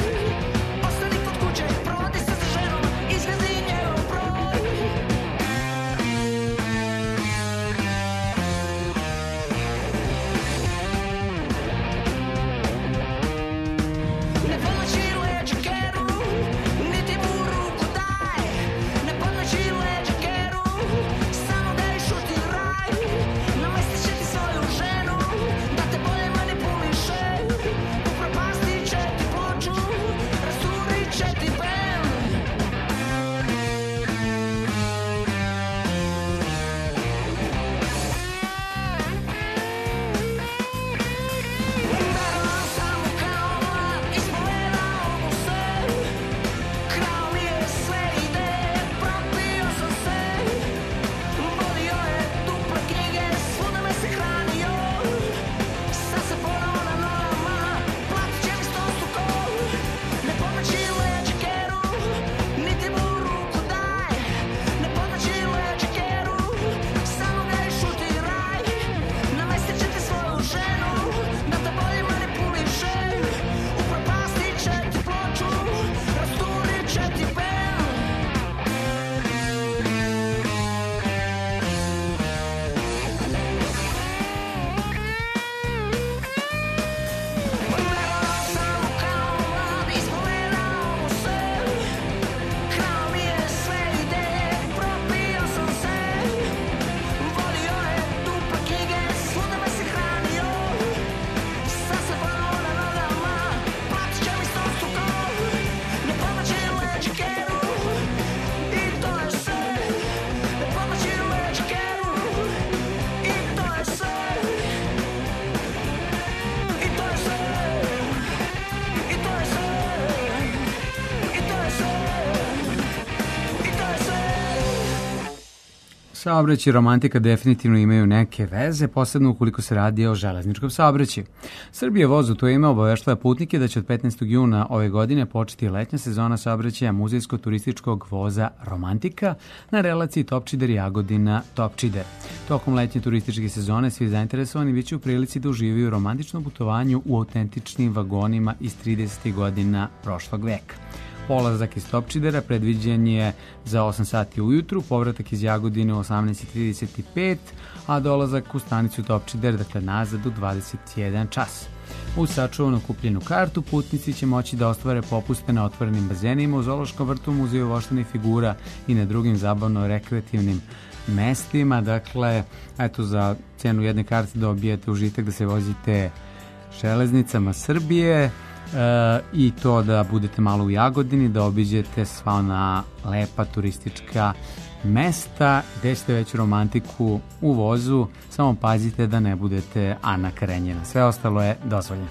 Saobraćaj i romantika definitivno imaju neke veze, posebno ukoliko se radi o železničkom saobraćaju. Srbija voz u to ime obaveštava putnike da će od 15. juna ove godine početi letnja sezona saobraćaja muzejsko-turističkog voza Romantika na relaciji Topčider-Jagodina-Topčider. Tokom letnje turističke sezone svi zainteresovani bit će u prilici da uživaju u romantičnom putovanju u autentičnim vagonima iz 30. godina prošlog veka. Polazak iz Topčidera predviđen je za 8 sati ujutru, povratak iz Jagodine u 18.35, a dolazak u stanicu Topčider, dakle nazad u 21 čas. Uz sačuvanu kupljenu kartu putnici će moći da ostvare popuste na otvorenim bazenima u Zoološkom vrtu, muzeju voštanih figura i na drugim zabavno-rekreativnim mestima. Dakle, eto, za cenu jedne karte dobijete užitak da se vozite železnicama Srbije, i to da budete malo u Jagodini, da obiđete sva ona lepa turistička mesta gde ste već romantiku u vozu, samo pazite da ne budete Ana Karenjina. Sve ostalo je dozvoljeno.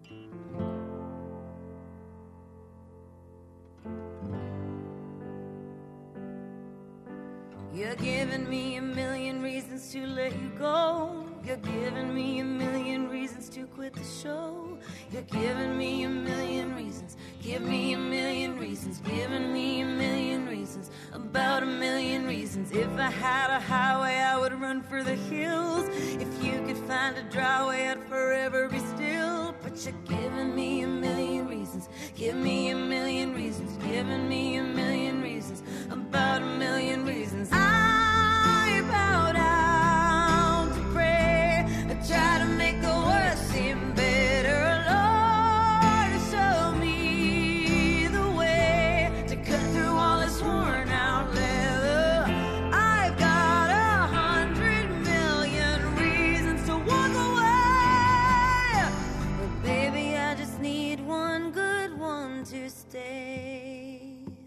You're giving me a million reasons to let you go. You're giving me a million reasons to quit the show. You're giving me a million reasons. Give me a million reasons. Giving me a million reasons. About a million reasons. If I had a highway, I would run for the hills. If you could find a dry way, I'd forever be still. But you're giving me a million reasons. Give me a million reasons. Giving me a million reasons. About a million reasons. I bow down to pray. I try to make the worst seem better. Lord, show me the way to cut through all this worn out leather. I've got 100 million reasons to walk away. But baby, I just need one good one to stay.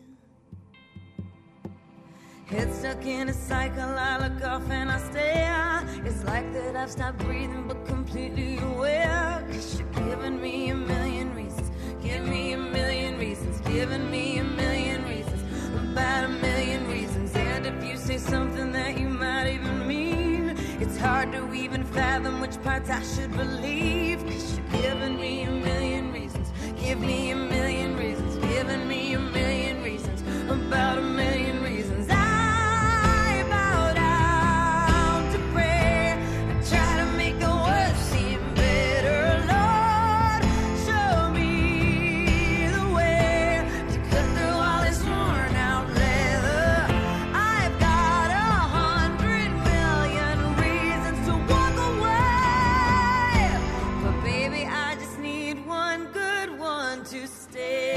Head stuck in a cycle, I look off and I stare. It's like that I've stopped breathing but completely aware. 'Cause you're giving me a million reasons. Give me a million reasons. Giving me a million reasons. About a million reasons. And if you say something that you might even mean, it's hard to even fathom which parts I should believe. 'Cause you're giving me a million reasons. Give me a million reasons. Giving me a million reasons. About a million reasons. I bow down to pray. I try to make the worst seem better. Lord, show me the way to cut through all this worn out leather. I've got 100 million reasons to walk away. But baby, I just need one good one to stay.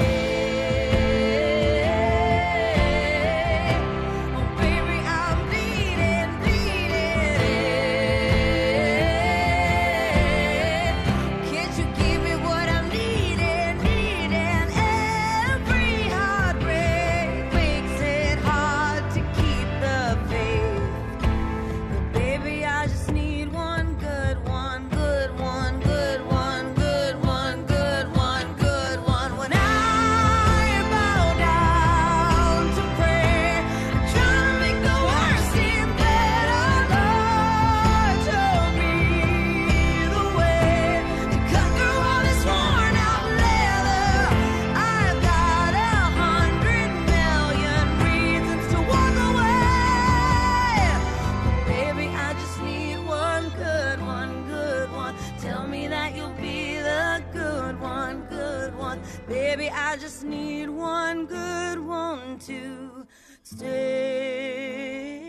Baby, I just need one good one to stay.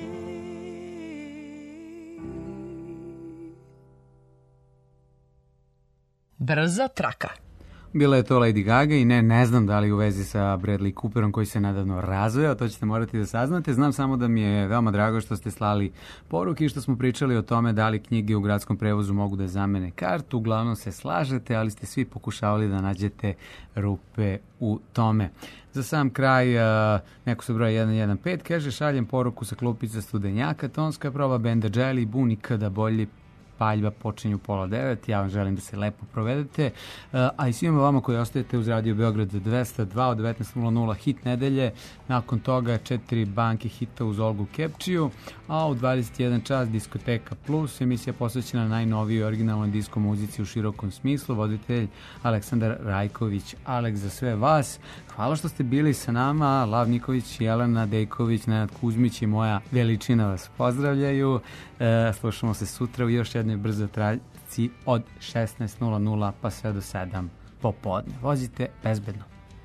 Brza traka. Bila je to Lady Gaga i ne znam da li u vezi sa Bradley Cooperom koji se nedavno razveo, to ćete morati da saznate. Znam samo da mi je veoma drago što ste slali poruke i što smo pričali o tome da li knjige u gradskom prevozu mogu da zamene kartu. Uglavnom se slažete, ali ste svi pokušavali da nađete rupe u tome. Za sam kraj, neko se broja 115, kaže šaljem poruku sa klupica Studenjaka, tonska proba benda Jelly, Bu nikada bolji, paljba počinju 8:30, ja vam želim da se lepo provedete, a i svima vama koji ostajete uz Radio Beograd 202 od 19:00 hit nedelje, nakon toga 4 banke hita uz Olgu Kepčiju, a u 21 čas Diskoteka Plus, emisija posvećena najnovijoj originalnoj disko muzici u širokom smislu, voditelj Aleksandar Rajković. Aleks, za sve vas, hvala što ste bili sa nama, Lav Niković, Jelena Dejković, Nenad Kuzmić i moja veličina vas pozdravljaju. Slušamo se sutra u još jednoj brzoj traci od 16:00 pa sve do 7 popodne. Vozite bezbedno.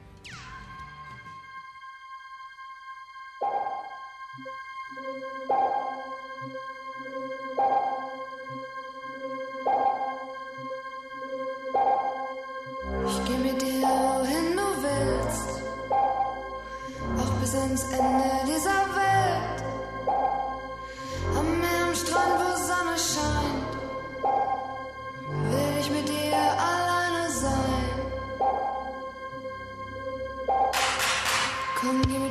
Ich geh mit dir, wohin du willst, auch bis ans Ende dieser Welt. Am Meer, am Strand, wo Sonne scheint, will ich mit dir alleine sein. Komm, gib